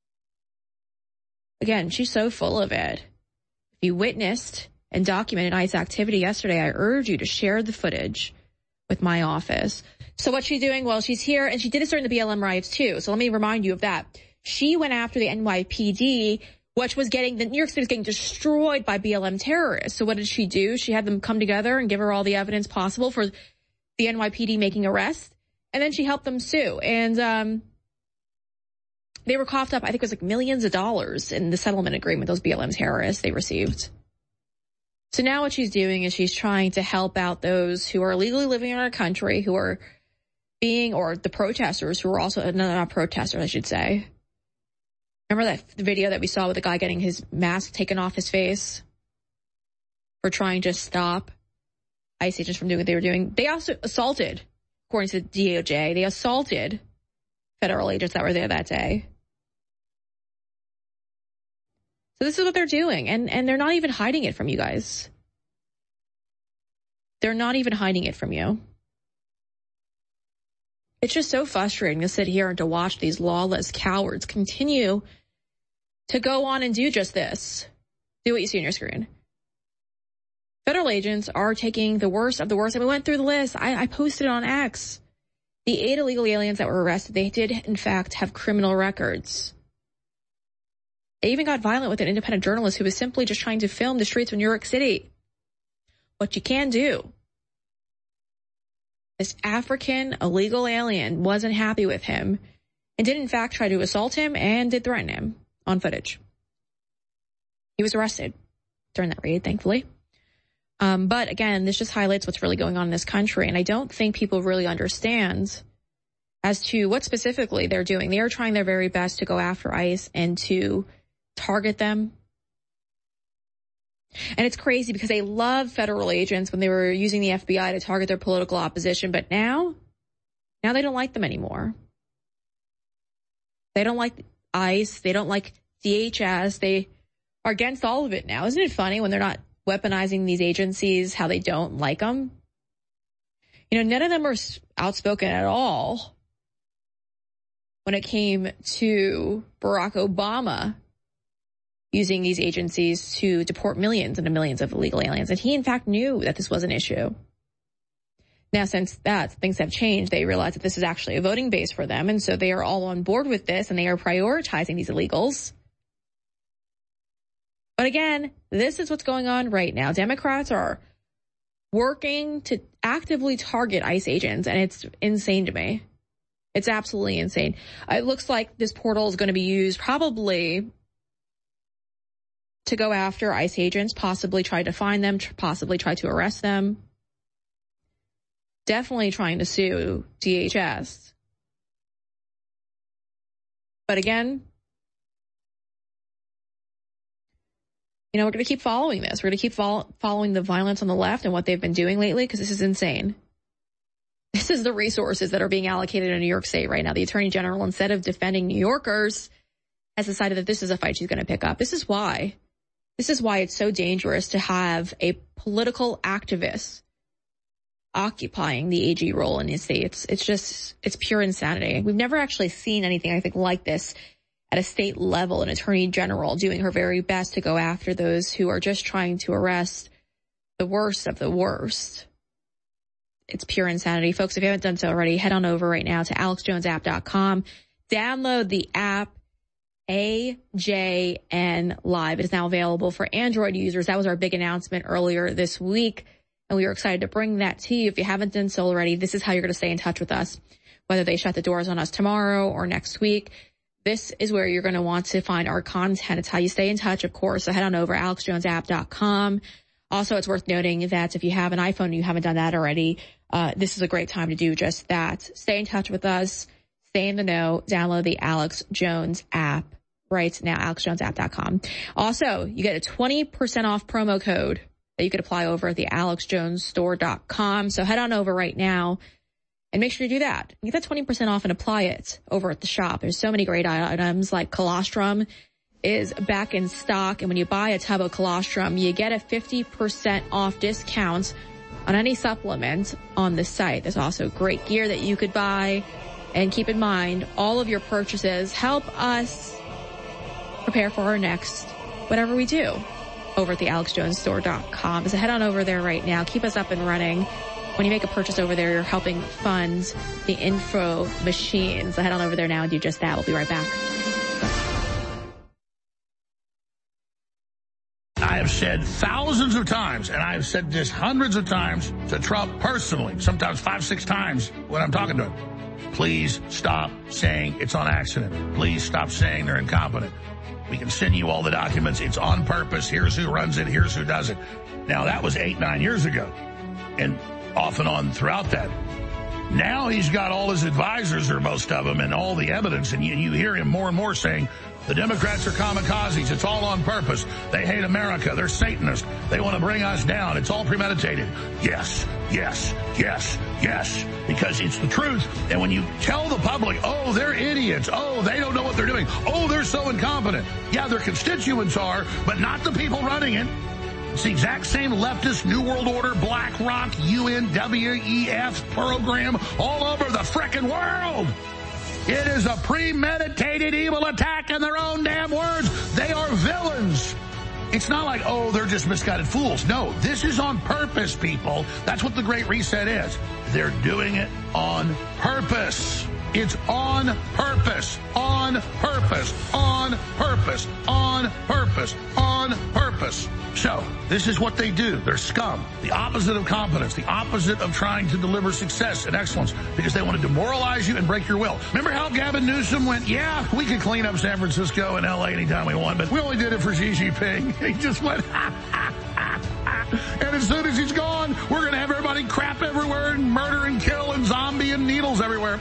Again, she's so full of it. If you witnessed and documented ICE activity yesterday, I urge you to share the footage with my office. So what's she doing? Well, she's here, and she did this during the B L M riots too. So let me remind you of that. She went after the N Y P D, which was getting, the New York City was getting destroyed by B L M terrorists. So what did she do? She had them come together and give her all the evidence possible for the N Y P D making arrests. And then she helped them sue. And um they were coughed up, I think it was like millions of dollars in the settlement agreement those B L M terrorists they received. So now what she's doing is she's trying to help out those who are illegally living in our country, who are being, or the protesters who are also, no, not protesters, I should say. Remember that video that we saw with the guy getting his mask taken off his face for trying to stop ICE agents from doing what they were doing? They also assaulted, according to the D O J, they assaulted federal agents that were there that day. So this is what they're doing, and, and they're not even hiding it from you guys. They're not even hiding it from you. It's just so frustrating to sit here and to watch these lawless cowards continue to go on and do just this. Do what you see on your screen. Federal agents are taking the worst of the worst. And we went through the list. I, I posted on X. The eight illegal aliens that were arrested, they did, in fact, have criminal records. They even got violent with an independent journalist who was simply just trying to film the streets of New York City. What you can do. This African illegal alien wasn't happy with him and did, in fact, try to assault him and did threaten him on footage. He was arrested during that raid, thankfully. Um, but again, this just highlights what's really going on in this country. And I don't think people really understand as to what specifically they're doing. They are trying their very best to go after ICE and to target them. And it's crazy because they love federal agents when they were using the F B I to target their political opposition. But now, now they don't like them anymore. They don't like ICE. They don't like D H S. They are against all of it now. Isn't it funny when they're not weaponizing these agencies, how they don't like them? You know, none of them are outspoken at all when it came to Barack Obama using these agencies to deport millions and millions of illegal aliens. And he, in fact, knew that this was an issue. Now, since that, things have changed. They realize that this is actually a voting base for them. And so they are all on board with this, and they are prioritizing these illegals. But again, this is what's going on right now. Democrats are working to actively target ICE agents, and it's insane to me. It's absolutely insane. It looks like this portal is going to be used probably to go after ICE agents, possibly try to find them, possibly try to arrest them. Definitely trying to sue D H S. But again, you know, we're going to keep following this. We're going to keep fol- following the violence on the left and what they've been doing lately, because this is insane. This is the resources that are being allocated in New York State right now. The Attorney General, instead of defending New Yorkers, has decided that this is a fight she's going to pick up. This is why. This is why it's so dangerous to have a political activist occupying the A G role in the states. It's just, it's pure insanity. We've never actually seen anything, I think, like this at a state level, an attorney general doing her very best to go after those who are just trying to arrest the worst of the worst. It's pure insanity. Folks, if you haven't done so already, head on over right now to alex jones app dot com. Download the app, A J N Live. It is now available for Android users. That was our big announcement earlier this week, and we were excited to bring that to you. If you haven't done so already, this is how you're going to stay in touch with us, whether they shut the doors on us tomorrow or next week. This is where you're going to want to find our content. It's how you stay in touch, of course. So head on over, alex jones app dot com. Also, it's worth noting that if you have an iPhone and you haven't done that already, uh, this is a great time to do just that. Stay in touch with us. Stay in the know. Download the Alex Jones app right now, alex jones app dot com. Also, you get a twenty percent off promo code that you could apply over at the alex jones store dot com. So head on over right now and make sure you do that. Get that twenty percent off and apply it over at the shop. There's so many great items, like colostrum is back in stock. And when you buy a tub of colostrum, you get a fifty percent off discount on any supplement on the site. There's also great gear that you could buy. And keep in mind, all of your purchases help us prepare for our next whatever we do over at the alex jones store dot com. So head on over there right now. Keep us up and running. When you make a purchase over there, you're helping fund the info machine. So head on over there now and do just that. We'll be right back. I have said thousands of times, and I've said this hundreds of times to Trump personally, sometimes five, six times when I'm talking to him. Please stop saying it's on accident. Please stop saying they're incompetent. We can send you all the documents. It's on purpose. Here's who runs it. Here's who does it. Now, that was eight, nine years ago, and off and on throughout that. Now he's got all his advisors, or most of them, and all the evidence, and you, you hear him more and more saying, the Democrats are kamikazes. It's all on purpose. They hate America. They're Satanists. They want to bring us down. It's all premeditated. Yes, yes, yes, yes, because it's the truth. And when you tell the public, oh, they're idiots. Oh, they don't know what they're doing. Oh, they're so incompetent. Yeah, their constituents are, but not the people running it. It's the exact same leftist New World Order, BlackRock, U N W E F program all over the frickin' world. It is a premeditated evil attack in their own damn words. They are villains. It's not like, oh, they're just misguided fools. No, this is on purpose, people. That's what the Great Reset is. They're doing it on purpose. It's on purpose, on purpose, on purpose, on purpose, on purpose. So, this is what they do. They're scum. The opposite of competence. The opposite of trying to deliver success and excellence. Because they want to demoralize you and break your will. Remember how Gavin Newsom went, yeah, we could clean up San Francisco and L A anytime we want, but we only did it for Xi Jinping. He just went, ha, ha, ha, ha. And as soon as he's gone, we're going to have everybody crap everywhere and murder and kill and zombie and needles everywhere.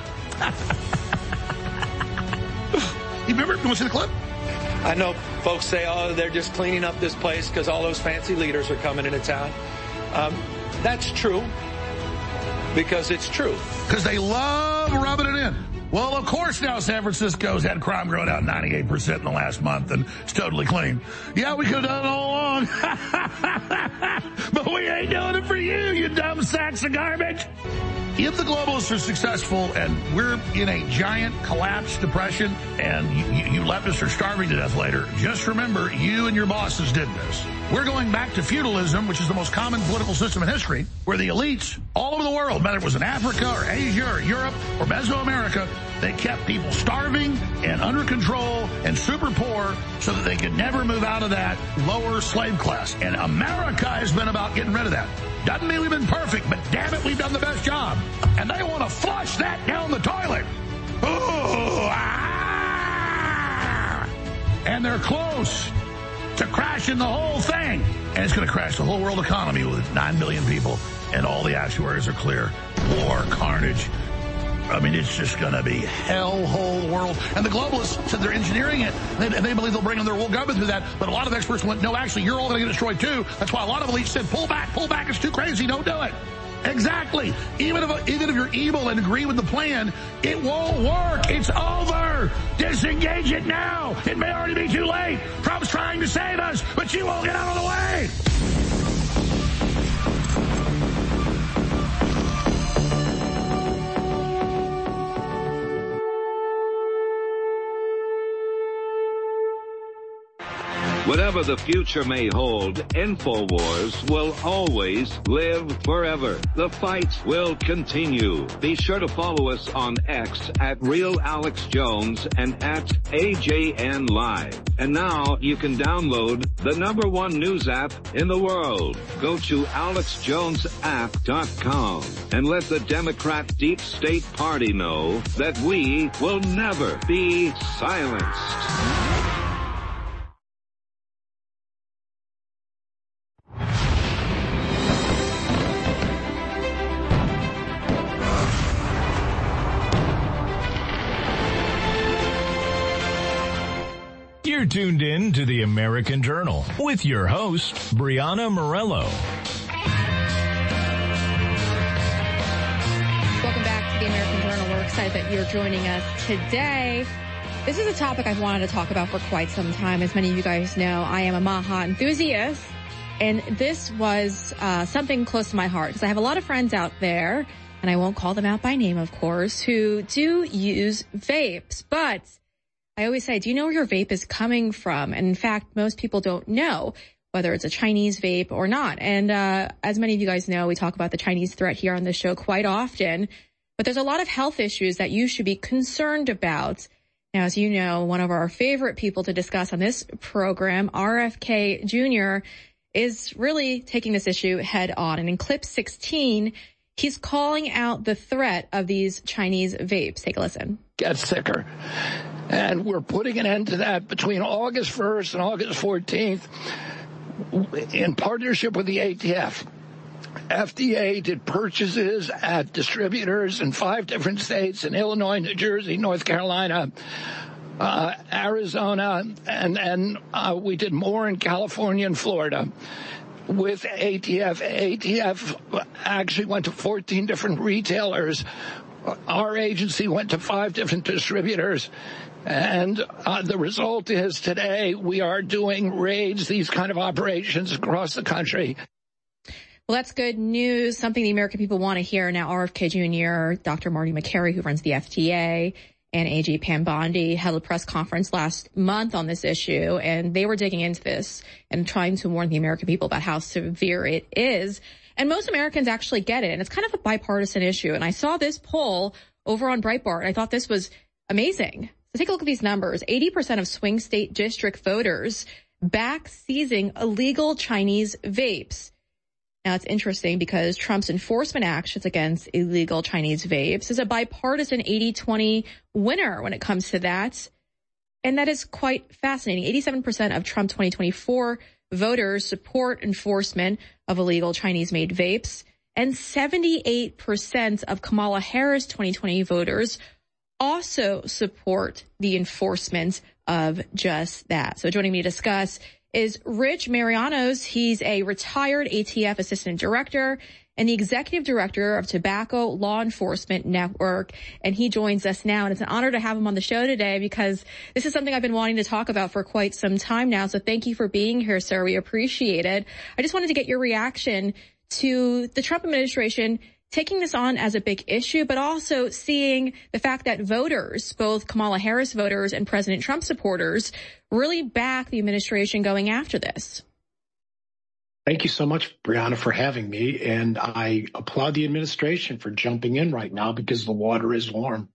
You remember? You want to see the clip? I know folks say, oh, they're just cleaning up this place because all those fancy leaders are coming into town. Um, that's true because it's true. Because they love rubbing it in. Well, of course now San Francisco's had crime growing out ninety-eight percent in the last month and it's totally clean. Yeah, we could have done it all along. But we ain't doing it for you, you dumb sacks of garbage. If the globalists are successful and we're in a giant collapse depression and you, you, you leftists are starving to death later, just remember you and your bosses did this. We're going back to feudalism, which is the most common political system in history, where the elites all over the world, whether it was in Africa or Asia or Europe or Mesoamerica, they kept people starving and under control and super poor so that they could never move out of that lower slave class. And America has been about getting rid of that. Doesn't mean we've been perfect, but damn it, we've done the best job. And they want to flush that down the toilet. Ooh, ah! And they're close to crashing the whole thing. And it's going to crash the whole world economy with nine billion people, and all the actuaries are clear. War, carnage. I mean, it's just going to be hellhole world. And the globalists said they're engineering it, and they, they believe they'll bring in their world government through that. But a lot of experts went, no, actually, you're all going to get destroyed too. That's why a lot of elites said, pull back, pull back. It's too crazy. Don't do it. Exactly. Even if even if you're evil and agree with the plan, it won't work. It's over. Disengage it now. It may already be too late. Trump's trying to save us, but you won't get out of the way. Whatever the future may hold, InfoWars will always live forever. The fight will continue. Be sure to follow us on X at Real Alex Jones and at A J N Live. And now you can download the number one news app in the world. Go to alex jones app dot com and let the Democrat Deep State Party know that we will never be silenced. You're tuned in to the American Journal with your host, Brianna Morello. Welcome back to the American Journal. We're excited that you're joining us today. This is a topic I've wanted to talk about for quite some time. As many of you guys know, I am a Maha enthusiast, and this was uh, something close to my heart because I have a lot of friends out there, and I won't call them out by name, of course, who do use vapes, but I always say, do you know where your vape is coming from? And in fact, most people don't know whether it's a Chinese vape or not. And uh as many of you guys know, we talk about the Chinese threat here on the show quite often. But there's a lot of health issues that you should be concerned about. Now, as you know, one of our favorite people to discuss on this program, R F K Junior, is really taking this issue head on. And in clip sixteen, he's calling out the threat of these Chinese vapes. Take a listen. Get sicker. And we're putting an end to that between August first and August fourteenth in partnership with the A T F. F D A did purchases at distributors in five different states, in Illinois, New Jersey, North Carolina, uh, Arizona, and, and uh, we did more in California and Florida. With A T F, A T F actually went to fourteen different retailers. Our agency went to five different distributors. And uh, the result is today we are doing raids, these kind of operations across the country. Well, that's good news, something the American people want to hear. Now, R F K Junior, Doctor Marty Makary, who runs the F D A, and A G Pam Bondi held a press conference last month on this issue, and they were digging into this and trying to warn the American people about how severe it is. And most Americans actually get it, and it's kind of a bipartisan issue. And I saw this poll over on Breitbart, and I thought this was amazing. So take a look at these numbers. eighty percent of swing state district voters back seizing illegal Chinese vapes. Now, it's interesting because Trump's enforcement actions against illegal Chinese vapes is a bipartisan eighty twenty winner when it comes to that. And that is quite fascinating. eighty-seven percent of Trump twenty twenty-four voters support enforcement of illegal Chinese-made vapes, and seventy-eight percent of Kamala Harris twenty twenty voters also support the enforcement of just that. So joining me to discuss is Rich Marianos. He's a retired A T F assistant director and the executive director of Tobacco Law Enforcement Network. And he joins us now. And it's an honor to have him on the show today because this is something I've been wanting to talk about for quite some time now. So thank you for being here, sir. We appreciate it. I just wanted to get your reaction to the Trump administration taking this on as a big issue, but also seeing the fact that voters, both Kamala Harris voters and President Trump supporters, really back the administration going after this. Thank you so much, Brianna, for having me. And I applaud the administration for jumping in right now because the water is warm.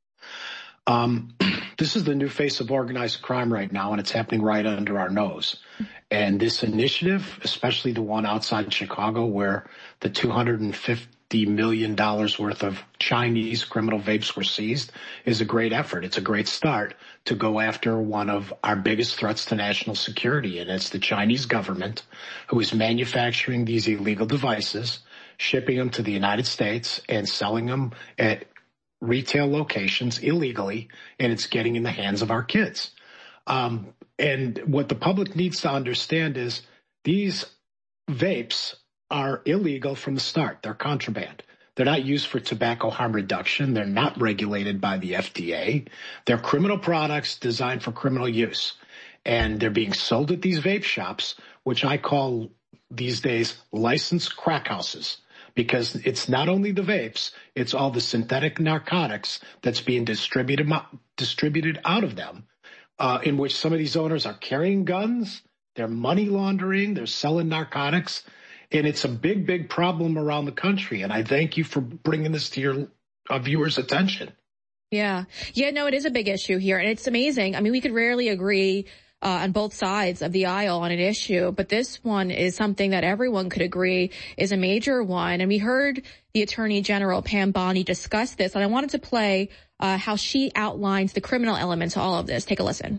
Um, this is the new face of organized crime right now, and it's happening right under our nose. And this initiative, especially the one outside Chicago where the two hundred fifty million dollars worth of Chinese criminal vapes were seized, is a great effort. It's a great start to go after one of our biggest threats to national security, and it's the Chinese government who is manufacturing these illegal devices, shipping them to the United States and selling them at retail locations illegally, and it's getting in the hands of our kids. Um, and what the public needs to understand is these vapes are illegal from the start. They're contraband. They're not used for tobacco harm reduction. They're not regulated by the F D A. They're criminal products designed for criminal use. And they're being sold at these vape shops, which I call these days licensed crack houses, because it's not only the vapes, it's all the synthetic narcotics that's being distributed, distributed out of them, uh, in which some of these owners are carrying guns, they're money laundering, they're selling narcotics. And it's a big, big problem around the country. And I thank you for bringing this to your uh, viewers' attention. Yeah. Yeah, no, it is a big issue here. And it's amazing. I mean, we could rarely agree uh, on both sides of the aisle on an issue, but this one is something that everyone could agree is a major one. And we heard the Attorney General, Pam Bondi, discuss this. And I wanted to play uh, how she outlines the criminal element to all of this. Take a listen.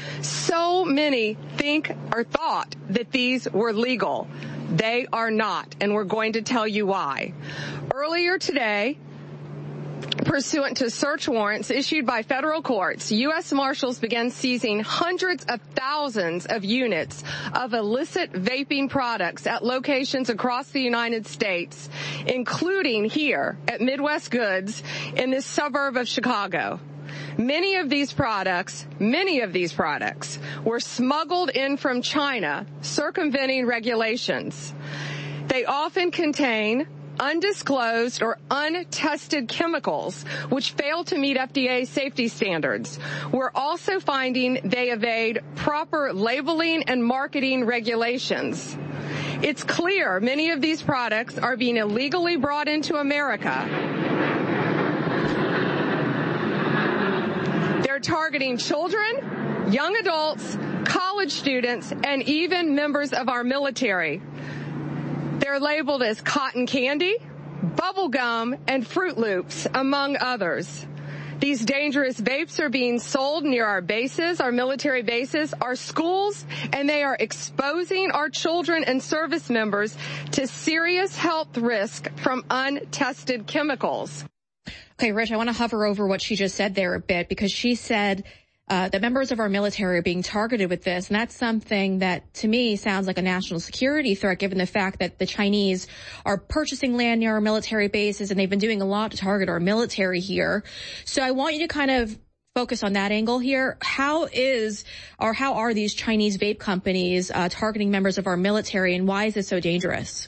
So many think or thought that these were legal. They are not, and we're going to tell you why. Earlier today, pursuant to search warrants issued by federal courts, U S Marshals began seizing hundreds of thousands of units of illicit vaping products at locations across the United States, including here at Midwest Goods in this suburb of Chicago. Many of these products, many of these products were smuggled in from China, circumventing regulations. They often contain undisclosed or untested chemicals which fail to meet F D A safety standards. We're also finding they evade proper labeling and marketing regulations. It's clear many of these products are being illegally brought into America. They're targeting children, young adults, college students, and even members of our military. They're labeled as cotton candy, bubble gum, and Fruit Loops, among others. These dangerous vapes are being sold near our bases, our military bases, our schools, and they are exposing our children and service members to serious health risk from untested chemicals. Okay, Rich, I want to hover over what she just said there a bit, because she said uh, that members of our military are being targeted with this. And that's something that, to me, sounds like a national security threat, given the fact that the Chinese are purchasing land near our military bases, and they've been doing a lot to target our military here. So I want you to kind of focus on that angle here. How is, or how are these Chinese vape companies uh, targeting members of our military, and why is this so dangerous?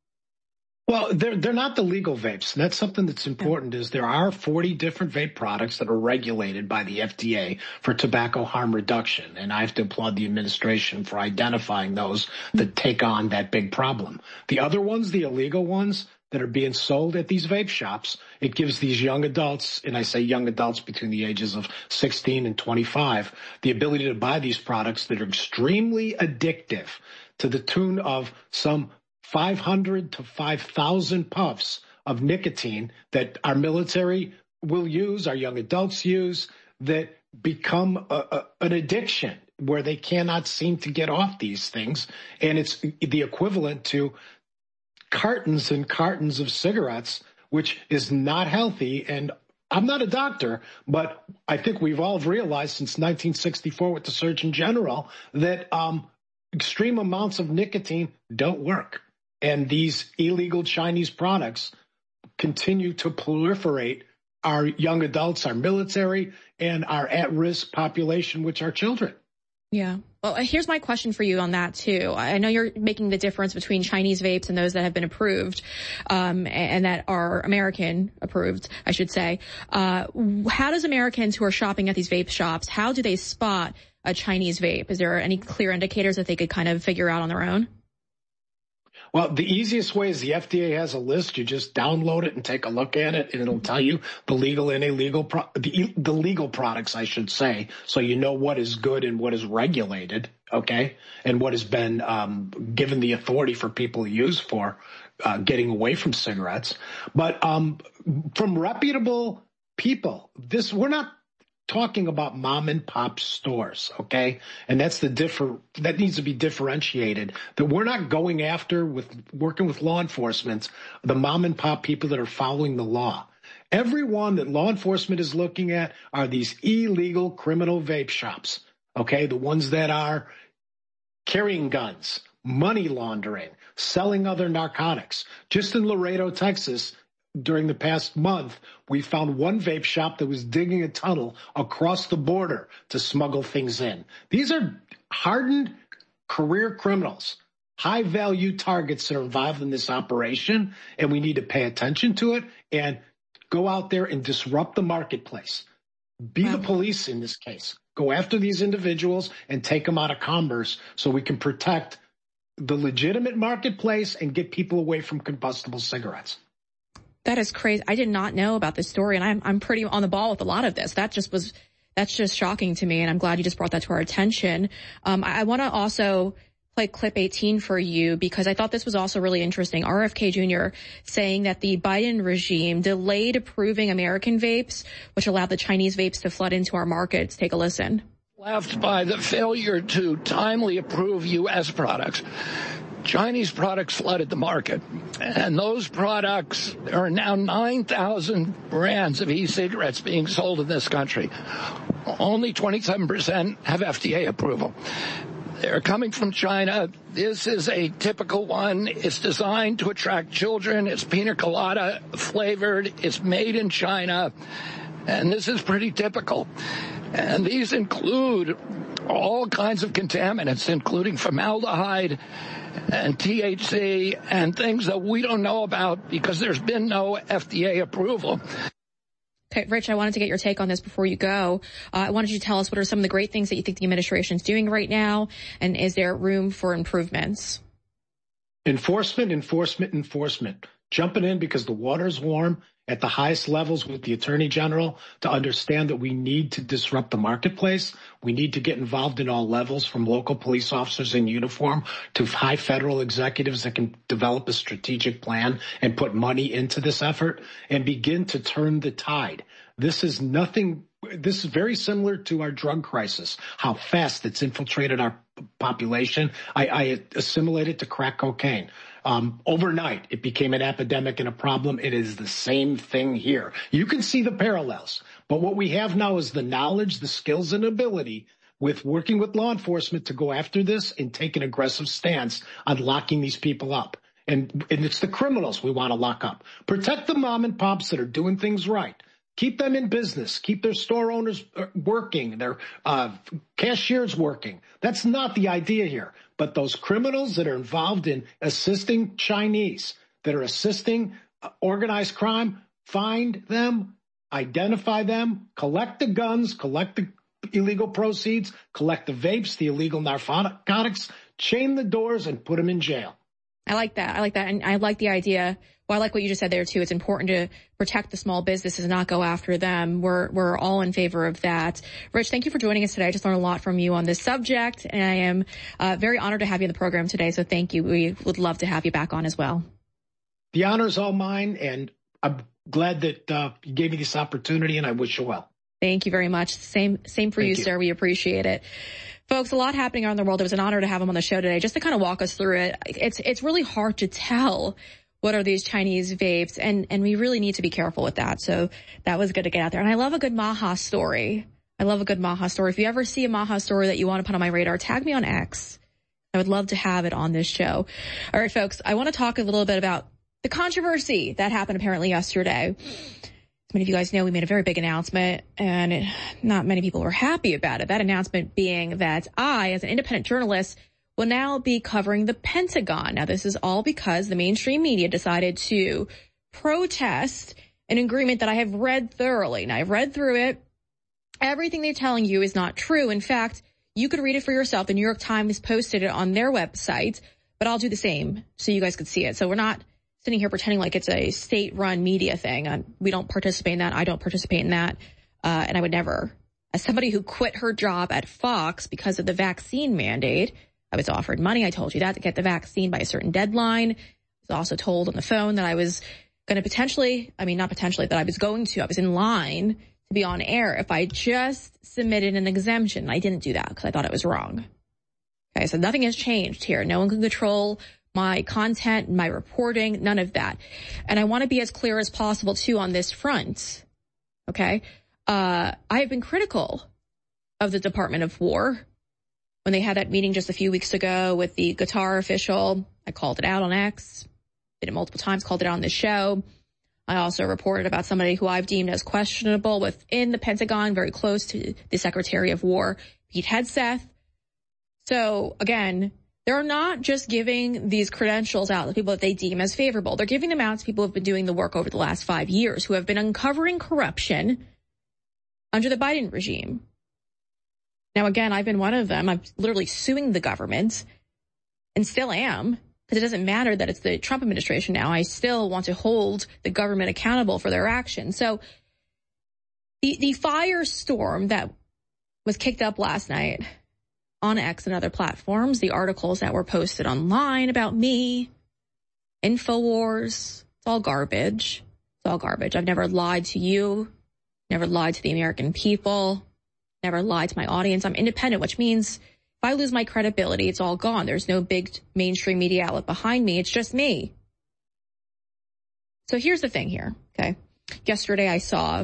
Well, they're they're not the legal vapes. And that's something that's important, is there are forty different vape products that are regulated by the F D A for tobacco harm reduction. And I have to applaud the administration for identifying those that take on that big problem. The other ones, the illegal ones that are being sold at these vape shops, it gives these young adults, and I say young adults between the ages of sixteen and twenty-five, the ability to buy these products that are extremely addictive, to the tune of some five hundred to five thousand puffs of nicotine that our military will use, our young adults use, that become a, a, an addiction where they cannot seem to get off these things. And it's the equivalent to cartons and cartons of cigarettes, which is not healthy. And I'm not a doctor, but I think we've all realized since nineteen sixty-four with the Surgeon General that um, extreme amounts of nicotine don't work. And these illegal Chinese products continue to proliferate our young adults, our military, and our at-risk population, which are children. Yeah. Well, here's my question for you on that, too. I know you're making the difference between Chinese vapes and those that have been approved, um, and that are American approved, I should say. Uh, how does Americans who are shopping at these vape shops, how do they spot a Chinese vape? Is there any clear indicators that they could kind of figure out on their own? Well, the easiest way is the F D A has a list. You just download it and take a look at it, and it'll tell you the legal and illegal, pro- the, the legal products, I should say, so you know what is good and what is regulated, okay, and what has been um, given the authority for people to use for uh, getting away from cigarettes. But um, from reputable people, this we're not talking about mom and pop stores, okay? And that's the differ, that needs to be differentiated, that we're not going after with working with law enforcement, the mom and pop people that are following the law. Everyone that law enforcement is looking at are these illegal criminal vape shops, okay? The ones that are carrying guns, money laundering, selling other narcotics. Just in Laredo, Texas, during the past month, we found one vape shop that was digging a tunnel across the border to smuggle things in. These are hardened career criminals, high-value targets that are involved in this operation, and we need to pay attention to it and go out there and disrupt the marketplace. Be wow. the police in this case. Go after these individuals and take them out of commerce so we can protect the legitimate marketplace and get people away from combustible cigarettes. That is crazy. I did not know about this story, and I'm I'm pretty on the ball with a lot of this. That just was, that's just shocking to me, and I'm glad you just brought that to our attention. Um, I, I want to also play clip eighteen for you because I thought this was also really interesting. R F K Junior saying that the Biden regime delayed approving American vapes, which allowed the Chinese vapes to flood into our markets. Take a listen. Left by the failure to timely approve U S products. Chinese products flooded the market, and those products, there are now nine thousand brands of e-cigarettes being sold in this country. Only twenty-seven percent have F D A approval. They're coming from China. This is a typical one. It's designed to attract children. It's pina colada flavored. It's made in China, and this is pretty typical. And these include all kinds of contaminants, including formaldehyde and T H C and things that we don't know about because there's been no F D A approval. Okay, Rich, I wanted to get your take on this before you go. Uh, I wanted you to tell us what are some of the great things that you think the administration is doing right now, and is there room for improvements? Enforcement, enforcement, enforcement. Jumping in because the water's warm at the highest levels with the Attorney General to understand that we need to disrupt the marketplace. We need to get involved in all levels, from local police officers in uniform to high federal executives that can develop a strategic plan and put money into this effort and begin to turn the tide. This is nothing. This is very similar to our drug crisis, how fast it's infiltrated our population. I, I assimilate it to crack cocaine. Um, overnight, it became an epidemic and a problem. It is the same thing here. You can see the parallels. But what we have now is the knowledge, the skills, and ability with working with law enforcement to go after this and take an aggressive stance on locking these people up. And, and it's the criminals we want to lock up. Protect the mom and pops that are doing things right. Keep them in business. Keep their store owners working, their uh, cashiers working. That's not the idea here. But those criminals that are involved in assisting Chinese, that are assisting organized crime, find them, identify them, collect the guns, collect the illegal proceeds, collect the vapes, the illegal narcotics, chain the doors, and put them in jail. I like that. I like that. And I like the idea. Well, I like what you just said there, too. It's important to protect the small businesses and not go after them. We're we're all in favor of that. Rich, thank you for joining us today. I just learned a lot from you on this subject, and I am uh, very honored to have you in the program today. So thank you. We would love to have you back on as well. The honor is all mine, and I'm glad that uh, you gave me this opportunity, and I wish you well. Thank you very much. Same same for you, you, sir. We appreciate it. Folks, a lot happening around the world. It was an honor to have him on the show today just to kind of walk us through it. It's it's really hard to tell what are these Chinese vapes, and, and we really need to be careful with that. So that was good to get out there. And I love a good Maha story. I love a good Maha story. If you ever see a Maha story that you want to put on my radar, tag me on X. I would love to have it on this show. All right, folks, I want to talk a little bit about the controversy that happened apparently yesterday. As many of you guys know, we made a very big announcement, and it, not many people were happy about it. That announcement being that I, as an independent journalist, will now be covering the Pentagon. Now, this is all because the mainstream media decided to protest an agreement that I have read thoroughly. Now, I've read through it. Everything they're telling you is not true. In fact, you could read it for yourself. The New York Times posted it on their website, but I'll do the same so you guys could see it. So we're not sitting here pretending like it's a state-run media thing. Uh, we don't participate in that. I don't participate in that. Uh, and I would never. As somebody who quit her job at Fox because of the vaccine mandate, I was offered money. I told you that to get the vaccine by a certain deadline. I was also told on the phone that I was going to potentially, I mean, not potentially, that I was going to, I was in line to be on air if I just submitted an exemption. I didn't do that because I thought it was wrong. Okay, so nothing has changed here. No one can control my content, my reporting, none of that. And I want to be as clear as possible, too, on this front. Okay? Uh, I have been critical of the Department of War. When they had that meeting just a few weeks ago with the Qatar official, I called it out on X, did it multiple times, called it out on this show. I also reported about somebody who I've deemed as questionable within the Pentagon, very close to the Secretary of War, Pete Hegseth. So, again, they're not just giving these credentials out to people that they deem as favorable. They're giving them out to people who have been doing the work over the last five years, who have been uncovering corruption under the Biden regime. Now, again, I've been one of them. I'm literally suing the government and still am, because it doesn't matter that it's the Trump administration now. I still want to hold the government accountable for their actions. So the, the firestorm that was kicked up last night on X and other platforms, the articles that were posted online about me, InfoWars, it's all garbage. It's all garbage. I've never lied to you, never lied to the American people. Never lied to my audience. I'm independent, which means if I lose my credibility, it's all gone. There's no big mainstream media outlet behind me. It's just me. So here's the thing here, okay? Yesterday I saw,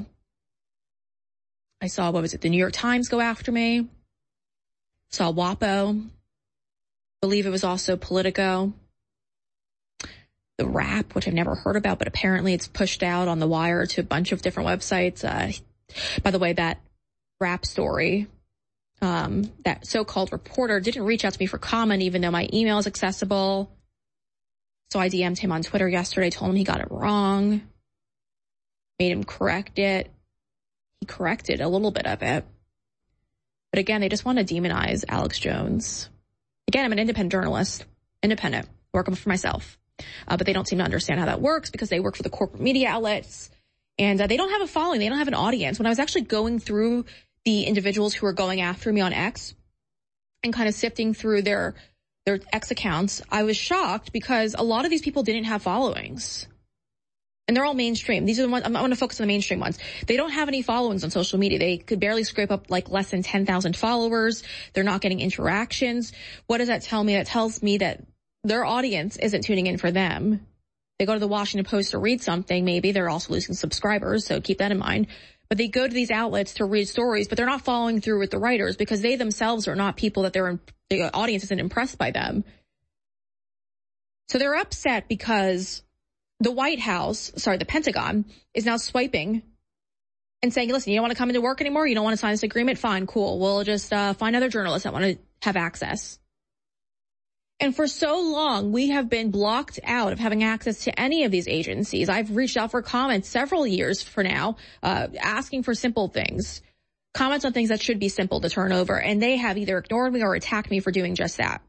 I saw, what was it, the New York Times go after me. Saw WAPO. Believe it was also Politico. The Wrap, which I've never heard about, but apparently it's pushed out on the wire to a bunch of different websites. Uh, by the way, that Wrap story, um, that so-called reporter didn't reach out to me for comment, even though my email is accessible. So I D M'd him on Twitter yesterday, told him he got it wrong, made him correct it. He corrected a little bit of it. But again, they just want to demonize Alex Jones. Again, I'm an independent journalist, independent, working for myself. Uh, but they don't seem to understand how that works because they work for the corporate media outlets. And uh, they don't have a following. They don't have an audience. When I was actually going through the individuals who are going after me on X and kind of sifting through their their X accounts, I was shocked because a lot of these people didn't have followings. And they're all mainstream. These are the ones, I'm, I'm going to focus on the mainstream ones. They don't have any followings on social media. They could barely scrape up like less than ten thousand followers. They're not getting interactions. What does that tell me? That tells me that their audience isn't tuning in for them. They go to the Washington Post to read something. Maybe they're also losing subscribers, so keep that in mind. But they go to these outlets to read stories, but they're not following through with the writers because they themselves are not people that their the audience isn't impressed by them. So they're upset because the White House, sorry, the Pentagon, is now swiping and saying, listen, you don't want to come into work anymore? You don't want to sign this agreement? Fine, cool. We'll just uh, find other journalists that want to have access. And for so long, we have been blocked out of having access to any of these agencies. I've reached out for comments several years for now, uh, asking for simple things, comments on things that should be simple to turn over. And they have either ignored me or attacked me for doing just that.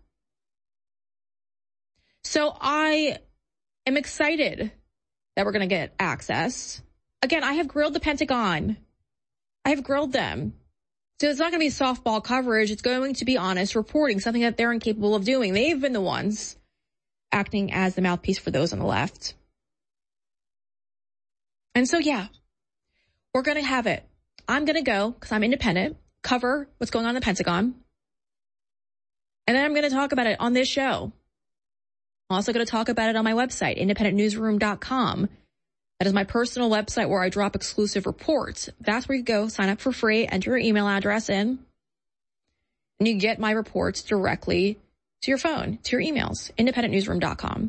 So I am excited that we're going to get access. Again, I have grilled the Pentagon. I have grilled them. So it's not going to be softball coverage. It's going to be honest reporting, something that they're incapable of doing. They've been the ones acting as the mouthpiece for those on the left. And so, yeah, we're going to have it. I'm going to go, because I'm independent, cover what's going on in the Pentagon. And then I'm going to talk about it on this show. I'm also going to talk about it on my website, independent newsroom dot com. That is my personal website where I drop exclusive reports. That's where you go, sign up for free, enter your email address in, and you get my reports directly to your phone, to your emails, independent newsroom dot com.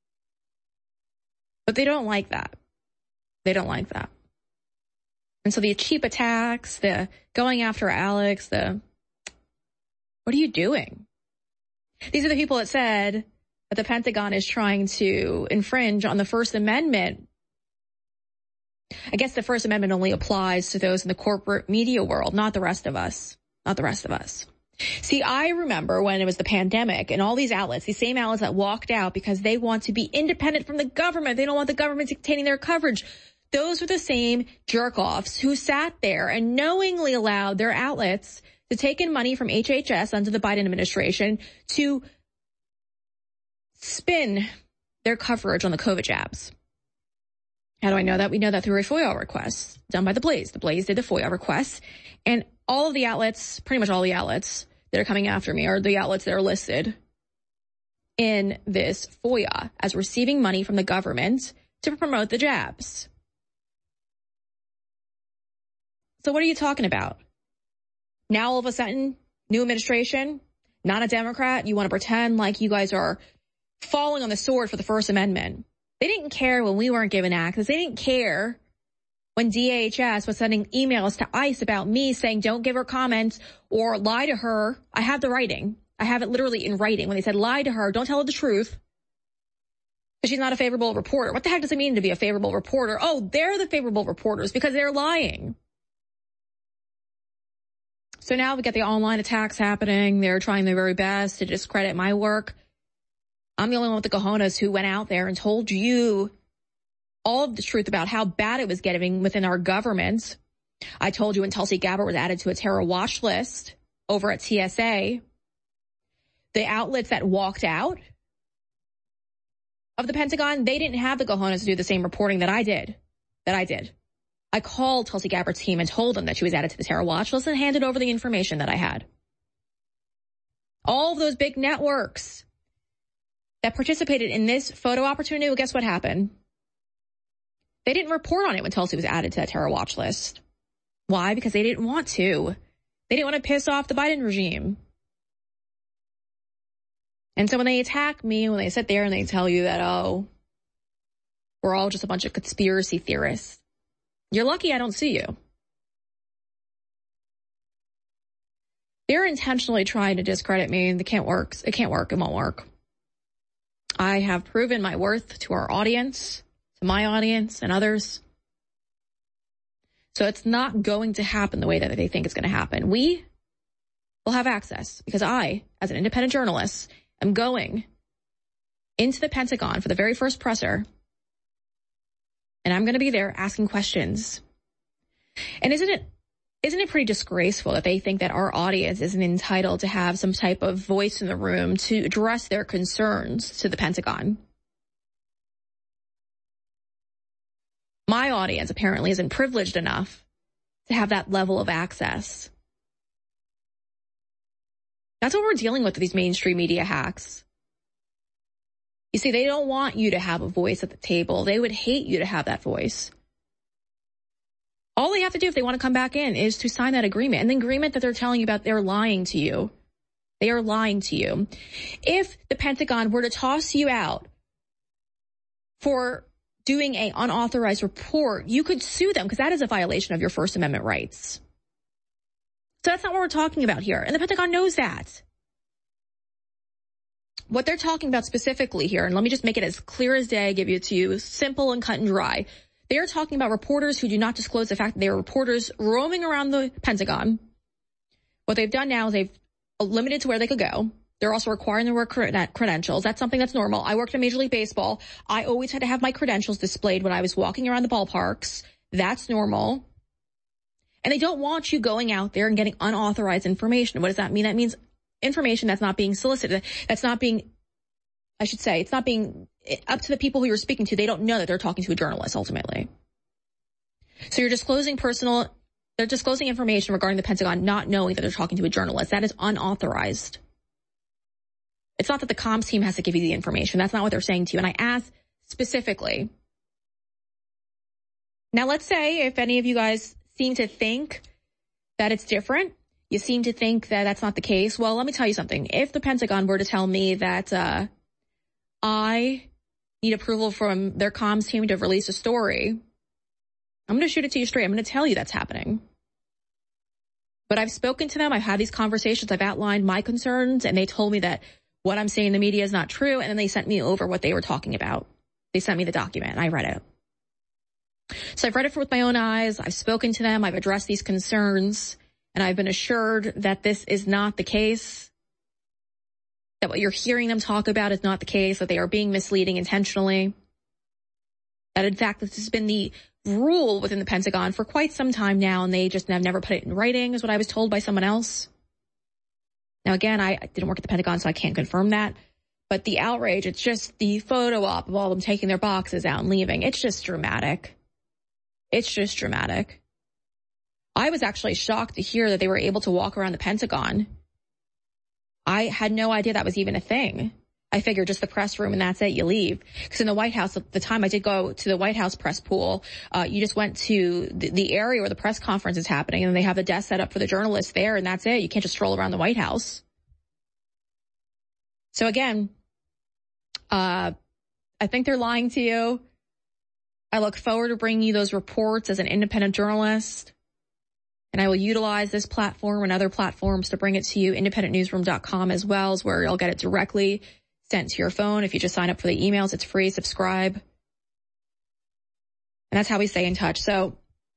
But they don't like that. They don't like that. And so the cheap attacks, the going after Alex, the, what are you doing? These are the people that said that the Pentagon is trying to infringe on the First Amendment. I guess the First Amendment only applies to those in the corporate media world, not the rest of us. Not the rest of us. See, I remember when it was the pandemic and all these outlets, these same outlets that walked out because they want to be independent from the government. They don't want the government dictating their coverage. Those were the same jerk-offs who sat there and knowingly allowed their outlets to take in money from H H S under the Biden administration to spin their coverage on the COVID jabs. How do I know that? We know that through a FOIA request done by The Blaze. The Blaze did the FOIA request, and all of the outlets, pretty much all the outlets that are coming after me are the outlets that are listed in this FOIA as receiving money from the government to promote the jabs. So what are you talking about? Now all of a sudden, new administration, not a Democrat, you want to pretend like you guys are falling on the sword for the First Amendment. They didn't care when we weren't given access. They didn't care when D H S was sending emails to ICE about me saying don't give her comments or lie to her. I have the writing. I have it literally in writing when they said lie to her, don't tell her the truth because she's not a favorable reporter. What the heck does it mean to be a favorable reporter? Oh, they're the favorable reporters because they're lying. So now we got the online attacks happening. They're trying their very best to discredit my work. I'm the only one with the cojones who went out there and told you all of the truth about how bad it was getting within our government. I told you when Tulsi Gabbard was added to a terror watch list over at T S A, the outlets that walked out of the Pentagon, they didn't have the cojones to do the same reporting that I did, that I did. I called Tulsi Gabbard's team and told them that she was added to the terror watch list and handed over the information that I had. All of those big networks that participated in this photo opportunity, well, guess what happened? They didn't report on it when Tulsi was added to that terror watch list. Why? Because they didn't want to. They didn't want to piss off the Biden regime. And so when they attack me, when they sit there and they tell you that, oh, we're all just a bunch of conspiracy theorists, you're lucky I don't see you. They're intentionally trying to discredit me. It can't work. It can't work. It won't work. I have proven my worth to our audience, to my audience and others. So it's not going to happen the way that they think it's going to happen. We will have access because I, as an independent journalist, am going into the Pentagon for the very first presser. And I'm going to be there asking questions. And isn't it Isn't it pretty disgraceful that they think that our audience isn't entitled to have some type of voice in the room to address their concerns to the Pentagon? My audience apparently isn't privileged enough to have that level of access. That's what we're dealing with with these mainstream media hacks. You see, they don't want you to have a voice at the table. They would hate you to have that voice. All they have to do if they want to come back in is to sign that agreement. And the agreement that they're telling you about, they're lying to you. They are lying to you. If the Pentagon were to toss you out for doing an unauthorized report, you could sue them because that is a violation of your First Amendment rights. So that's not what we're talking about here. And the Pentagon knows that. What they're talking about specifically here, and let me just make it as clear as day, give it to you, simple and cut and dry. They are talking about reporters who do not disclose the fact that they are reporters roaming around the Pentagon. What they've done now is they've limited to where they could go. They're also requiring their work credentials. That's something that's normal. I worked in Major League Baseball. I always had to have my credentials displayed when I was walking around the ballparks. That's normal. And they don't want you going out there and getting unauthorized information. What does that mean? That means information that's not being solicited. That's not being, I should say, it's not being up to the people who you're speaking to. They don't know that they're talking to a journalist ultimately. So you're disclosing personal, they're disclosing information regarding the Pentagon, not knowing that they're talking to a journalist. That is unauthorized. It's not that the comms team has to give you the information. That's not what they're saying to you. And I asked specifically. Now, let's say if any of you guys seem to think that it's different, you seem to think that that's not the case. Well, let me tell you something. If the Pentagon were to tell me that uh, I need approval from their comms team to release a story, I'm going to shoot it to you straight. I'm going to tell you that's happening. But I've spoken to them. I've had these conversations. I've outlined my concerns, and they told me that what I'm saying in the media is not true. And then they sent me over what they were talking about. They sent me the document. I read it. So I've read it with my own eyes. I've spoken to them. I've addressed these concerns. And I've been assured that this is not the case, that what you're hearing them talk about is not the case, that they are being misleading intentionally, that in fact this has been the rule within the Pentagon for quite some time now, and they just have never put it in writing, is what I was told by someone else. Now, again, I didn't work at the Pentagon, so I can't confirm that. But the outrage, it's just the photo op of all of them taking their boxes out and leaving. It's just dramatic. It's just dramatic. I was actually shocked to hear that they were able to walk around the Pentagon. I had no idea that was even a thing. I figured just the press room and that's it, you leave. Because in the White House, at the time I did go to the White House press pool, uh, you just went to the, the area where the press conference is happening, and they have the desk set up for the journalists there, and that's it. You can't just stroll around the White House. So again, uh, I think they're lying to you. I look forward to bringing you those reports as an independent journalist. And I will utilize this platform and other platforms to bring it to you. independent newsroom dot com as well is where you'll get it directly sent to your phone. If you just sign up for the emails, it's free. Subscribe. And that's how we stay in touch. So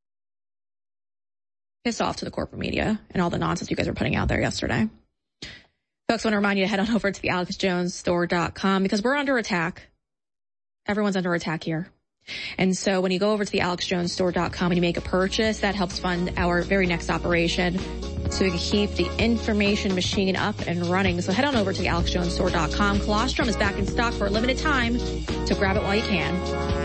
pissed off to the corporate media and all the nonsense you guys were putting out there yesterday. Folks, I want to remind you to head on over to the alex jones store dot com because we're under attack. Everyone's under attack here. And so when you go over to the alex jones store dot com and you make a purchase, that helps fund our very next operation so we can keep the information machine up and running. So head on over to the alex jones store dot com. Colostrum is back in stock for a limited time, so grab it while you can.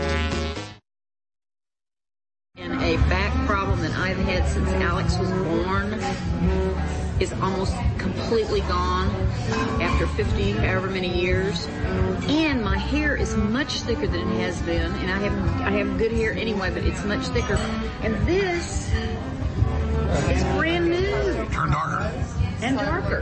And a back problem that I've had since Alex was born is almost completely gone after fifty, however many years. And my hair is much thicker than it has been. And I have I have good hair anyway, but it's much thicker. And this is brand new. Turn darker. And darker.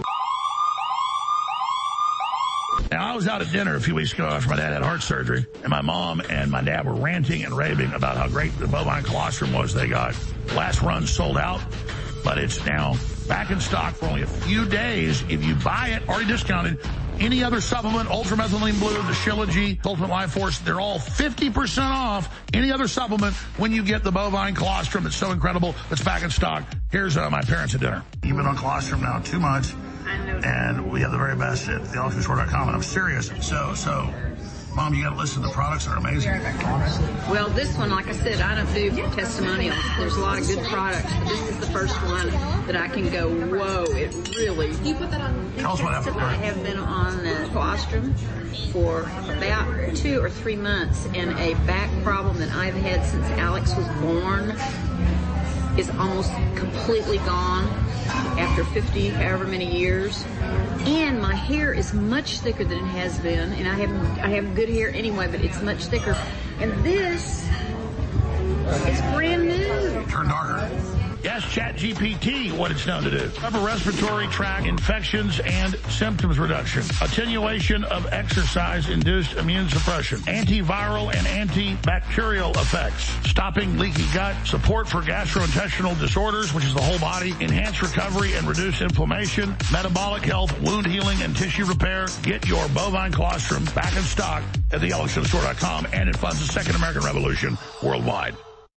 Now, I was out at dinner a few weeks ago after my dad had heart surgery, and my mom and my dad were ranting and raving about how great the bovine colostrum was they got. Last run sold out, but it's now back in stock for only a few days. If you buy it, already discounted, any other supplement, Ultramethylene Blue, the Shilajit, Ultimate Life Force, they're all fifty percent off any other supplement when you get the bovine colostrum. It's so incredible. It's back in stock. Here's uh, my parents at dinner. You've been on colostrum now too much, and we have the very best at the alex jones store dot com, and I'm serious. So, so, Mom, you got to listen. The products are amazing. Well, this one, like I said, I don't do testimonials. There's a lot of good products, but this is the first one that I can go, whoa, it really, You put that on. Tell us what happened. I have been on uh, colostrum for about two or three months, and a back problem that I've had since Alex was born is almost completely gone after fifty, however many years. And my hair is much thicker than it has been, and I have I have good hair anyway, but it's much thicker. And this is brand new. Turn darker. Yes, ChatGPT, what it's known to do. Upper respiratory tract infections and symptoms reduction. Attenuation of exercise-induced immune suppression. Antiviral and antibacterial effects. Stopping leaky gut. Support for gastrointestinal disorders, which is the whole body. Enhanced recovery and reduce inflammation. Metabolic health, wound healing, and tissue repair. Get your bovine colostrum back in stock at the alex jones store dot com, and it funds the Second American Revolution worldwide.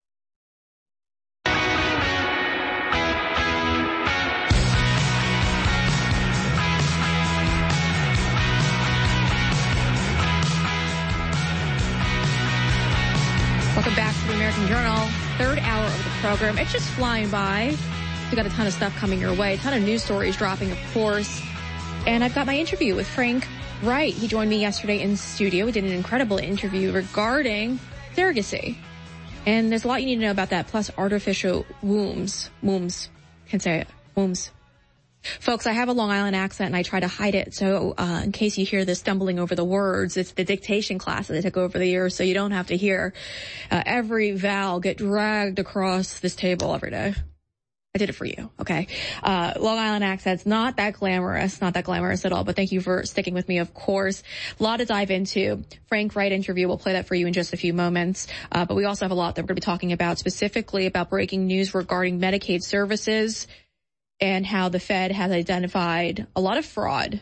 Welcome back to the American Journal, third hour of the program. It's just flying by. We've got a ton of stuff coming your way, a ton of news stories dropping, of course. And I've got my interview with Frank Wright. He joined me yesterday in the studio. We did an incredible interview regarding surrogacy. And there's a lot you need to know about that, plus artificial wombs. Wombs. Can't say it. Wombs. Folks, I have a Long Island accent, and I try to hide it. So uh, in case you hear this stumbling over the words, it's the dictation class that I took over the years, so you don't have to hear uh, every vowel get dragged across this table every day. I did it for you, okay? Uh, Long Island accent's not that glamorous, not that glamorous at all, but thank you for sticking with me, of course. A lot to dive into. Frank Wright interview, we'll play that for you in just a few moments. Uh, but we also have a lot that we're going to be talking about, specifically about breaking news regarding Medicaid services and how the Fed has identified a lot of fraud.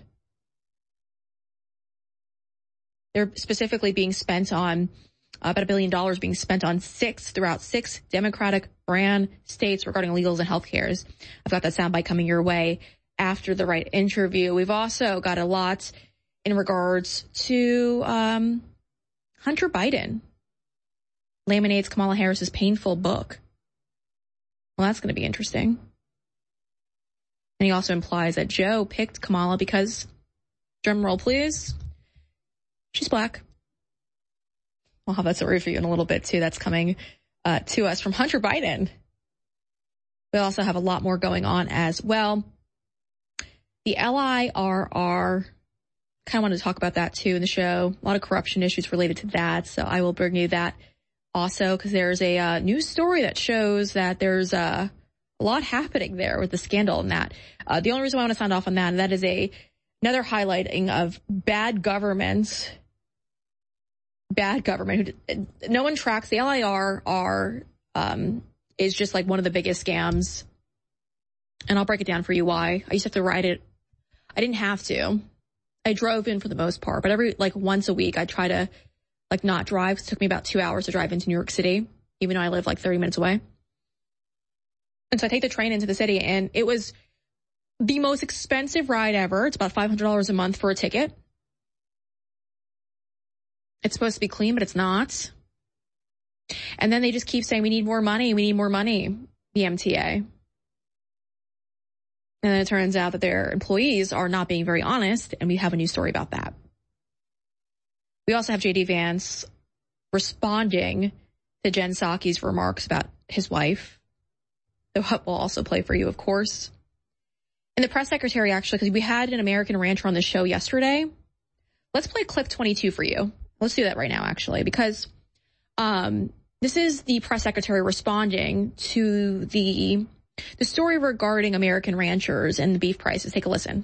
They're specifically being spent on uh, about a billion dollars being spent on six throughout six Democratic ran states regarding illegals and health cares. I've got that soundbite coming your way after the Wright interview. We've also got a lot in regards to um, Hunter Biden. Laminates Kamala Harris's painful book. Well, that's going to be interesting. And he also implies that Joe picked Kamala because, drum roll please, she's black. I'll have that story for you in a little bit too. That's coming uh, to us from Hunter Biden. We also have a lot more going on as well. The L I R R, kind of wanted to talk about that too in the show. A lot of corruption issues related to that. So I will bring you that also, because there's a uh, news story that shows that there's a, a lot happening there with the scandal and that. Uh, the only reason why I want to sound off on that, and that is a another highlighting of bad government. Bad government. No one tracks. The L I R R um, is just like one of the biggest scams. And I'll break it down for you why. I used to have to write it. I didn't have to. I drove in for the most part, but every, like once a week, I try to like not drive. It took me about two hours to drive into New York City, even though I live like thirty minutes away. And so I take the train into the city, and it was the most expensive ride ever. It's about five hundred dollars a month for a ticket. It's supposed to be clean, but it's not. And then they just keep saying, we need more money, we need more money, the M T A. And then it turns out that their employees are not being very honest, and we have a new story about that. We also have J D Vance responding to Jen Psaki's remarks about his wife. So we'll also play for you, of course. And the press secretary, actually, because we had an American rancher on the show yesterday. Let's play clip twenty-two for you. Let's do that right now, actually, because um, this is the press secretary responding to the the story regarding American ranchers and the beef prices. Take a listen.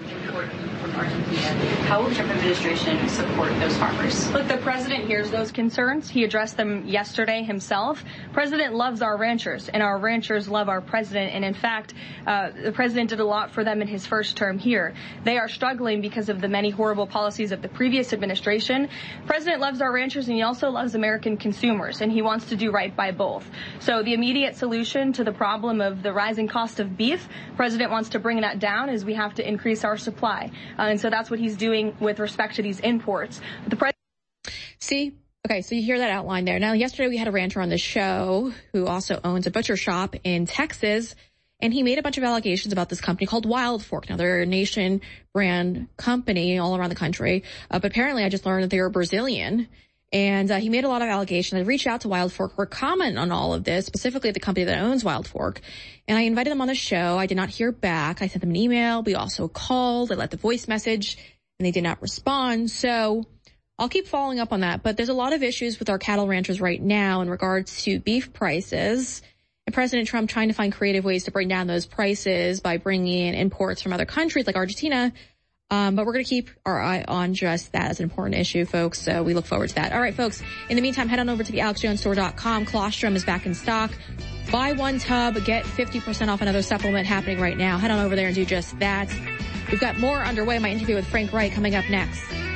How will the Trump administration support those farmers? Look, the president hears those concerns. He addressed them yesterday himself. President loves our ranchers, and our ranchers love our president. And in fact, uh, the president did a lot for them in his first term here. They are struggling because of the many horrible policies of the previous administration. President loves our ranchers, and he also loves American consumers, and he wants to do right by both. So the immediate solution to the problem of the rising cost of beef, president wants to bring that down, as we have to increase our supply. Uh, and so that's what he's doing with respect to these imports. The pres- See? Okay, so you hear that outline there. Now, yesterday we had a rancher on the show who also owns a butcher shop in Texas, And he made a bunch of allegations about this company called Wild Fork. Now, they're a nation brand company all around the country. Uh, but apparently I just learned that they were Brazilian. And uh, he made a lot of allegations. I reached out to Wild Fork for comment on all of this, specifically the company that owns Wild Fork. And I invited them on the show. I did not hear back. I sent them an email. We also called. I left a voice message, and they did not respond. So I'll keep following up on that. But there's a lot of issues with our cattle ranchers right now in regards to beef prices. And President Trump trying to find creative ways to bring down those prices by bringing in imports from other countries like Argentina. Um, but we're going to keep our eye on just that as an important issue, folks. So we look forward to that. All right, folks. In the meantime, head on over to the alex jones store dot com. Colostrum is back in stock. Buy one tub, get fifty percent off another supplement happening right now. Head on over there and do just that. We've got more underway. My interview with Frank Wright coming up next.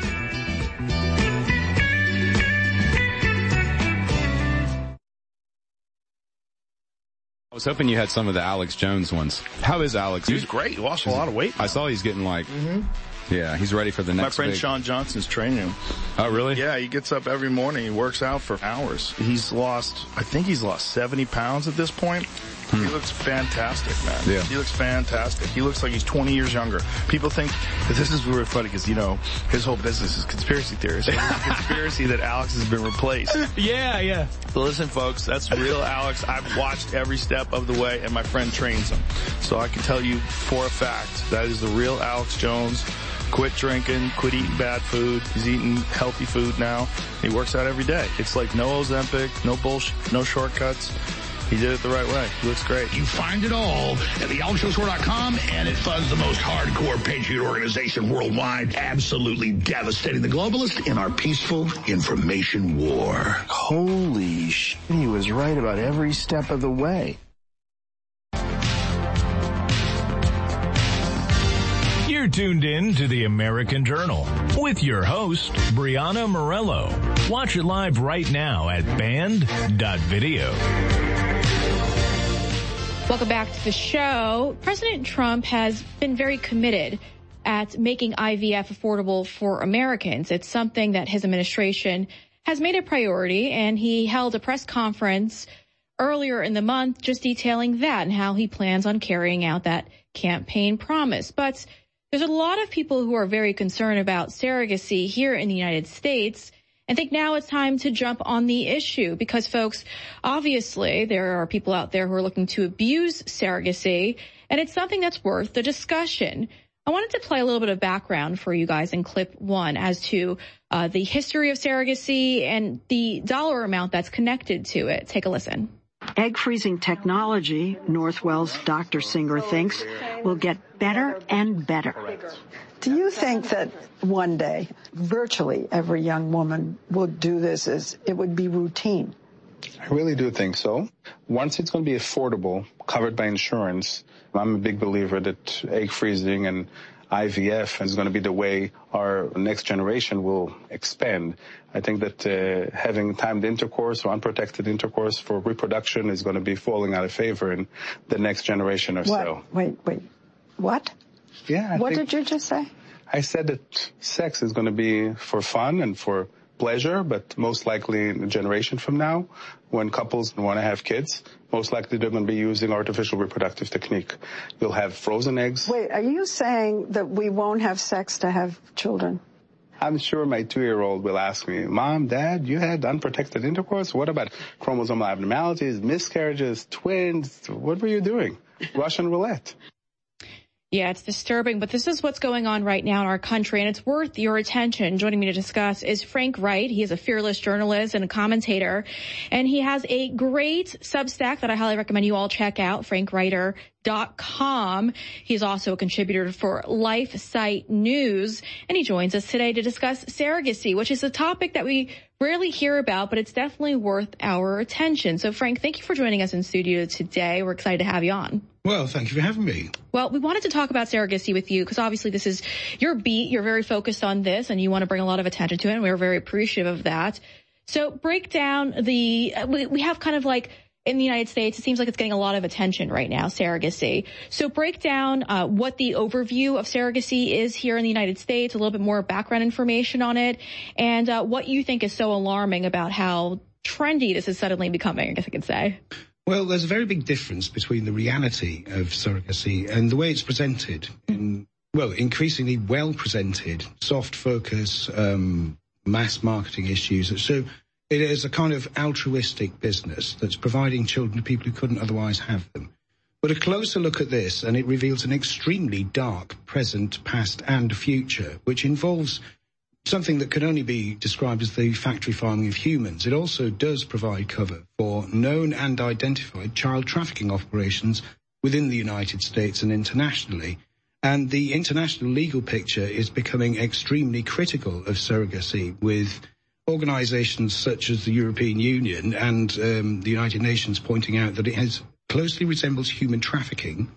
I was hoping you had some of the Alex Jones ones. How is Alex? He's great. He lost a lot of weight. I saw he's getting like, mm-hmm. yeah, he's ready for the next My friend big... Sean Johnson's training him. Oh, really? Yeah, he gets up every morning. He works out for hours. He's lost, I think he's lost seventy pounds at this point. Hmm. He looks fantastic, man. Yeah. He looks fantastic. He looks like he's twenty years younger. People think that this is really funny because, you know, his whole business is conspiracy theories. So it's a conspiracy that Alex has been replaced. Yeah, yeah. But listen, folks, that's real Alex. I've watched every step of the way, and my friend trains him. So I can tell you for a fact that is the real Alex Jones. Quit drinking, quit eating bad food. He's eating healthy food now. He works out every day. It's like no Ozempic, no bullshit, no shortcuts. He did it the right way. He looks great. You find it all at the alex jones store dot com, and it funds the most hardcore patriot organization worldwide, absolutely devastating the globalists in our peaceful information war. Holy shit, he was right about every step of the way. You're tuned in to the American Journal with your host, Brianna Morello. Watch it live right now at band dot video. Welcome back to the show. President Trump has been very committed at making I V F affordable for Americans. It's something that his administration has made a priority, and he held a press conference earlier in the month just detailing that and how he plans on carrying out that campaign promise. But there's a lot of people who are very concerned about surrogacy here in the United States and think now it's time to jump on the issue because, folks, obviously there are people out there who are looking to abuse surrogacy, and it's something that's worth the discussion. I wanted to play a little bit of background for you guys in clip one as to uh, the history of surrogacy and the dollar amount that's connected to it. Take a listen. Egg freezing technology, Northwell's Doctor Singer thinks, will get better and better. Do you think that one day virtually every young woman would do this as it would be routine? I really do think so. Once it's going to be affordable, covered by insurance, I'm a big believer that egg freezing and I V F is going to be the way our next generation will expand. I think that uh, having timed intercourse or unprotected intercourse for reproduction is going to be falling out of favor in the next generation or what? so. Wait, wait. What? Yeah. I what think did you just say? I said that sex is going to be for fun and for pleasure, but most likely in a generation from now, when couples want to have kids, most likely they're going to be using artificial reproductive technique. You'll have frozen eggs. Wait, are you saying that we won't have sex to have children? I'm sure my two-year-old will ask me, Mom, Dad, you had unprotected intercourse? What about chromosomal abnormalities, miscarriages, twins? What were you doing? Russian roulette. Yeah, it's disturbing, but this is what's going on right now in our country, and it's worth your attention. Joining me to discuss is Frank Wright. He is a fearless journalist and a commentator, and he has a great Substack that I highly recommend you all check out, frank writer dot com. He's also a contributor for LifeSite News, and he joins us today to discuss surrogacy, which is a topic that we rarely hear about, but it's definitely worth our attention. So, Frank, thank you for joining us in studio today. We're excited to have you on. Well, thank you for having me. Well, we wanted to talk about surrogacy with you because obviously this is your beat. You're very focused on this and you want to bring a lot of attention to it, and we're very appreciative of that. So break down the, we, we have kind of like in the United States, it seems like it's getting a lot of attention right now, surrogacy. So break down uh, what the overview of surrogacy is here in the United States, a little bit more background information on it, and uh, what you think is so alarming about how trendy this is suddenly becoming, I guess I could say. Well, there's a very big difference between the reality of surrogacy and the way it's presented. In, well, increasingly well presented, soft focus, um, mass marketing issues. So it is a kind of altruistic business that's providing children to people who couldn't otherwise have them. But a closer look at this, and it reveals an extremely dark present, past, and future, which involves something that can only be described as the factory farming of humans. It also does provide cover for known and identified child trafficking operations within the United States and internationally. And the international legal picture is becoming extremely critical of surrogacy, with organizations such as the European Union and um, the United Nations pointing out that it has closely resembles human trafficking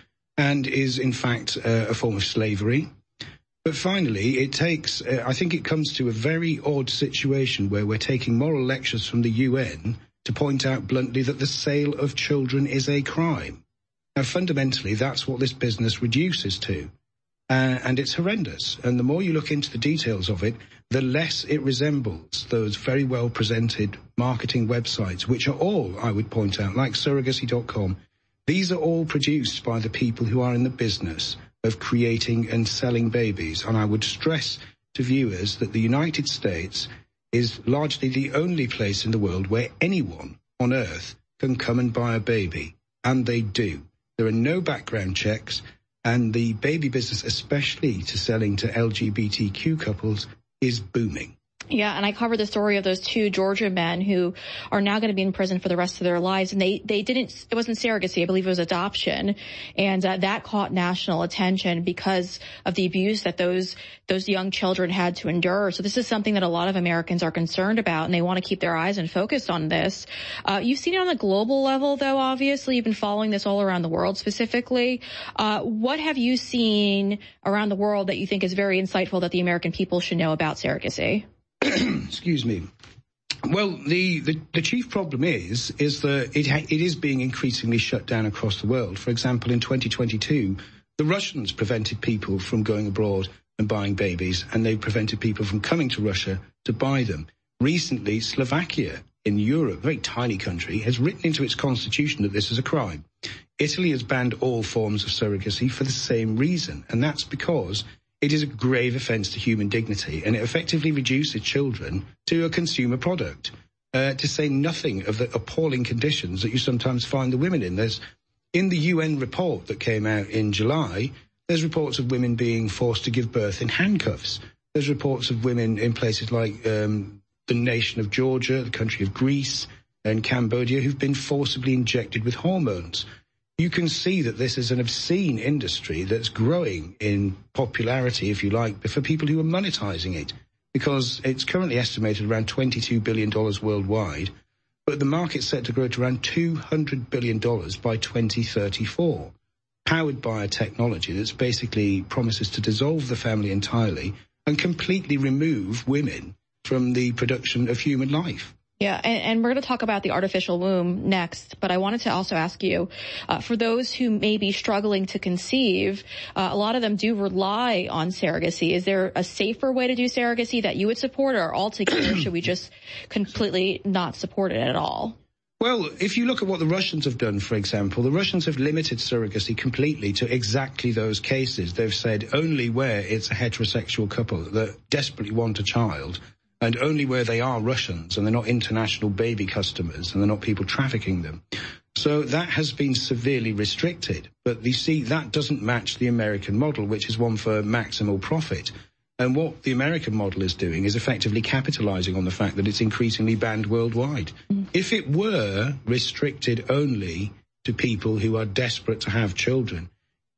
and is, in fact, uh, a form of slavery. But finally, it takes, uh, I think it comes to a very odd situation where we're taking moral lectures from the U N to point out bluntly that the sale of children is a crime. Now, fundamentally, that's what this business reduces to. Uh, and it's horrendous. And the more you look into the details of it, the less it resembles those very well presented marketing websites, which are all, I would point out, like surrogacy dot com. These are all produced by the people who are in the business of creating and selling babies. And I would stress to viewers that the United States is largely the only place in the world where anyone on earth can come and buy a baby. And they do. There are no background checks. And the baby business, especially to selling to L G B T Q couples, is booming. Yeah, and I covered the story of those two Georgia men who are now going to be in prison for the rest of their lives. And they, they didn't, it wasn't surrogacy, I believe it was adoption. And uh, that caught national attention because of the abuse that those, those young children had to endure. So this is something that a lot of Americans are concerned about, and they want to keep their eyes and focus on this. Uh, you've seen it on a global level, though, obviously. You've been following this all around the world specifically. Uh, what have you seen around the world that you think is very insightful that the American people should know about surrogacy? Excuse me. Well, the, the, the chief problem is is that it, ha- it is being increasingly shut down across the world. For example, in twenty twenty-two, the Russians prevented people from going abroad and buying babies, and they prevented people from coming to Russia to buy them. Recently, Slovakia in Europe, a very tiny country, has written into its constitution that this is a crime. Italy has banned all forms of surrogacy for the same reason, and that's because it is a grave offence to human dignity, and it effectively reduces children to a consumer product, uh, to say nothing of the appalling conditions that you sometimes find the women in. There's, in the U N report that came out in July, there's reports of women being forced to give birth in handcuffs. There's reports of women in places like um, the nation of Georgia, the country of Greece, and Cambodia who've been forcibly injected with hormones. You can see that this is an obscene industry that's growing in popularity, if you like, for people who are monetizing it, because it's currently estimated around twenty-two billion dollars worldwide, but the market's set to grow to around two hundred billion dollars by twenty thirty-four, powered by a technology that's basically promises to dissolve the family entirely and completely remove women from the production of human life. Yeah, and, and we're going to talk about the artificial womb next, but I wanted to also ask you, uh, for those who may be struggling to conceive, uh, a lot of them do rely on surrogacy. Is there a safer way to do surrogacy that you would support, or altogether should we just completely not support it at all? Well, if you look at what the Russians have done, for example, the Russians have limited surrogacy completely to exactly those cases. They've said only where it's a heterosexual couple that desperately want a child, and only where they are Russians and they're not international baby customers and they're not people trafficking them. So that has been severely restricted. But you see, that doesn't match the American model, which is one for maximal profit. And what the American model is doing is effectively capitalizing on the fact that it's increasingly banned worldwide. Mm. If it were restricted only to people who are desperate to have children,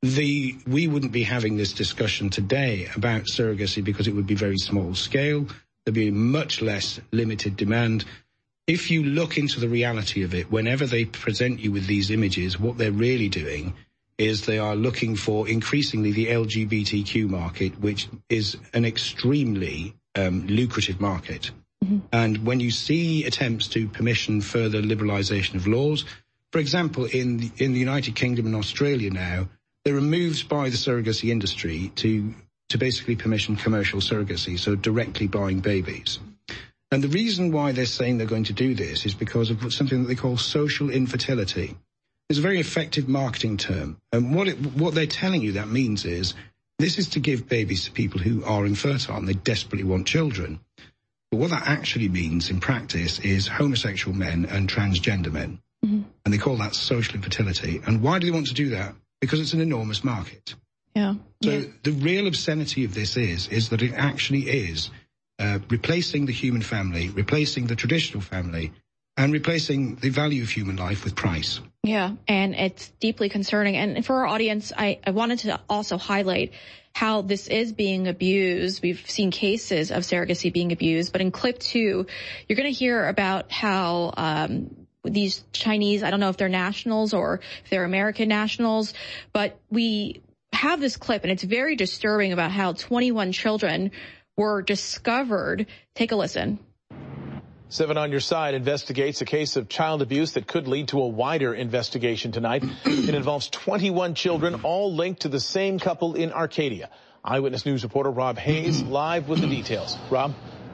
the we wouldn't be having this discussion today about surrogacy, because it would be very small scale. There'd be much less limited demand. If you look into the reality of it, whenever they present you with these images, what they're really doing is they are looking for increasingly the L G B T Q market, which is an extremely um, lucrative market. Mm-hmm. And when you see attempts to permission further liberalization of laws, for example, in the, in the United Kingdom and Australia now, there are moves by the surrogacy industry to to basically permission commercial surrogacy, so directly buying babies. And the reason why they're saying they're going to do this is because of something that they call social infertility. It's a very effective marketing term. And what it, what they're telling you that means is this is to give babies to people who are infertile and they desperately want children. But what that actually means in practice is homosexual men and transgender men. Mm-hmm. And they call that social infertility. And why do they want to do that? Because it's an enormous market. Yeah. So yeah. the real obscenity of this is, is that it actually is uh, replacing the human family, replacing the traditional family, and replacing the value of human life with price. Yeah, and it's deeply concerning. And for our audience, I, I wanted to also highlight how this is being abused. We've seen cases of surrogacy being abused, but in clip two, you're going to hear about how um these Chinese, I don't know if they're nationals or if they're American nationals, but we have this clip, and it's very disturbing about how twenty-one children were discovered. Take a listen. Seven on Your Side investigates a case of child abuse that could lead to a wider investigation tonight. It involves twenty-one children, all linked to the same couple in Arcadia. Eyewitness News reporter Rob Hayes live with the details. Rob?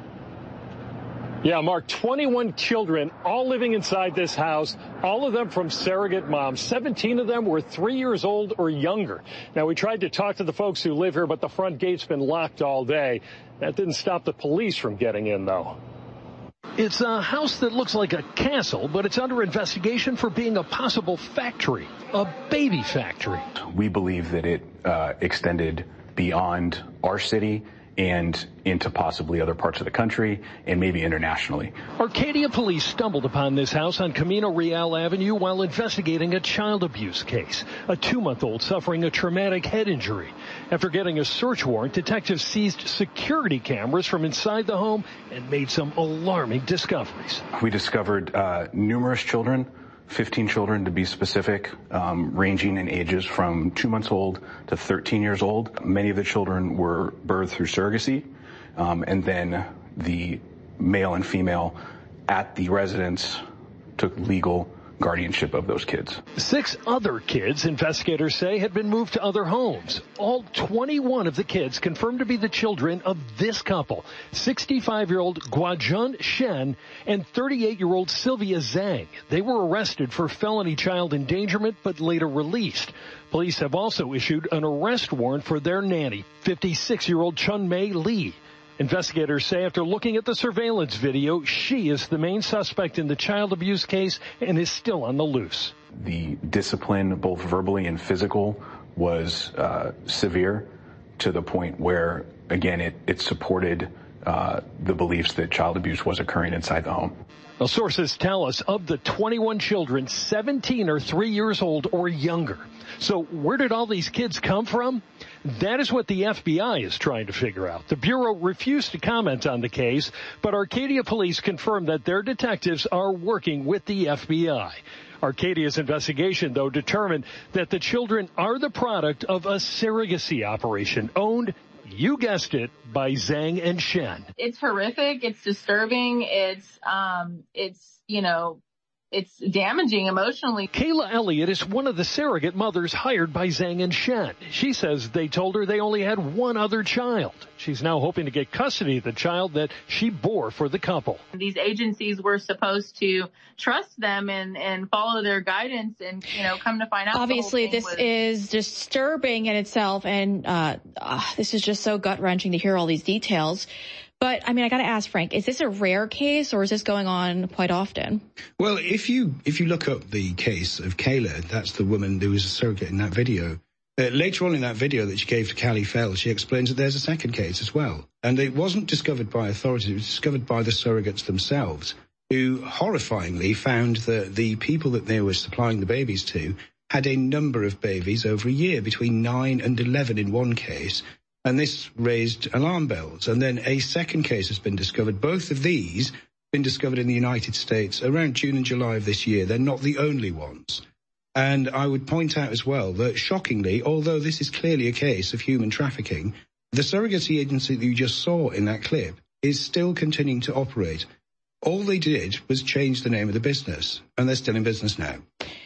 Yeah, Mark, twenty-one children all living inside this house, all of them from surrogate moms. seventeen of them were three years old or younger. Now, we tried to talk to the folks who live here, but the front gate's been locked all day. That didn't stop the police from getting in, though. It's a house that looks like a castle, but it's under investigation for being a possible factory, a baby factory. We believe that it uh, extended beyond our city and into possibly other parts of the country and maybe internationally. Arcadia police stumbled upon this house on Camino Real Avenue while investigating a child abuse case. A two-month-old suffering a traumatic head injury. After getting a search warrant, detectives seized security cameras from inside the home and made some alarming discoveries. We discovered uh, numerous children, fifteen children to be specific, um, ranging in ages from two months old to thirteen years old. Many of the children were birthed through surrogacy, um, and then the male and female at the residence took legal guardianship of those kids. Six other kids, investigators say, had been moved to other homes. All twenty-one of the kids confirmed to be the children of this couple, sixty-five-year-old Guojun Shen and thirty-eight-year-old Sylvia Zhang. They were arrested for felony child endangerment, but later released. Police have also issued an arrest warrant for their nanny, fifty-six-year-old Chun Mei Li. Investigators say after looking at the surveillance video, she is the main suspect in the child abuse case and is still on the loose. The discipline, both verbally and physical, was uh, severe to the point where, again, it, it supported uh, the beliefs that child abuse was occurring inside the home. Well, sources tell us of the twenty-one children, seventeen are three years old or younger. So where did all these kids come from? That is what the F B I is trying to figure out. The Bureau refused to comment on the case, but Arcadia police confirmed that their detectives are working with the F B I. Arcadia's investigation, though, determined that the children are the product of a surrogacy operation owned, you guessed it, by Zhang and Shen. It's horrific. It's disturbing. It's, um, it's, you know, it's damaging emotionally. Kayla Elliott is one of the surrogate mothers hired by Zhang and Shen. She says they told her they only had one other child. She's now hoping to get custody of the child that she bore for the couple. These agencies were supposed to trust them and, and follow their guidance and, you know, come to find out. Obviously, this was- is disturbing in itself, and uh, uh, this is just so gut-wrenching to hear all these details. But, I mean, I got to ask, Frank, is this a rare case or is this going on quite often? Well, if you if you look up the case of Kayla, that's the woman who was a surrogate in that video. Uh, later on in that video that she gave to Callie Fell, she explains that there's a second case as well. And it wasn't discovered by authorities, it was discovered by the surrogates themselves, who horrifyingly found that the people that they were supplying the babies to had a number of babies over a year, between nine and eleven in one case. And this raised alarm bells. And then a second case has been discovered. Both of these been discovered in the United States around June and July of this year. They're not the only ones. And I would point out as well that, shockingly, although this is clearly a case of human trafficking, the surrogacy agency that you just saw in that clip is still continuing to operate. All they did was change the name of the business, and they're still in business now.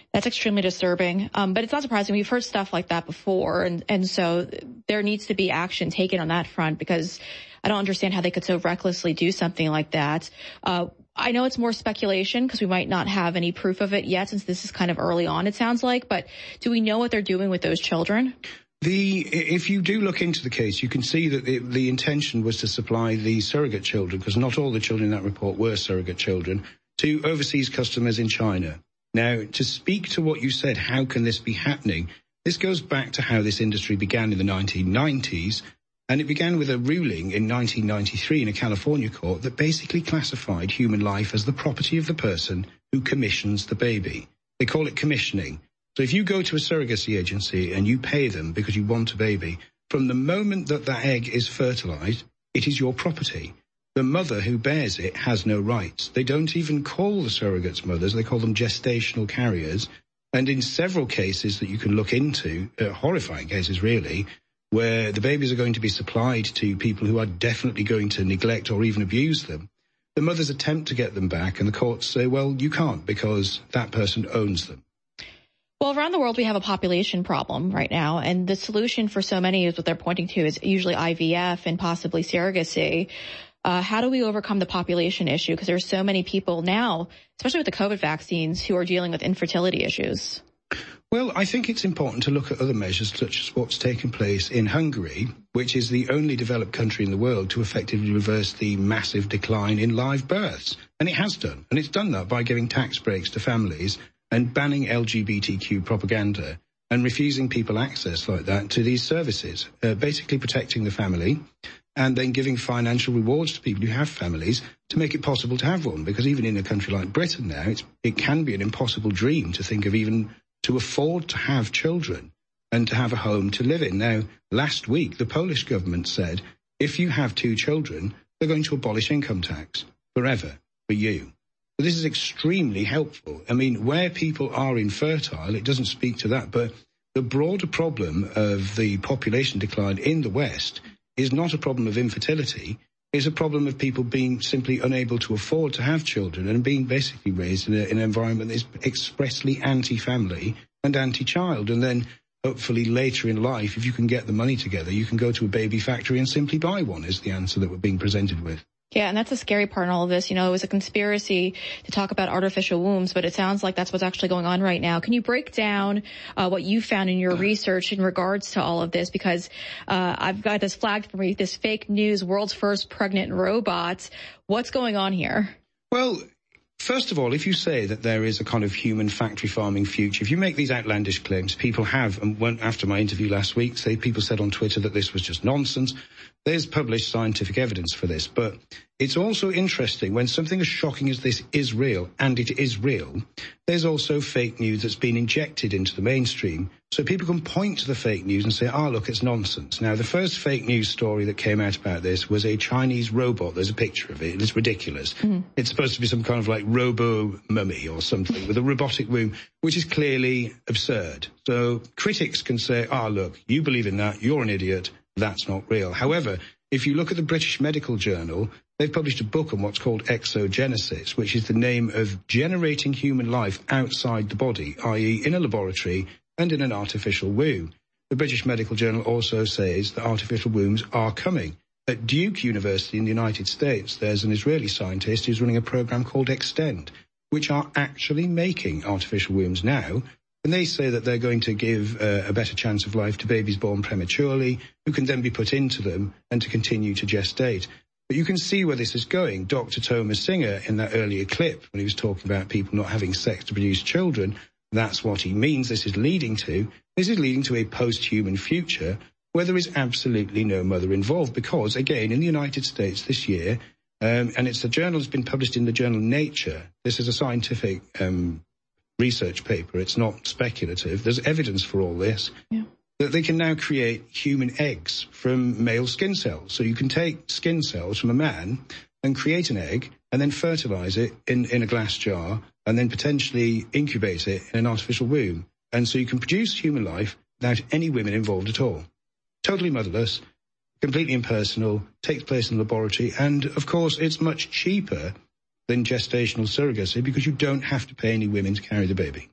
That's extremely disturbing. Um, but it's not surprising. We've heard stuff like that before. And, and so there needs to be action taken on that front, because I don't understand how they could so recklessly do something like that. Uh, I know it's more speculation because we might not have any proof of it yet, since this is kind of early on, it sounds like. But do we know what they're doing with those children? The, if you do look into the case, you can see that the, the intention was to supply the surrogate children, because not all the children in that report were surrogate children, to overseas customers in China. Now, to speak to what you said, how can this be happening? This goes back to how this industry began in the nineteen nineties, and it began with a ruling in nineteen ninety-three in a California court that basically classified human life as the property of the person who commissions the baby. They call it commissioning. So if you go to a surrogacy agency and you pay them because you want a baby, from the moment that that egg is fertilized, it is your property. The mother who bears it has no rights. They don't even call the surrogates mothers. They call them gestational carriers. And in several cases that you can look into, uh, horrifying cases really, where the babies are going to be supplied to people who are definitely going to neglect or even abuse them, the mothers attempt to get them back, and the courts say, well, you can't because that person owns them. Well, around the world, we have a population problem right now, and the solution for so many is what they're pointing to is usually I V F and possibly surrogacy. Uh, how do we overcome the population issue? Because there's so many people now, especially with the COVID vaccines, who are dealing with infertility issues. Well, I think it's important to look at other measures such as what's taken place in Hungary, which is the only developed country in the world to effectively reverse the massive decline in live births. And it has done. And it's done that by giving tax breaks to families and banning L G B T Q propaganda and refusing people access like that to these services, uh, basically protecting the family and then giving financial rewards to people who have families to make it possible to have one. Because even in a country like Britain now, it's, it can be an impossible dream to think of even to afford to have children and to have a home to live in. Now, last week, the Polish government said, if you have two children, they're going to abolish income tax forever for you. So this is extremely helpful. I mean, where people are infertile, it doesn't speak to that, but the broader problem of the population decline in the West is not a problem of infertility. It's a problem of people being simply unable to afford to have children and being basically raised in, a, in an environment that is expressly anti-family and anti-child. And then hopefully later in life, if you can get the money together, you can go to a baby factory and simply buy one, is the answer that we're being presented with. Yeah, and that's the scary part in all of this. You know, it was a conspiracy to talk about artificial wombs, but it sounds like that's what's actually going on right now. Can you break down uh, what you found in your research in regards to all of this? Because uh, I've got this flagged for me, this fake news, world's first pregnant robot. What's going on here? Well, first of all, if you say that there is a kind of human factory farming future, if you make these outlandish claims, people have, and when, after my interview last week, say people said on Twitter that this was just nonsense. There's published scientific evidence for this, but it's also interesting when something as shocking as this is real, and it is real, there's also fake news that's been injected into the mainstream. So people can point to the fake news and say, oh, look, it's nonsense. Now, the first fake news story that came out about this was a Chinese robot. There's a picture of it. It's ridiculous. Mm. It's supposed to be some kind of like robo-mummy or something with a robotic womb, which is clearly absurd. So critics can say, oh, look, you believe in that. You're an idiot. That's not real. However, if you look at the British Medical Journal, they've published a book on what's called exogenesis, which is the name of generating human life outside the body, that is in a laboratory and in an artificial womb. The British Medical Journal also says that artificial wombs are coming. At Duke University in the United States, there's an Israeli scientist who's running a program called Extend, which are actually making artificial wombs now. And they say that they're going to give uh, a better chance of life to babies born prematurely, who can then be put into them and to continue to gestate. But you can see where this is going. Doctor Thomas Singer, in that earlier clip, when he was talking about people not having sex to produce children, that's what he means this is leading to. This is leading to a post-human future where there is absolutely no mother involved. Because, again, in the United States this year, um, and it's a journal that's been published in the journal Nature, this is a scientific um research paper, it's not speculative, there's evidence for all this, yeah. that they can now create human eggs from male skin cells. So you can take skin cells from a man and create an egg and then fertilize it in, in a glass jar and then potentially incubate it in an artificial womb. And so you can produce human life without any women involved at all. Totally motherless, completely impersonal, takes place in the laboratory, and of course it's much cheaper than gestational surrogacy because you don't have to pay any women to carry the baby.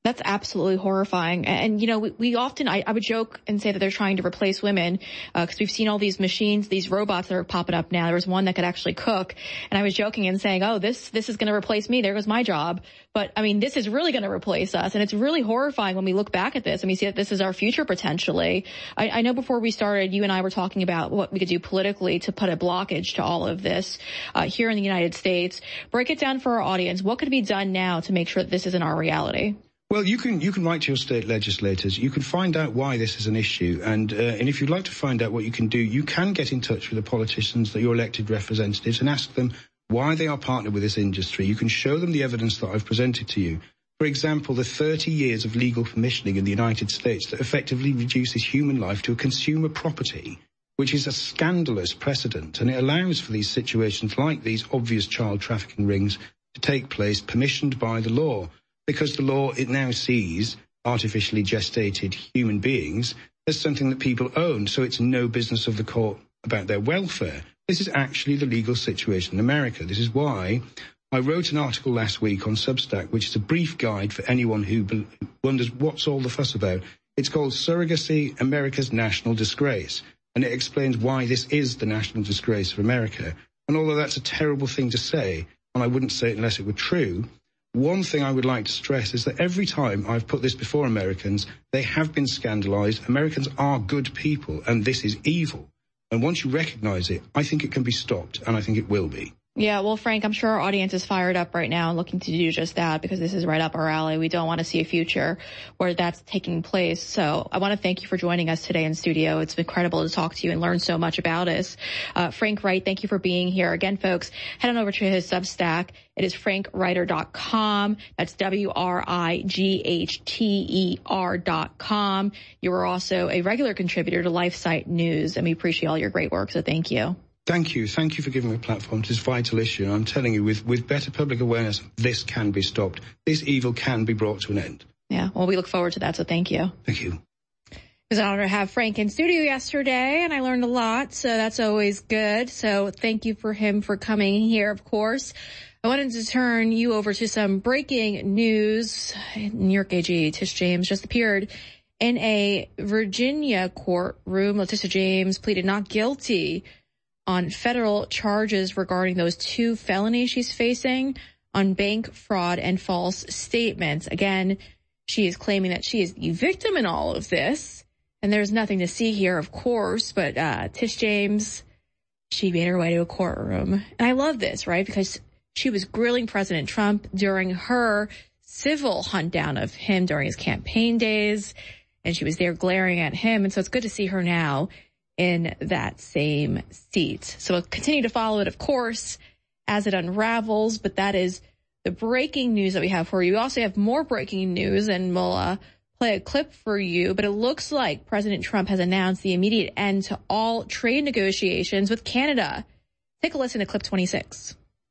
That's absolutely horrifying. And, and you know, we, we often, I, I would joke and say that they're trying to replace women, uh, cause we've seen all these machines, these robots that are popping up now. There was one that could actually cook. And I was joking and saying, oh, this, this is going to replace me. There goes my job. But I mean, this is really going to replace us. And it's really horrifying when we look back at this and we see that this is our future potentially. I, I know before we started, you and I were talking about what we could do politically to put a blockage to all of this, uh, here in the United States. Break it down for our audience. What could be done now to make sure that this isn't our reality? Well, you can you can write to your state legislators. You can find out why this is an issue, and uh, and if you'd like to find out what you can do, you can get in touch with the politicians, that your elected representatives, and ask them why they are partnered with this industry. You can show them the evidence that I've presented to you. For example, the thirty years of legal permissioning in the United States that effectively reduces human life to a consumer property, which is a scandalous precedent, and it allows for these situations like these obvious child trafficking rings to take place, permissioned by the law. Because the law, it now sees artificially gestated human beings as something that people own, so it's no business of the court about their welfare. This is actually the legal situation in America. This is why I wrote an article last week on Substack, which is a brief guide for anyone who wonders what's all the fuss about. It's called Surrogacy, America's National Disgrace, and it explains why this is the national disgrace of America. And although that's a terrible thing to say, and I wouldn't say it unless it were true, one thing I would like to stress is that every time I've put this before Americans, they have been scandalized. Americans are good people, and this is evil. And once you recognize it, I think it can be stopped, and I think it will be. Yeah, well, Frank, I'm sure our audience is fired up right now and looking to do just that, because this is right up our alley. We don't want to see a future where that's taking place. So I want to thank you for joining us today in studio. It's incredible to talk to you and learn so much about us. Uh, Frank Wright, thank you for being here. Again, folks, head on over to his Substack. It is frank writer dot com. That's W R I G H T E R dot com. You are also a regular contributor to LifeSite News, and we appreciate all your great work, so thank you. Thank you. Thank you for giving me a platform to this vital issue. And I'm telling you, with, with better public awareness, this can be stopped. This evil can be brought to an end. Yeah, well, we look forward to that, so thank you. Thank you. It was an honor to have Frank in studio yesterday, and I learned a lot, so that's always good. So thank you for him for coming here, of course. I wanted to turn you over to some breaking news. New York A G Tish James just appeared in a Virginia courtroom. Letitia James pleaded not guilty on federal charges regarding those two felonies she's facing on bank fraud and false statements. Again, she is claiming that she is the victim in all of this, and there's nothing to see here, of course, but uh Tish James, she made her way to a courtroom. And I love this, right? Because she was grilling President Trump during her civil hunt down of him during his campaign days, and she was there glaring at him. And so it's good to see her now in that same seat. So we'll continue to follow it, of course, as it unravels, but that is the breaking news that we have for you. We also have more breaking news, and we'll uh, play a clip for you, but it looks like President Trump has announced the immediate end to all trade negotiations with Canada. Take a listen to clip twenty-six.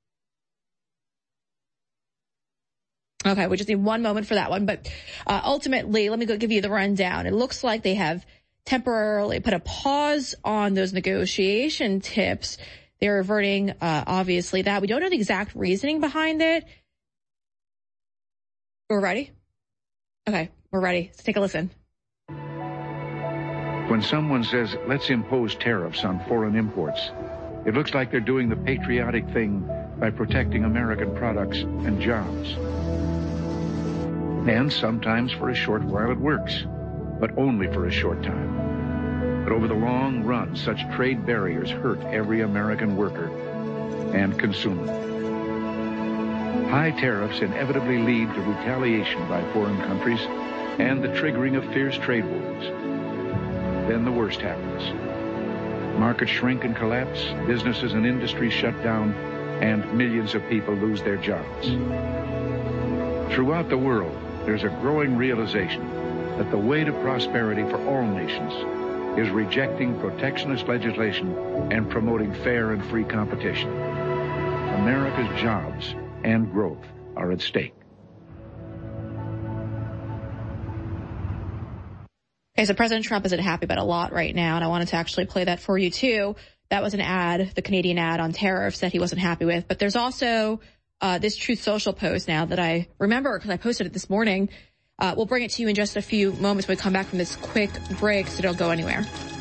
Okay, we just need one moment for that one, but uh, ultimately, let me go give you the rundown. It looks like they have temporarily put a pause on those negotiation tips. They're reverting, uh, obviously, that. We don't know the exact reasoning behind it. We're ready? Okay, we're ready. Let's take a listen. When someone says, let's impose tariffs on foreign imports, it looks like they're doing the patriotic thing by protecting American products and jobs. And sometimes for a short while it works, but only for a short time. But over the long run, such trade barriers hurt every American worker and consumer. High tariffs inevitably lead to retaliation by foreign countries and the triggering of fierce trade wars. Then the worst happens. Markets shrink and collapse, businesses and industries shut down, and millions of people lose their jobs. Throughout the world, there's a growing realization that the way to prosperity for all nations is rejecting protectionist legislation and promoting fair and free competition. America's jobs and growth are at stake. Okay, so President Trump isn't happy about a lot right now, and I wanted to actually play that for you too. That was an ad, the Canadian ad on tariffs that he wasn't happy with. But there's also uh, this Truth Social post now that I remember because I posted it this morning. Uh, we'll bring it to you in just a few moments when we come back from this quick break, so don't go anywhere.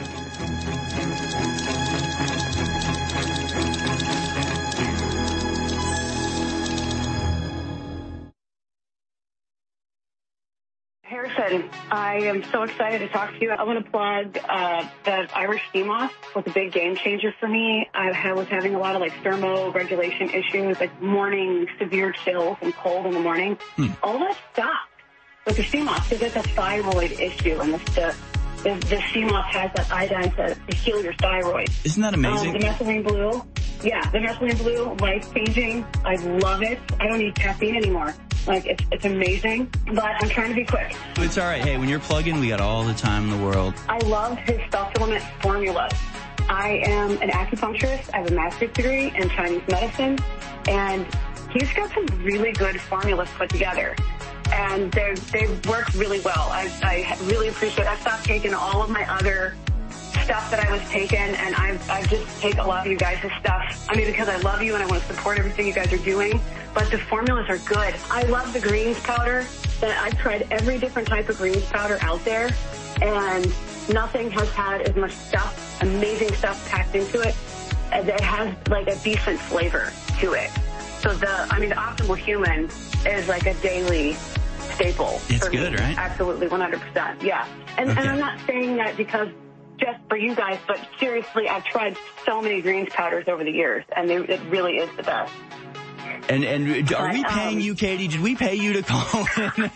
Harrison, I am so excited to talk to you. I want to plug uh, the Irish sea moss was a big game changer for me. I was having a lot of like thermoregulation issues, like morning severe chills and cold in the morning. Hmm. All that stopped with the sea moss because it's a thyroid issue, and the the, the sea moss has that iodine to, to heal your thyroid. Isn't that amazing? Um, the methylene blue, yeah, the methylene blue, life changing. I love it. I don't need caffeine anymore. Like, it's, it's amazing, but I'm trying to be quick. It's all right. Hey, when you're plugging, we got all the time in the world. I love his supplement formulas. I am an acupuncturist. I have a master's degree in Chinese medicine, and he's got some really good formulas put together. And they they work really well. I, I really appreciate it. I stopped taking all of my other stuff that I was taking, and I I just take a lot of you guys' stuff. I mean, because I love you and I want to support everything you guys are doing, but the formulas are good. I love the greens powder. I've tried every different type of greens powder out there, and nothing has had as much stuff, amazing stuff packed into it, that has like a decent flavor to it. So the, I mean, the Optimal Human is like a daily staple. It's for good, me. right? Absolutely, one hundred percent. Yeah. And, Okay. and I'm not saying that because just for you guys, but seriously, I've tried so many greens powders over the years, and they, it really is the best. And and are we But, paying um, you, Katie? Did we pay you to call in?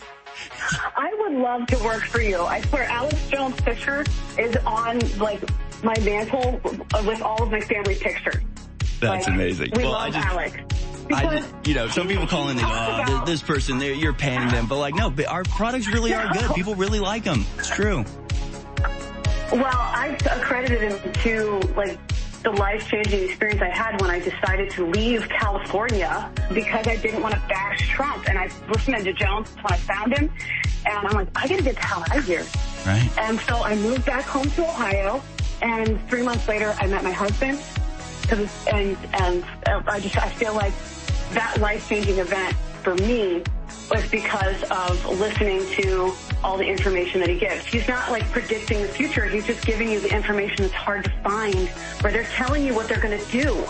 I would love to work for you. I swear, Alex Jones' picture is on, like, my mantle with all of my family pictures. That's Like, amazing. We Well, love I just, Alex. I Because just, you know, some people call in and they go, oh, th- this person, they're- you're paying them. But like, no, but our products really are good. People really like them. It's true. Well, I accredited him to, like, the life-changing experience I had when I decided to leave California because I didn't want to bash Trump. And I listened to Jones when I found him, and I'm like, I gotta get the hell out of here. Right. And so I moved back home to Ohio, and three months later, I met my husband. Cause it's, and, and I just, I feel like that life-changing event for me was because of listening to all the information that he gives. He's not like predicting the future. He's just giving you the information that's hard to find, where they're telling you what they're going to do.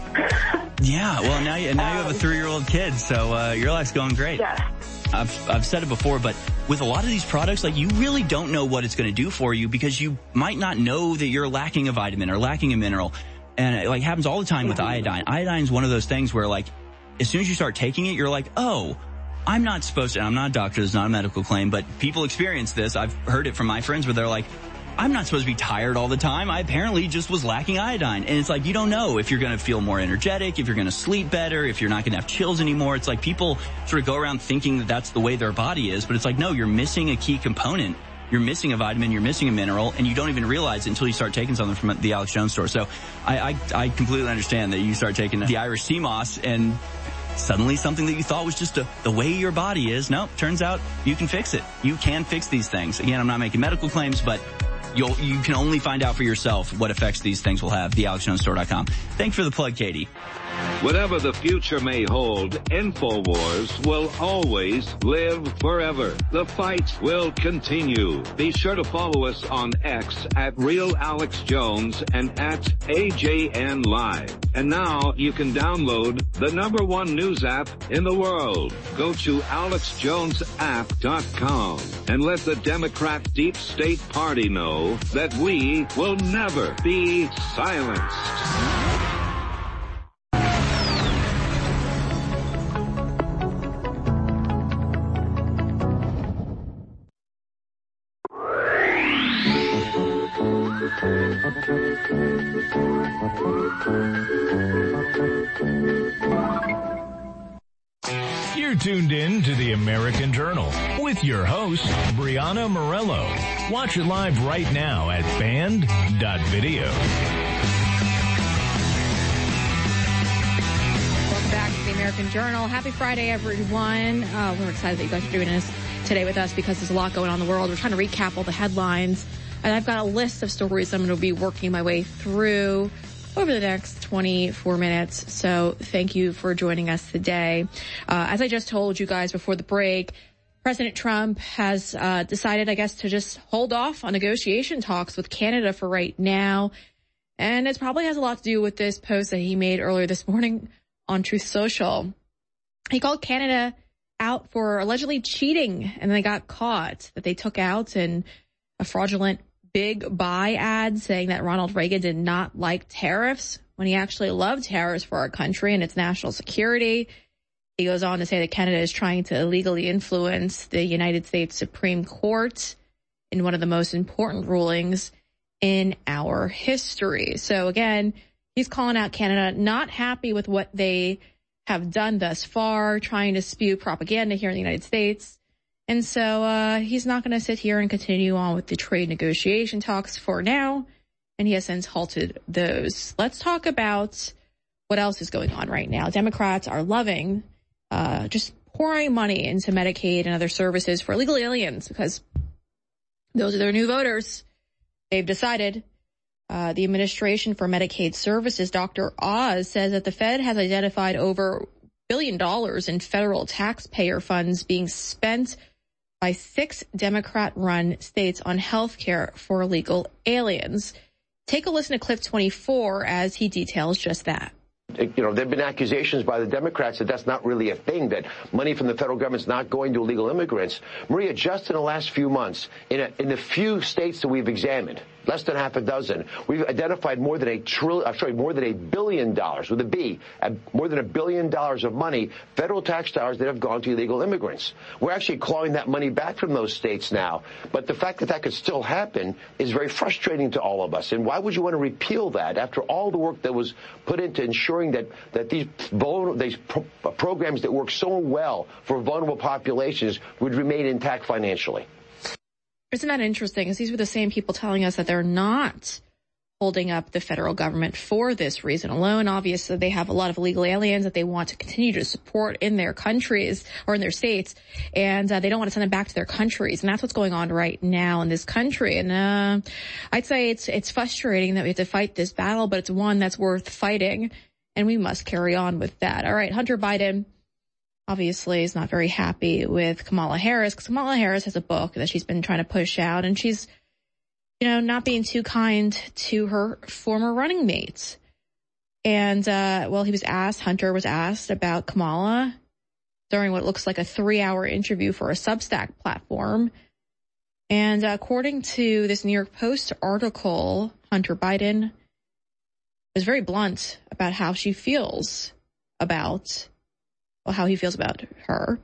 Yeah, well, now you, now you have a three-year-old kid, so uh, your life's going great. Yes. I've, I've said it before, but with a lot of these products, like, you really don't know what it's going to do for you because you might not know that you're lacking a vitamin or lacking a mineral. And it, like, happens all the time with iodine. Iodine's one of those things where, like, as soon as you start taking it, you're like, oh, I'm not supposed to, and I'm not a doctor, it's not a medical claim, but people experience this. I've heard it from my friends where they're like, I'm not supposed to be tired all the time. I apparently just was lacking iodine. And it's like, you don't know if you're going to feel more energetic, if you're going to sleep better, if you're not going to have chills anymore. It's like people sort of go around thinking that that's the way their body is, but it's like, no, you're missing a key component. You're missing a vitamin, you're missing a mineral, and you don't even realize it until you start taking something from the Alex Jones store. So I, I, I completely understand that you start taking the Irish sea moss and suddenly something that you thought was just a, the way your body is. No, turns out you can fix it. You can fix these things. Again, I'm not making medical claims, but you'll, you can only find out for yourself what effects these things will have. the alex jones store dot com. Thanks for the plug, Katie. Whatever the future may hold, InfoWars will always live forever. The fight will continue. Be sure to follow us on X at Real Alex Jones and at A J N Live. And now you can download the number one news app in the world. Go to alex jones app dot com and let the Democrat Deep State Party know that we will never be silenced. You're tuned in to the American Journal with your host, Brianna Morello. Watch it live right now at band dot video. Welcome back to the American Journal. Happy Friday, everyone. Uh, we're excited that you guys are doing this today with us because there's a lot going on in the world. We're trying to recap all the headlines. And I've got a list of stories I'm going to be working my way through over the next twenty-four minutes. So thank you for joining us today. Uh, as I just told you guys before the break, President Trump has uh, decided, I guess, to just hold off on negotiation talks with Canada for right now. And it probably has a lot to do with this post that he made earlier this morning on Truth Social. He called Canada out for allegedly cheating, and they got caught, that they took out in a fraudulent big buy ad saying that Ronald Reagan did not like tariffs when he actually loved tariffs for our country and its national security. He goes on to say that Canada is trying to illegally influence the United States Supreme Court in one of the most important rulings in our history. So again, he's calling out Canada, not happy with what they have done thus far, trying to spew propaganda here in the United States. And so uh, he's not going to sit here and continue on with the trade negotiation talks for now. And he has since halted those. Let's talk about what else is going on right now. Democrats are loving uh, just pouring money into Medicaid and other services for illegal aliens because those are their new voters. They've decided. Uh, the Administration for Medicaid Services, Doctor Oz, says that the Fed has identified over a billion dollars in federal taxpayer funds being spent by six Democrat-run states on health care for illegal aliens. Take a listen to Clip twenty-four as he details just that. You know, there have been accusations by the Democrats that that's not really a thing, that money from the federal government's not going to illegal immigrants. Maria, just in the last few months, in, a, in the few states that we've examined, less than half a dozen, we've identified more than a trillion, uh, sorry, more than a billion dollars with a B, uh, more than a billion dollars of money, federal tax dollars that have gone to illegal immigrants. We're actually clawing that money back from those states now. But the fact that that could still happen is very frustrating to all of us. And why would you want to repeal that after all the work that was put into ensuring that, that these, vulnerable, these pro programs that work so well for vulnerable populations would remain intact financially? Isn't that interesting? Because these were the same people telling us that they're not holding up the federal government for this reason alone. Obviously, they have a lot of illegal aliens that they want to continue to support in their countries or in their states, and uh, they don't want to send them back to their countries. And that's what's going on right now in this country. And uh, I'd say it's it's frustrating that we have to fight this battle, but it's one that's worth fighting, and we must carry on with that. All right, Hunter Biden obviously is not very happy with Kamala Harris because Kamala Harris has a book that she's been trying to push out, and she's, you know, not being too kind to her former running mates. And, uh, well, he was asked, Hunter was asked about Kamala during what looks like a three-hour interview for a Substack platform. And uh, according to this New York Post article, Hunter Biden was very blunt about how she feels about Well, how he feels about her,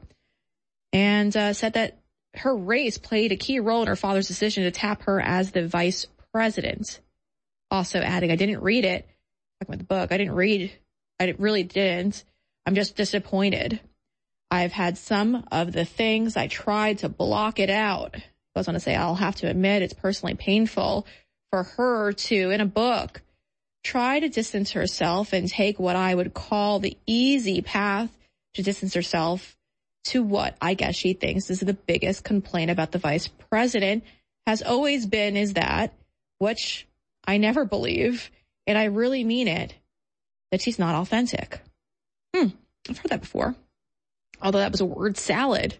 and uh, said that her race played a key role in her father's decision to tap her as the vice president. Also adding, I didn't read it. Talking about the book, I didn't read. I really didn't. I'm just disappointed. I've had some of the things I tried to block it out. I was going to say, I'll have to admit it's personally painful for her to, in a book, try to distance herself and take what I would call the easy path to distance herself to what I guess she thinks is the biggest complaint about the vice president has always been is that, which I never believe, and I really mean it, that she's not authentic. Hmm, I've heard that before. Although that was a word salad.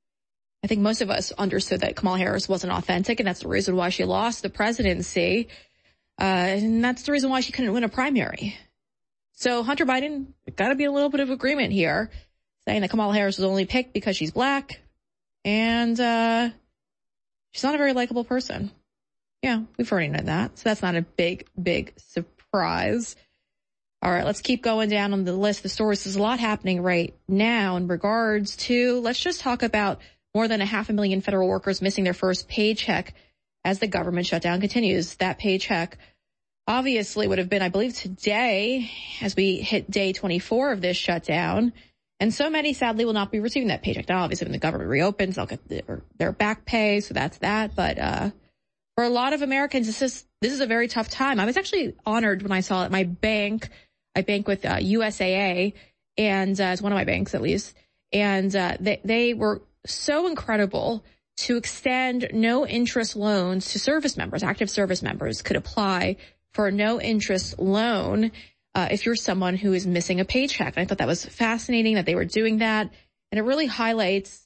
I think most of us understood that Kamala Harris wasn't authentic, and that's the reason why she lost the presidency. Uh, and that's the reason why she couldn't win a primary. So Hunter Biden, got to be a little bit of agreement here, saying that Kamala Harris was only picked because she's black, and uh, she's not a very likable person. Yeah, we've already known that, so that's not a big, big surprise. All right, let's keep going down on the list of stories. There's a lot happening right now in regards to, let's just talk about more than a half a million federal workers missing their first paycheck as the government shutdown continues. That paycheck obviously would have been, I believe, today as we hit day twenty-four of this shutdown. And so many, sadly, will not be receiving that paycheck. Now, obviously, when the government reopens, they'll get their, their back pay, so that's that. But uh for a lot of Americans, this is this is a very tough time. I was actually honored when I saw at my bank. I bank with uh, U S A A, and uh, it's one of my banks, at least. And uh, they, they were so incredible to extend no-interest loans to service members. Active service members could apply for a no-interest loan uh, if you're someone who is missing a paycheck. And I thought that was fascinating that they were doing that. And it really highlights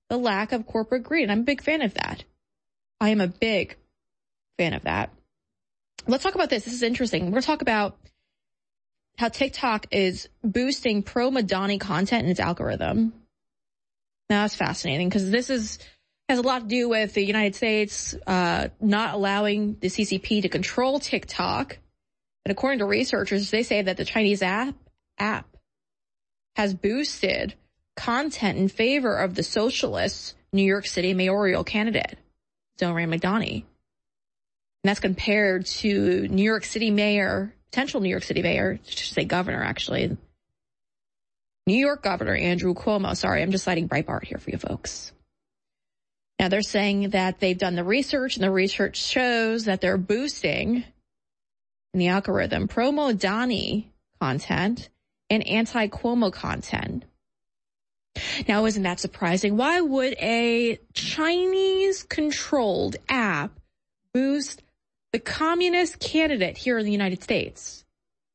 the lack of corporate greed. And I'm a big fan of that. I am a big fan of that. Let's talk about this. This is interesting. We're going to talk about how TikTok is boosting pro-Madani content in its algorithm. Now, that's fascinating because this is has a lot to do with the United States uh, not allowing the C C P to control TikTok. And according to researchers, they say that the Chinese app app has boosted content in favor of the socialist New York City mayoral candidate, Zohran Mamdani. And that's compared to New York City mayor, potential New York City mayor, I should say governor, actually. New York Governor Andrew Cuomo. Sorry, I'm just citing Breitbart here for you folks. Now, they're saying that they've done the research, and the research shows that they're boosting in the algorithm pro-Mamdani content and anti-Cuomo content. Now, isn't that surprising? Why would a Chinese-controlled app boost the communist candidate here in the United States?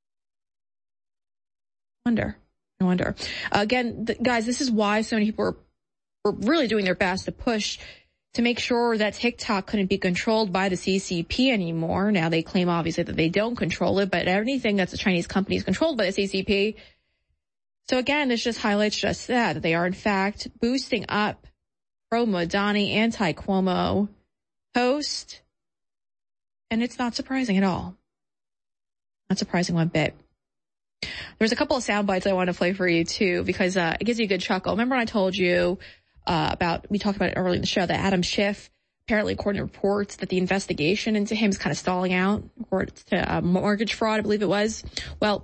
I wonder. I wonder. Again, th- guys, this is why so many people are were really doing their best to push to make sure that TikTok couldn't be controlled by the C C P anymore. Now, they claim, obviously, that they don't control it, but anything that's a Chinese company is controlled by the C C P. So, again, this just highlights just that, that they are, in fact, boosting up pro-Mamdani, anti-Cuomo post. And it's not surprising at all. Not surprising one bit. There's a couple of sound bites I want to play for you, too, because uh, it gives you a good chuckle. Remember when I told you uh, about, we talked about it earlier in the show, that Adam Schiff, apparently, according to reports, that the investigation into him is kind of stalling out, according to uh, mortgage fraud, I believe it was. Well,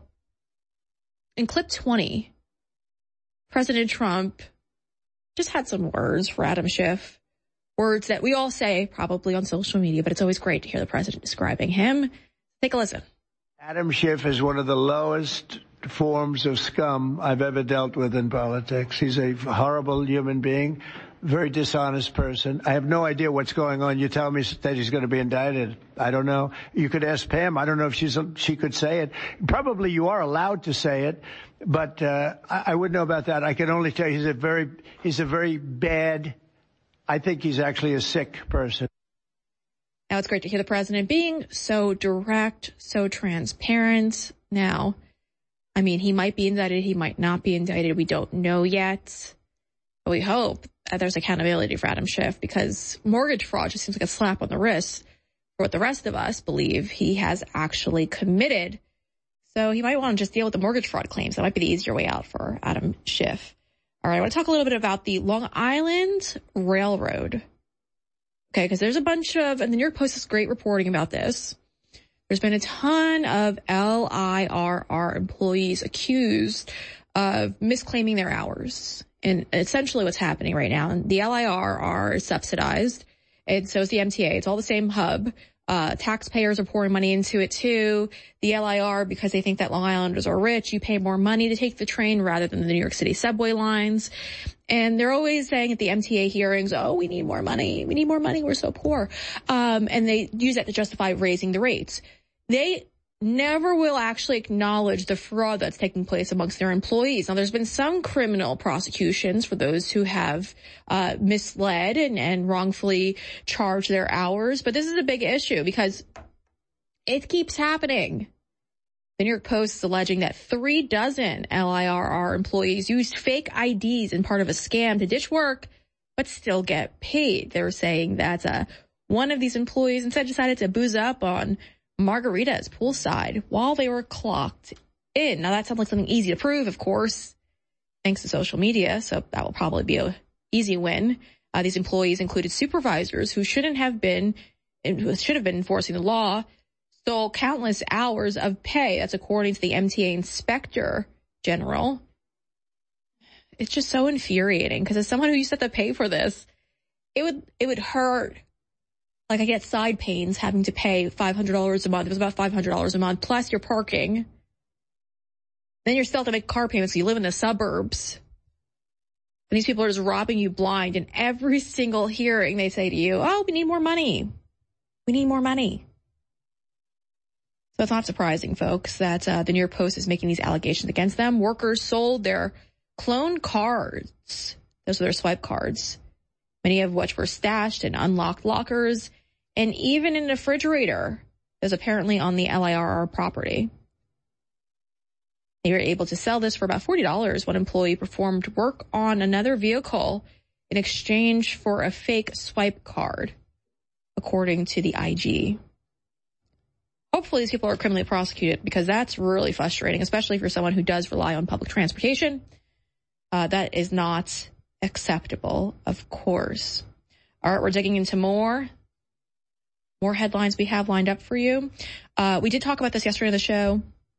in clip twenty, President Trump just had some words for Adam Schiff, words that we all say probably on social media, but it's always great to hear the president describing him. Take a listen. Adam Schiff is one of the lowest forms of scum I've ever dealt with in politics. He's a horrible human being, very dishonest person. I have no idea what's going on. You tell me that he's going to be indicted. I don't know. You could ask Pam. I don't know if she's she could say it. Probably you are allowed to say it, but uh, I, I wouldn't know about that. I can only tell you he's a very he's a very bad. I think he's actually a sick person. Now, it's great to hear the president being so direct, so transparent. Now, I mean, he might be indicted, he might not be indicted. We don't know yet. But we hope that there's accountability for Adam Schiff, because mortgage fraud just seems like a slap on the wrist for what the rest of us believe he has actually committed. So he might want to just deal with the mortgage fraud claims. That might be the easier way out for Adam Schiff. All right, I want to talk a little bit about the Long Island Railroad. Okay, because there's a bunch of, and the New York Post has great reporting about this. There's been a ton of L I R R employees accused of misclaiming their hours. And essentially what's happening right now, and the L I R R is subsidized, and so is the M T A. It's all the same hub. Uh, taxpayers are pouring money into it too. The L I R, because they think that Long Islanders are rich, you pay more money to take the train rather than the New York City subway lines. And they're always saying at the M T A hearings, oh, we need more money. We need more money. We're so poor. Um, and they use that to justify raising the rates. They never will actually acknowledge the fraud that's taking place amongst their employees. Now, there's been some criminal prosecutions for those who have uh, misled and, and wrongfully charged their hours. But this is a big issue because it keeps happening. The New York Post is alleging that three dozen L I R R employees used fake I Ds in part of a scam to ditch work, but still get paid. They're saying that uh, one of these employees instead decided to booze up on margaritas poolside while they were clocked in. Now, that sounds like something easy to prove, of course, thanks to social media, so that will probably be an easy win. Uh, these employees included supervisors who shouldn't have been, should have been enforcing the law, stole countless hours of pay. That's according to the M T A Inspector General. It's just so infuriating because as someone who used to have to pay for this, it would it would hurt. Like, I get side pains having to pay five hundred dollars a month. It was about five hundred dollars a month, plus your parking. Then you're still have to make car payments. So you live in the suburbs. And these people are just robbing you blind. And every single hearing, they say to you, oh, we need more money. We need more money. So it's not surprising, folks, that uh, the New York Post is making these allegations against them. Workers sold their clone cards. Those are their swipe cards many of which were stashed in unlocked lockers and even in a refrigerator that is apparently on the L I R R property. They were able to sell this for about forty dollars. One employee performed work on another vehicle in exchange for a fake swipe card, according to the I G. Hopefully these people are criminally prosecuted, because that's really frustrating, especially for someone who does rely on public transportation. Uh, that is not acceptable, of course. All right, we're digging into more. More headlines we have lined up for you. Uh, we did talk about this yesterday on the show.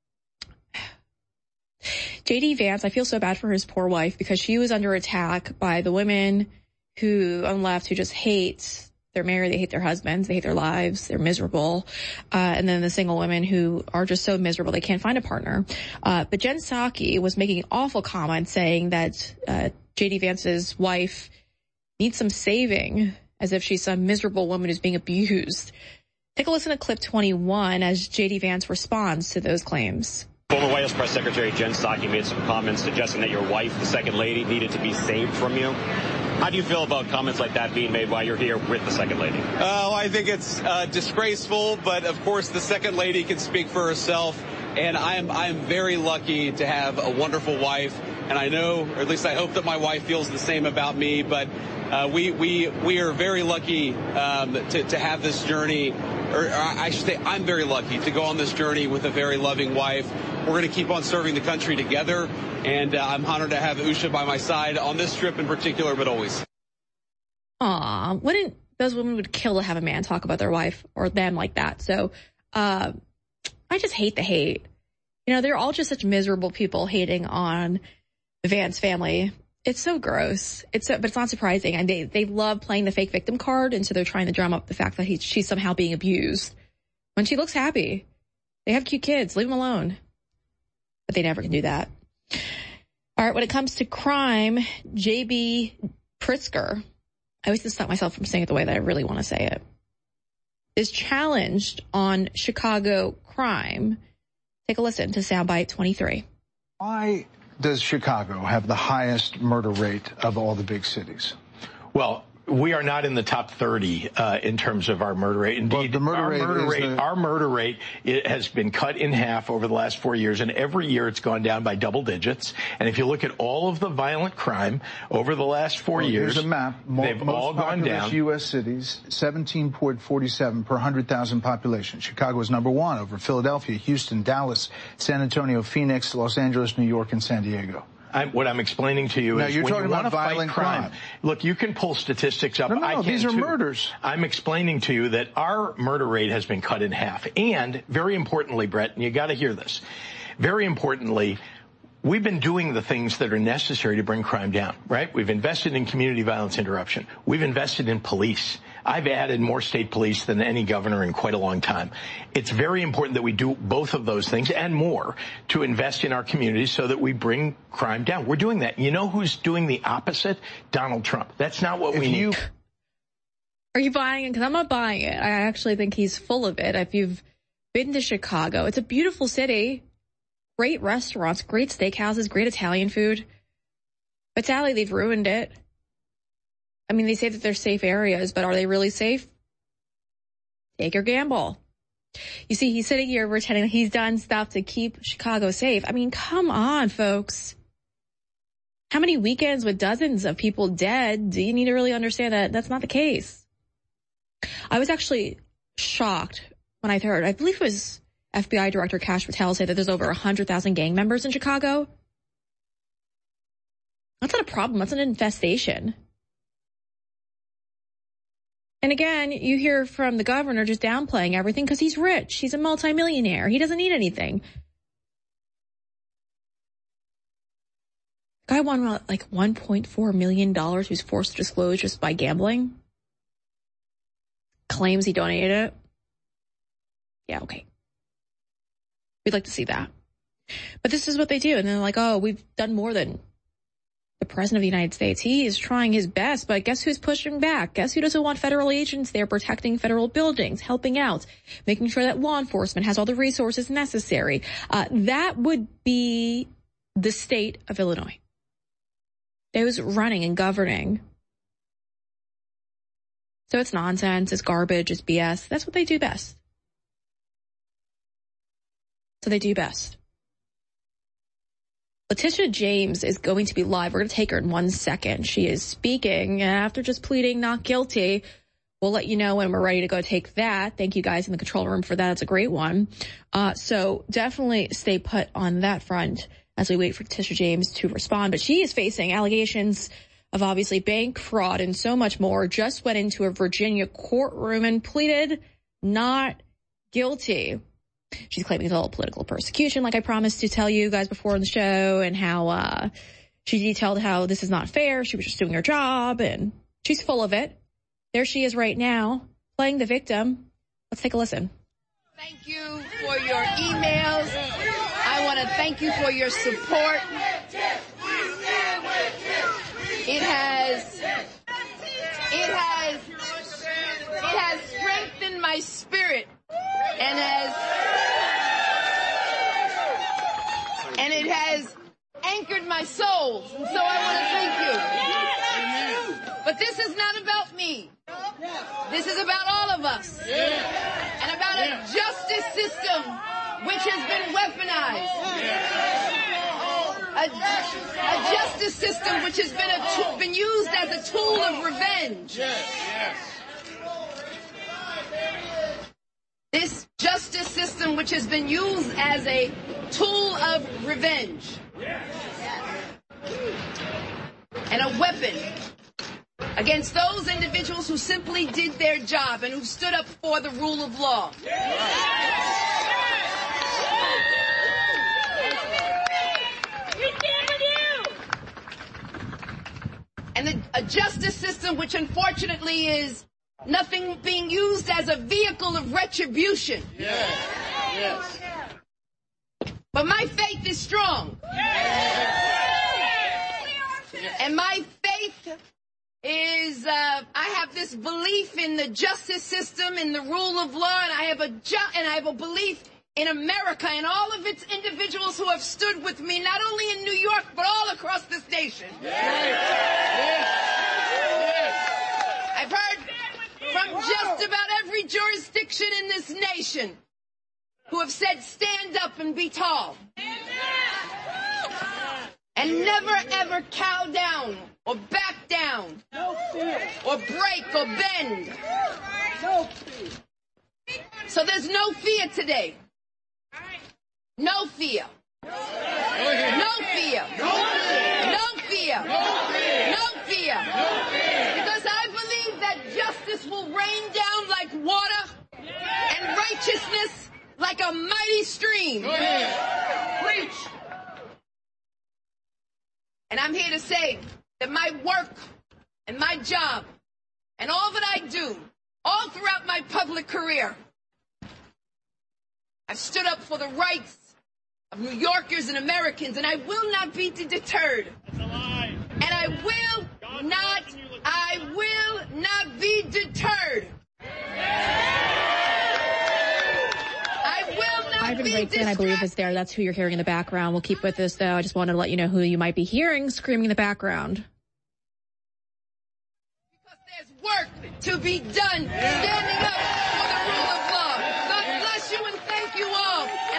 J D Vance, I feel so bad for his poor wife, because she was under attack by the women who on the left who just hate, they're married, they hate their husbands, they hate their lives, they're miserable. Uh, and then the single women who are just so miserable they can't find a partner. Uh, but Jen Psaki was making awful comments saying that uh, J D Vance's wife needs some saving, as if she's some miserable woman who's being abused. Take a listen to clip twenty-one as J D Vance responds to those claims. Former White House Press Secretary Jen Psaki made some comments suggesting that your wife, the second lady, needed to be saved from you. How do you feel about comments like that being made while you're here with the second lady? Oh, I think it's uh, disgraceful, but of course the second lady can speak for herself. And I am I am very lucky to have a wonderful wife. And I know, or at least I hope that my wife feels the same about me. But uh, we we we are very lucky um, to to have this journey. Or, or I should say, I'm very lucky to go on this journey with a very loving wife. We're going to keep on serving the country together, and uh, I'm honored to have Usha by my side on this trip in particular, but always. Aw, wouldn't those women would kill to have a man talk about their wife or them like that? So, uh, I just hate the hate. You know, they're all just such miserable people hating on the Vance family. It's so gross. It's so, but it's not surprising. And they, they love playing the fake victim card, and so they're trying to drum up the fact that he, she's somehow being abused when she looks happy. They have cute kids. Leave them alone. But they never can do that. All right, when it comes to crime, J B Pritzker, I always just stop myself from saying it the way that I really want to say it, is challenged on Chicago crime. Take a listen to soundbite twenty-three. Why does Chicago have the highest murder rate of all the big cities? Well, we are not in the top thirty uh, in terms of our murder rate. Indeed, well, the murder our, rate murder rate, the... our murder rate it has been cut in half over the last four years, and every year it's gone down by double digits. And if you look at all of the violent crime over the last four well, years, here's a map. Mo- they've most all gone down. U S cities, seventeen point four seven per one hundred thousand population. Chicago is number one over Philadelphia, Houston, Dallas, San Antonio, Phoenix, Los Angeles, New York, and San Diego. I'm, what I'm explaining to you now, is you're when talking you about want to violent fight crime, crime. Look, you can pull statistics up. No, no, I no can these are too. murders. I'm explaining to you that our murder rate has been cut in half. And very importantly, Brett, and you got to hear this, very importantly, we've been doing the things that are necessary to bring crime down, right? We've invested in community violence interruption. We've invested in police. I've added more state police than any governor in quite a long time. It's very important that we do both of those things and more to invest in our communities so that we bring crime down. We're doing that. You know who's doing the opposite? Donald Trump. That's not what if we you... need. Are you buying it? Because I'm not buying it. I actually think he's full of it. If you've been to Chicago, it's a beautiful city. Great restaurants, great steakhouses, great Italian food. But sadly, they've ruined it. I mean, they say that they're safe areas, but are they really safe? Take your gamble. You see, he's sitting here pretending he's done stuff to keep Chicago safe. I mean, come on, folks. How many weekends with dozens of people dead do you need to really understand that that's not the case? I was actually shocked when I heard, I believe it was F B I Director Kash Patel say that there's over one hundred thousand gang members in Chicago. That's not a problem. That's an infestation. And again, you hear from the governor just downplaying everything because he's rich. He's a multimillionaire. He doesn't need anything. Guy won like one point four million dollars. He was forced to disclose just by gambling. Claims he donated it. Yeah, okay. We'd like to see that. But this is what they do. And they're like, oh, we've done more than the president of the United States. He is trying his best, but guess who's pushing back? Guess who doesn't want federal agents there protecting federal buildings, helping out, making sure that law enforcement has all the resources necessary? Uh, that would be the state of Illinois. Those running and governing So it's nonsense, it's garbage, it's B S. That's what they do best. So they do best. Letitia James is going to be live. We're going to take her in one second. She is speaking after just pleading not guilty. We'll let you know when we're ready to go take that. Thank you guys in the control room for that. It's a great one. Uh, so definitely stay put on that front as we wait for Letitia James to respond. But she is facing allegations of obviously bank fraud and so much more. Just went into a Virginia courtroom and pleaded not guilty. She's claiming it's all political persecution, like I promised to tell you guys before in the show, and how uh she detailed how this is not fair. She was just doing her job, and she's full of it. There she is right now, playing the victim. Let's take a listen. Thank you for your emails. I want to thank you for your support. It has, it has, it has strengthened my spirit, and has, and it has anchored my soul. And so I want to thank you. But this is not about me. This is about all of us. And about a justice system which has been weaponized. A, a justice system which has been, a tool, been used as a tool of revenge. This justice system which has been used as a tool of revenge. And a weapon against those individuals who simply did their job and who stood up for the rule of law. And the, a justice system which unfortunately is nothing being used as a vehicle of retribution. Yes. Yes. But my faith is strong. And my faith is, uh, I have this belief in the justice system, in the rule of law, and I have a ju- and I have a belief in America and all of its individuals who have stood with me, not only in New York, but all across this nation. Yes. Yes. I've heard from just about every jurisdiction in this nation who have said, stand up and be tall. And never, ever cow down or back down or break or bend. So there's no fear today. No fear. No fear. No fear. No fear. Because I believe that justice will rain down like water and righteousness like a mighty stream. Preach. And I'm here to say that my work and my job and all that I do, all throughout my public career, I've stood up for the rights of New Yorkers and Americans, and I will not be deterred. That's a lie. And I will God not, I will not be deterred. Ivan Reitman, I believe, is there. That's who you're hearing in the background. We'll keep with this, though. I just wanted to let you know who you might be hearing screaming in the background. Because there's work to be done standing up for the rule of law. God bless you and thank you all. And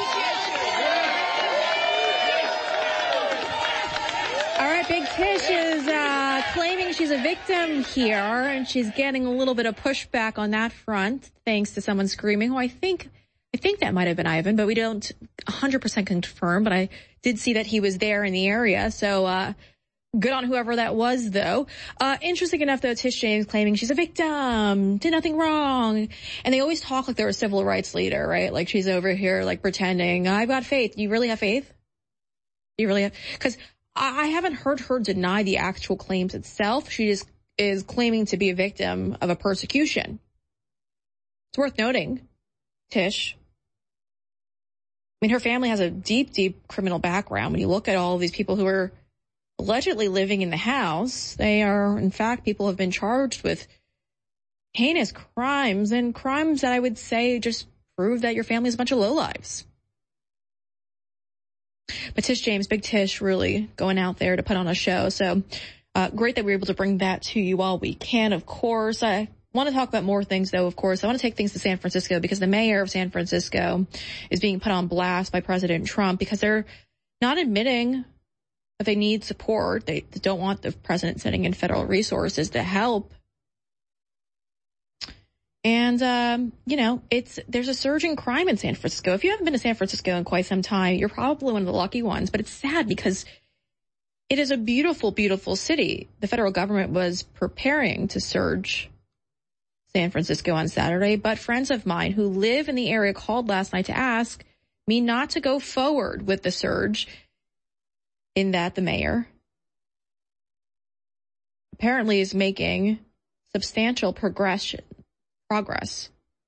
I appreciate you. All right, Big Tish is uh, claiming she's a victim here, and she's getting a little bit of pushback on that front, thanks to someone screaming, who I think... I think that might have been Ivan, but we don't one hundred percent confirm. But I did see that he was there in the area. So uh good on whoever that was, though. Uh Interesting enough, though, Tish James claiming she's a victim, did nothing wrong. And they always talk like they're a civil rights leader, right? Like she's over here like pretending, I've got faith. Do you really have faith? Do you really have? Because I haven't heard her deny the actual claims itself. She just is claiming to be a victim of a persecution. It's worth noting, Tish. I mean, her family has a deep, deep criminal background. When you look at all of these people who are allegedly living in the house, they are, in fact, people have been charged with heinous crimes and crimes that I would say just prove that your family is a bunch of lowlives. But Tish James, Big Tish, really going out there to put on a show. So Uh, great that we were able to bring that to you while we can, of course. I want to talk about more things, though, of course. I want to take things to San Francisco because the mayor of San Francisco is being put on blast by President Trump because they're not admitting that they need support. They don't want the president sending in federal resources to help. And, um, you know, it's there's a surge in crime in San Francisco. If you haven't been to San Francisco in quite some time, you're probably one of the lucky ones. But it's sad because it is a beautiful, beautiful city. The federal government was preparing to surge San Francisco on Saturday, but friends of mine who live in the area called last night to ask me not to go forward with the surge, in that the mayor apparently is making substantial progression, progress.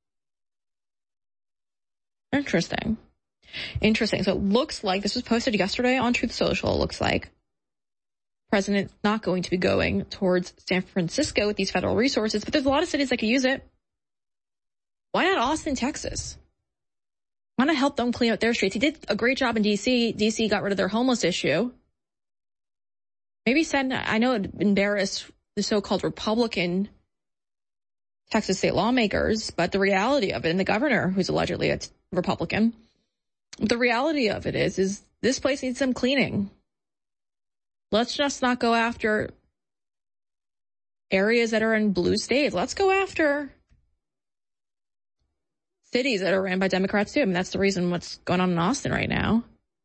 Interesting. Interesting. So it looks like, this was posted yesterday on Truth Social, it looks like President's not going to be going towards San Francisco with these federal resources, but there's a lot of cities that could use it. Why not Austin, Texas? Why not help them clean up their streets? He did a great job in D C. D C got rid of their homeless issue. Maybe send, I know it embarrassed the so-called Republican Texas state lawmakers, but the reality of it, and the governor, who's allegedly a Republican, the reality of it is, is this place needs some cleaning. Let's just not go after areas that are in blue states. Let's go after cities that are ran by Democrats too. I mean, that's the reason what's going on in Austin right now.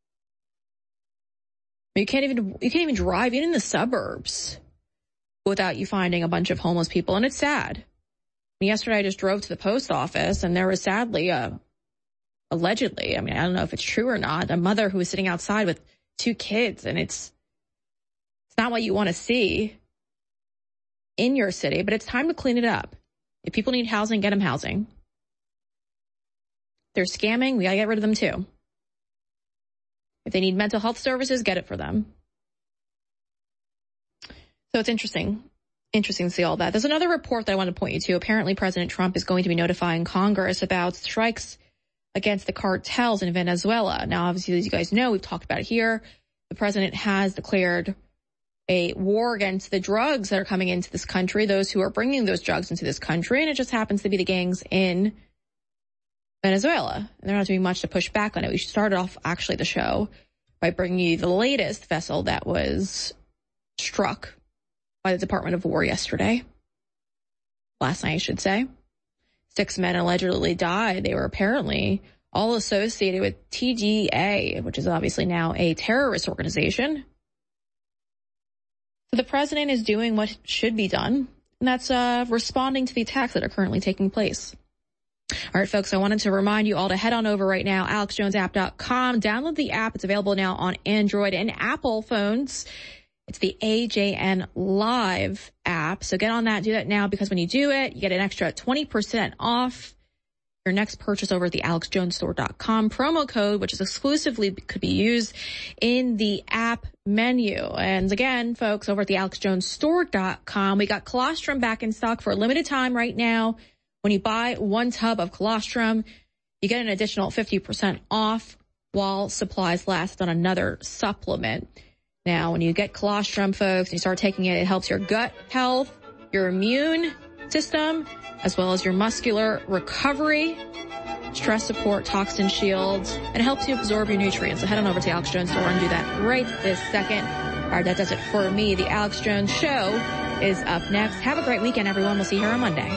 You can't even, you can't even drive even in the suburbs without you finding a bunch of homeless people. And it's sad. Yesterday I just drove to the post office and there was sadly a, allegedly, I mean, I don't know if it's true or not, a mother who was sitting outside with two kids, and it's, it's not what you want to see in your city, but it's time to clean it up. If people need housing, get them housing. They're scamming, we gotta get rid of them too. If they need mental health services, get it for them. So it's interesting. Interesting to see all that. There's another report that I want to point you to. Apparently, President Trump is going to be notifying Congress about strikes against the cartels in Venezuela. Now, obviously, as you guys know, we've talked about it here. The president has declared a war against the drugs that are coming into this country, those who are bringing those drugs into this country, and it just happens to be the gangs in Venezuela. And there not to be much to push back on it. We started off, actually, the show by bringing you the latest vessel that was struck by the Department of War yesterday. Last night, I should say. Six men allegedly died. They were apparently all associated with T G A, which is obviously now a terrorist organization. So the president is doing what should be done, and that's uh, responding to the attacks that are currently taking place. All right, folks, I wanted to remind you all to head on over right now, alex jones app dot com. Download the app. It's available now on Android and Apple phones. It's the A J N Live app. So get on that. Do that now, because when you do it, you get an extra twenty percent off your next purchase over at the alex jones store dot com. Promo code, which is exclusively could be used in the app menu. And again, folks, over at the alex jones store dot com, we got colostrum back in stock for a limited time right now. When you buy one tub of colostrum, you get an additional fifty percent off while supplies last on another supplement. Now, when you get colostrum, folks, and you start taking it, it helps your gut health, your immune system, as well as your muscular recovery, stress support, toxin shields, and it helps you absorb your nutrients. So head on over to the Alex Jones store and do that right this second. All right, that does it for me. The Alex Jones Show is up next. Have a great weekend, everyone. We'll see you here on Monday.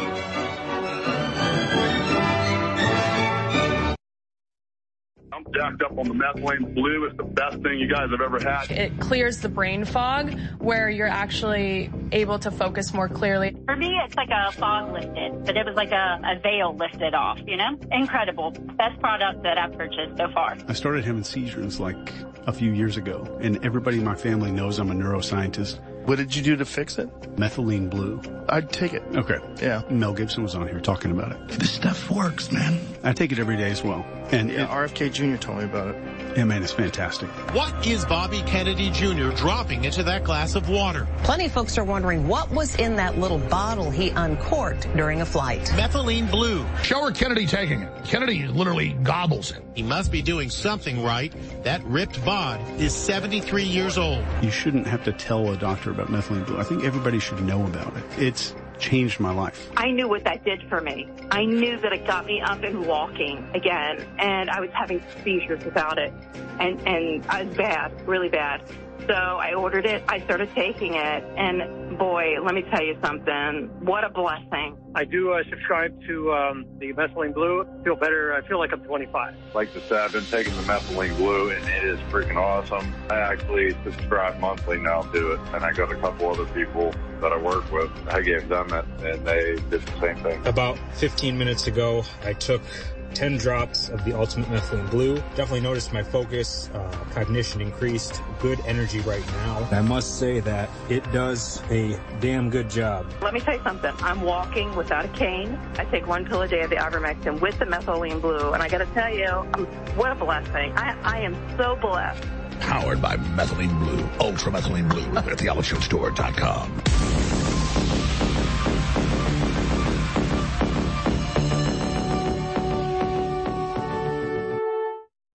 I'm jacked up on the methylene blue. It's the best thing you guys have ever had. It clears the brain fog where you're actually able to focus more clearly. For me, it's like a fog lifted, but it was like a, a veil lifted off, you know? Incredible. Best product that I've purchased so far. I started having seizures like a few years ago, and everybody in my family knows I'm a neuroscientist. What did you do to fix it? Methylene blue. I'd take it. Okay. Yeah. Mel Gibson was on here talking about it. This stuff works, man. I take it every day as well. And yeah, it, R F K Junior told me about it. Yeah, man, it's fantastic. What is Bobby Kennedy Junior dropping into that glass of water? Plenty of folks are wondering what was in that little bottle he uncorked during a flight. Methylene blue. Show her Kennedy taking it. Kennedy literally gobbles it. He must be doing something right. That ripped bod is seventy-three years old. You shouldn't have to tell a doctor about methylene blue. I think everybody should know about it. It's changed my life. I knew what that did for me. I knew that it got me up and walking again, and I was having seizures without it, and and I was bad, really bad. So I ordered it, I started taking it, and boy, let me tell you something, what a blessing. I do uh, subscribe to um, the Methylene Blue. I feel better. I feel like I'm twenty-five. Like I said, I've been taking the Methylene Blue, and it is freaking awesome. I actually subscribe monthly now to it, and I got a couple other people that I work with. I gave them it, and they did the same thing. About fifteen minutes ago, I took ten drops of the Ultimate Methylene Blue. Definitely noticed my focus, uh, cognition increased, good energy right now. I must say that it does a damn good job. Let me tell you something. I'm walking without a cane. I take one pill a day of the ivermectin with the Methylene Blue, and I got to tell you, um, what a blessing. I, I am so blessed. Powered by Methylene Blue, Ultra Methylene Blue at the olive show store dot com.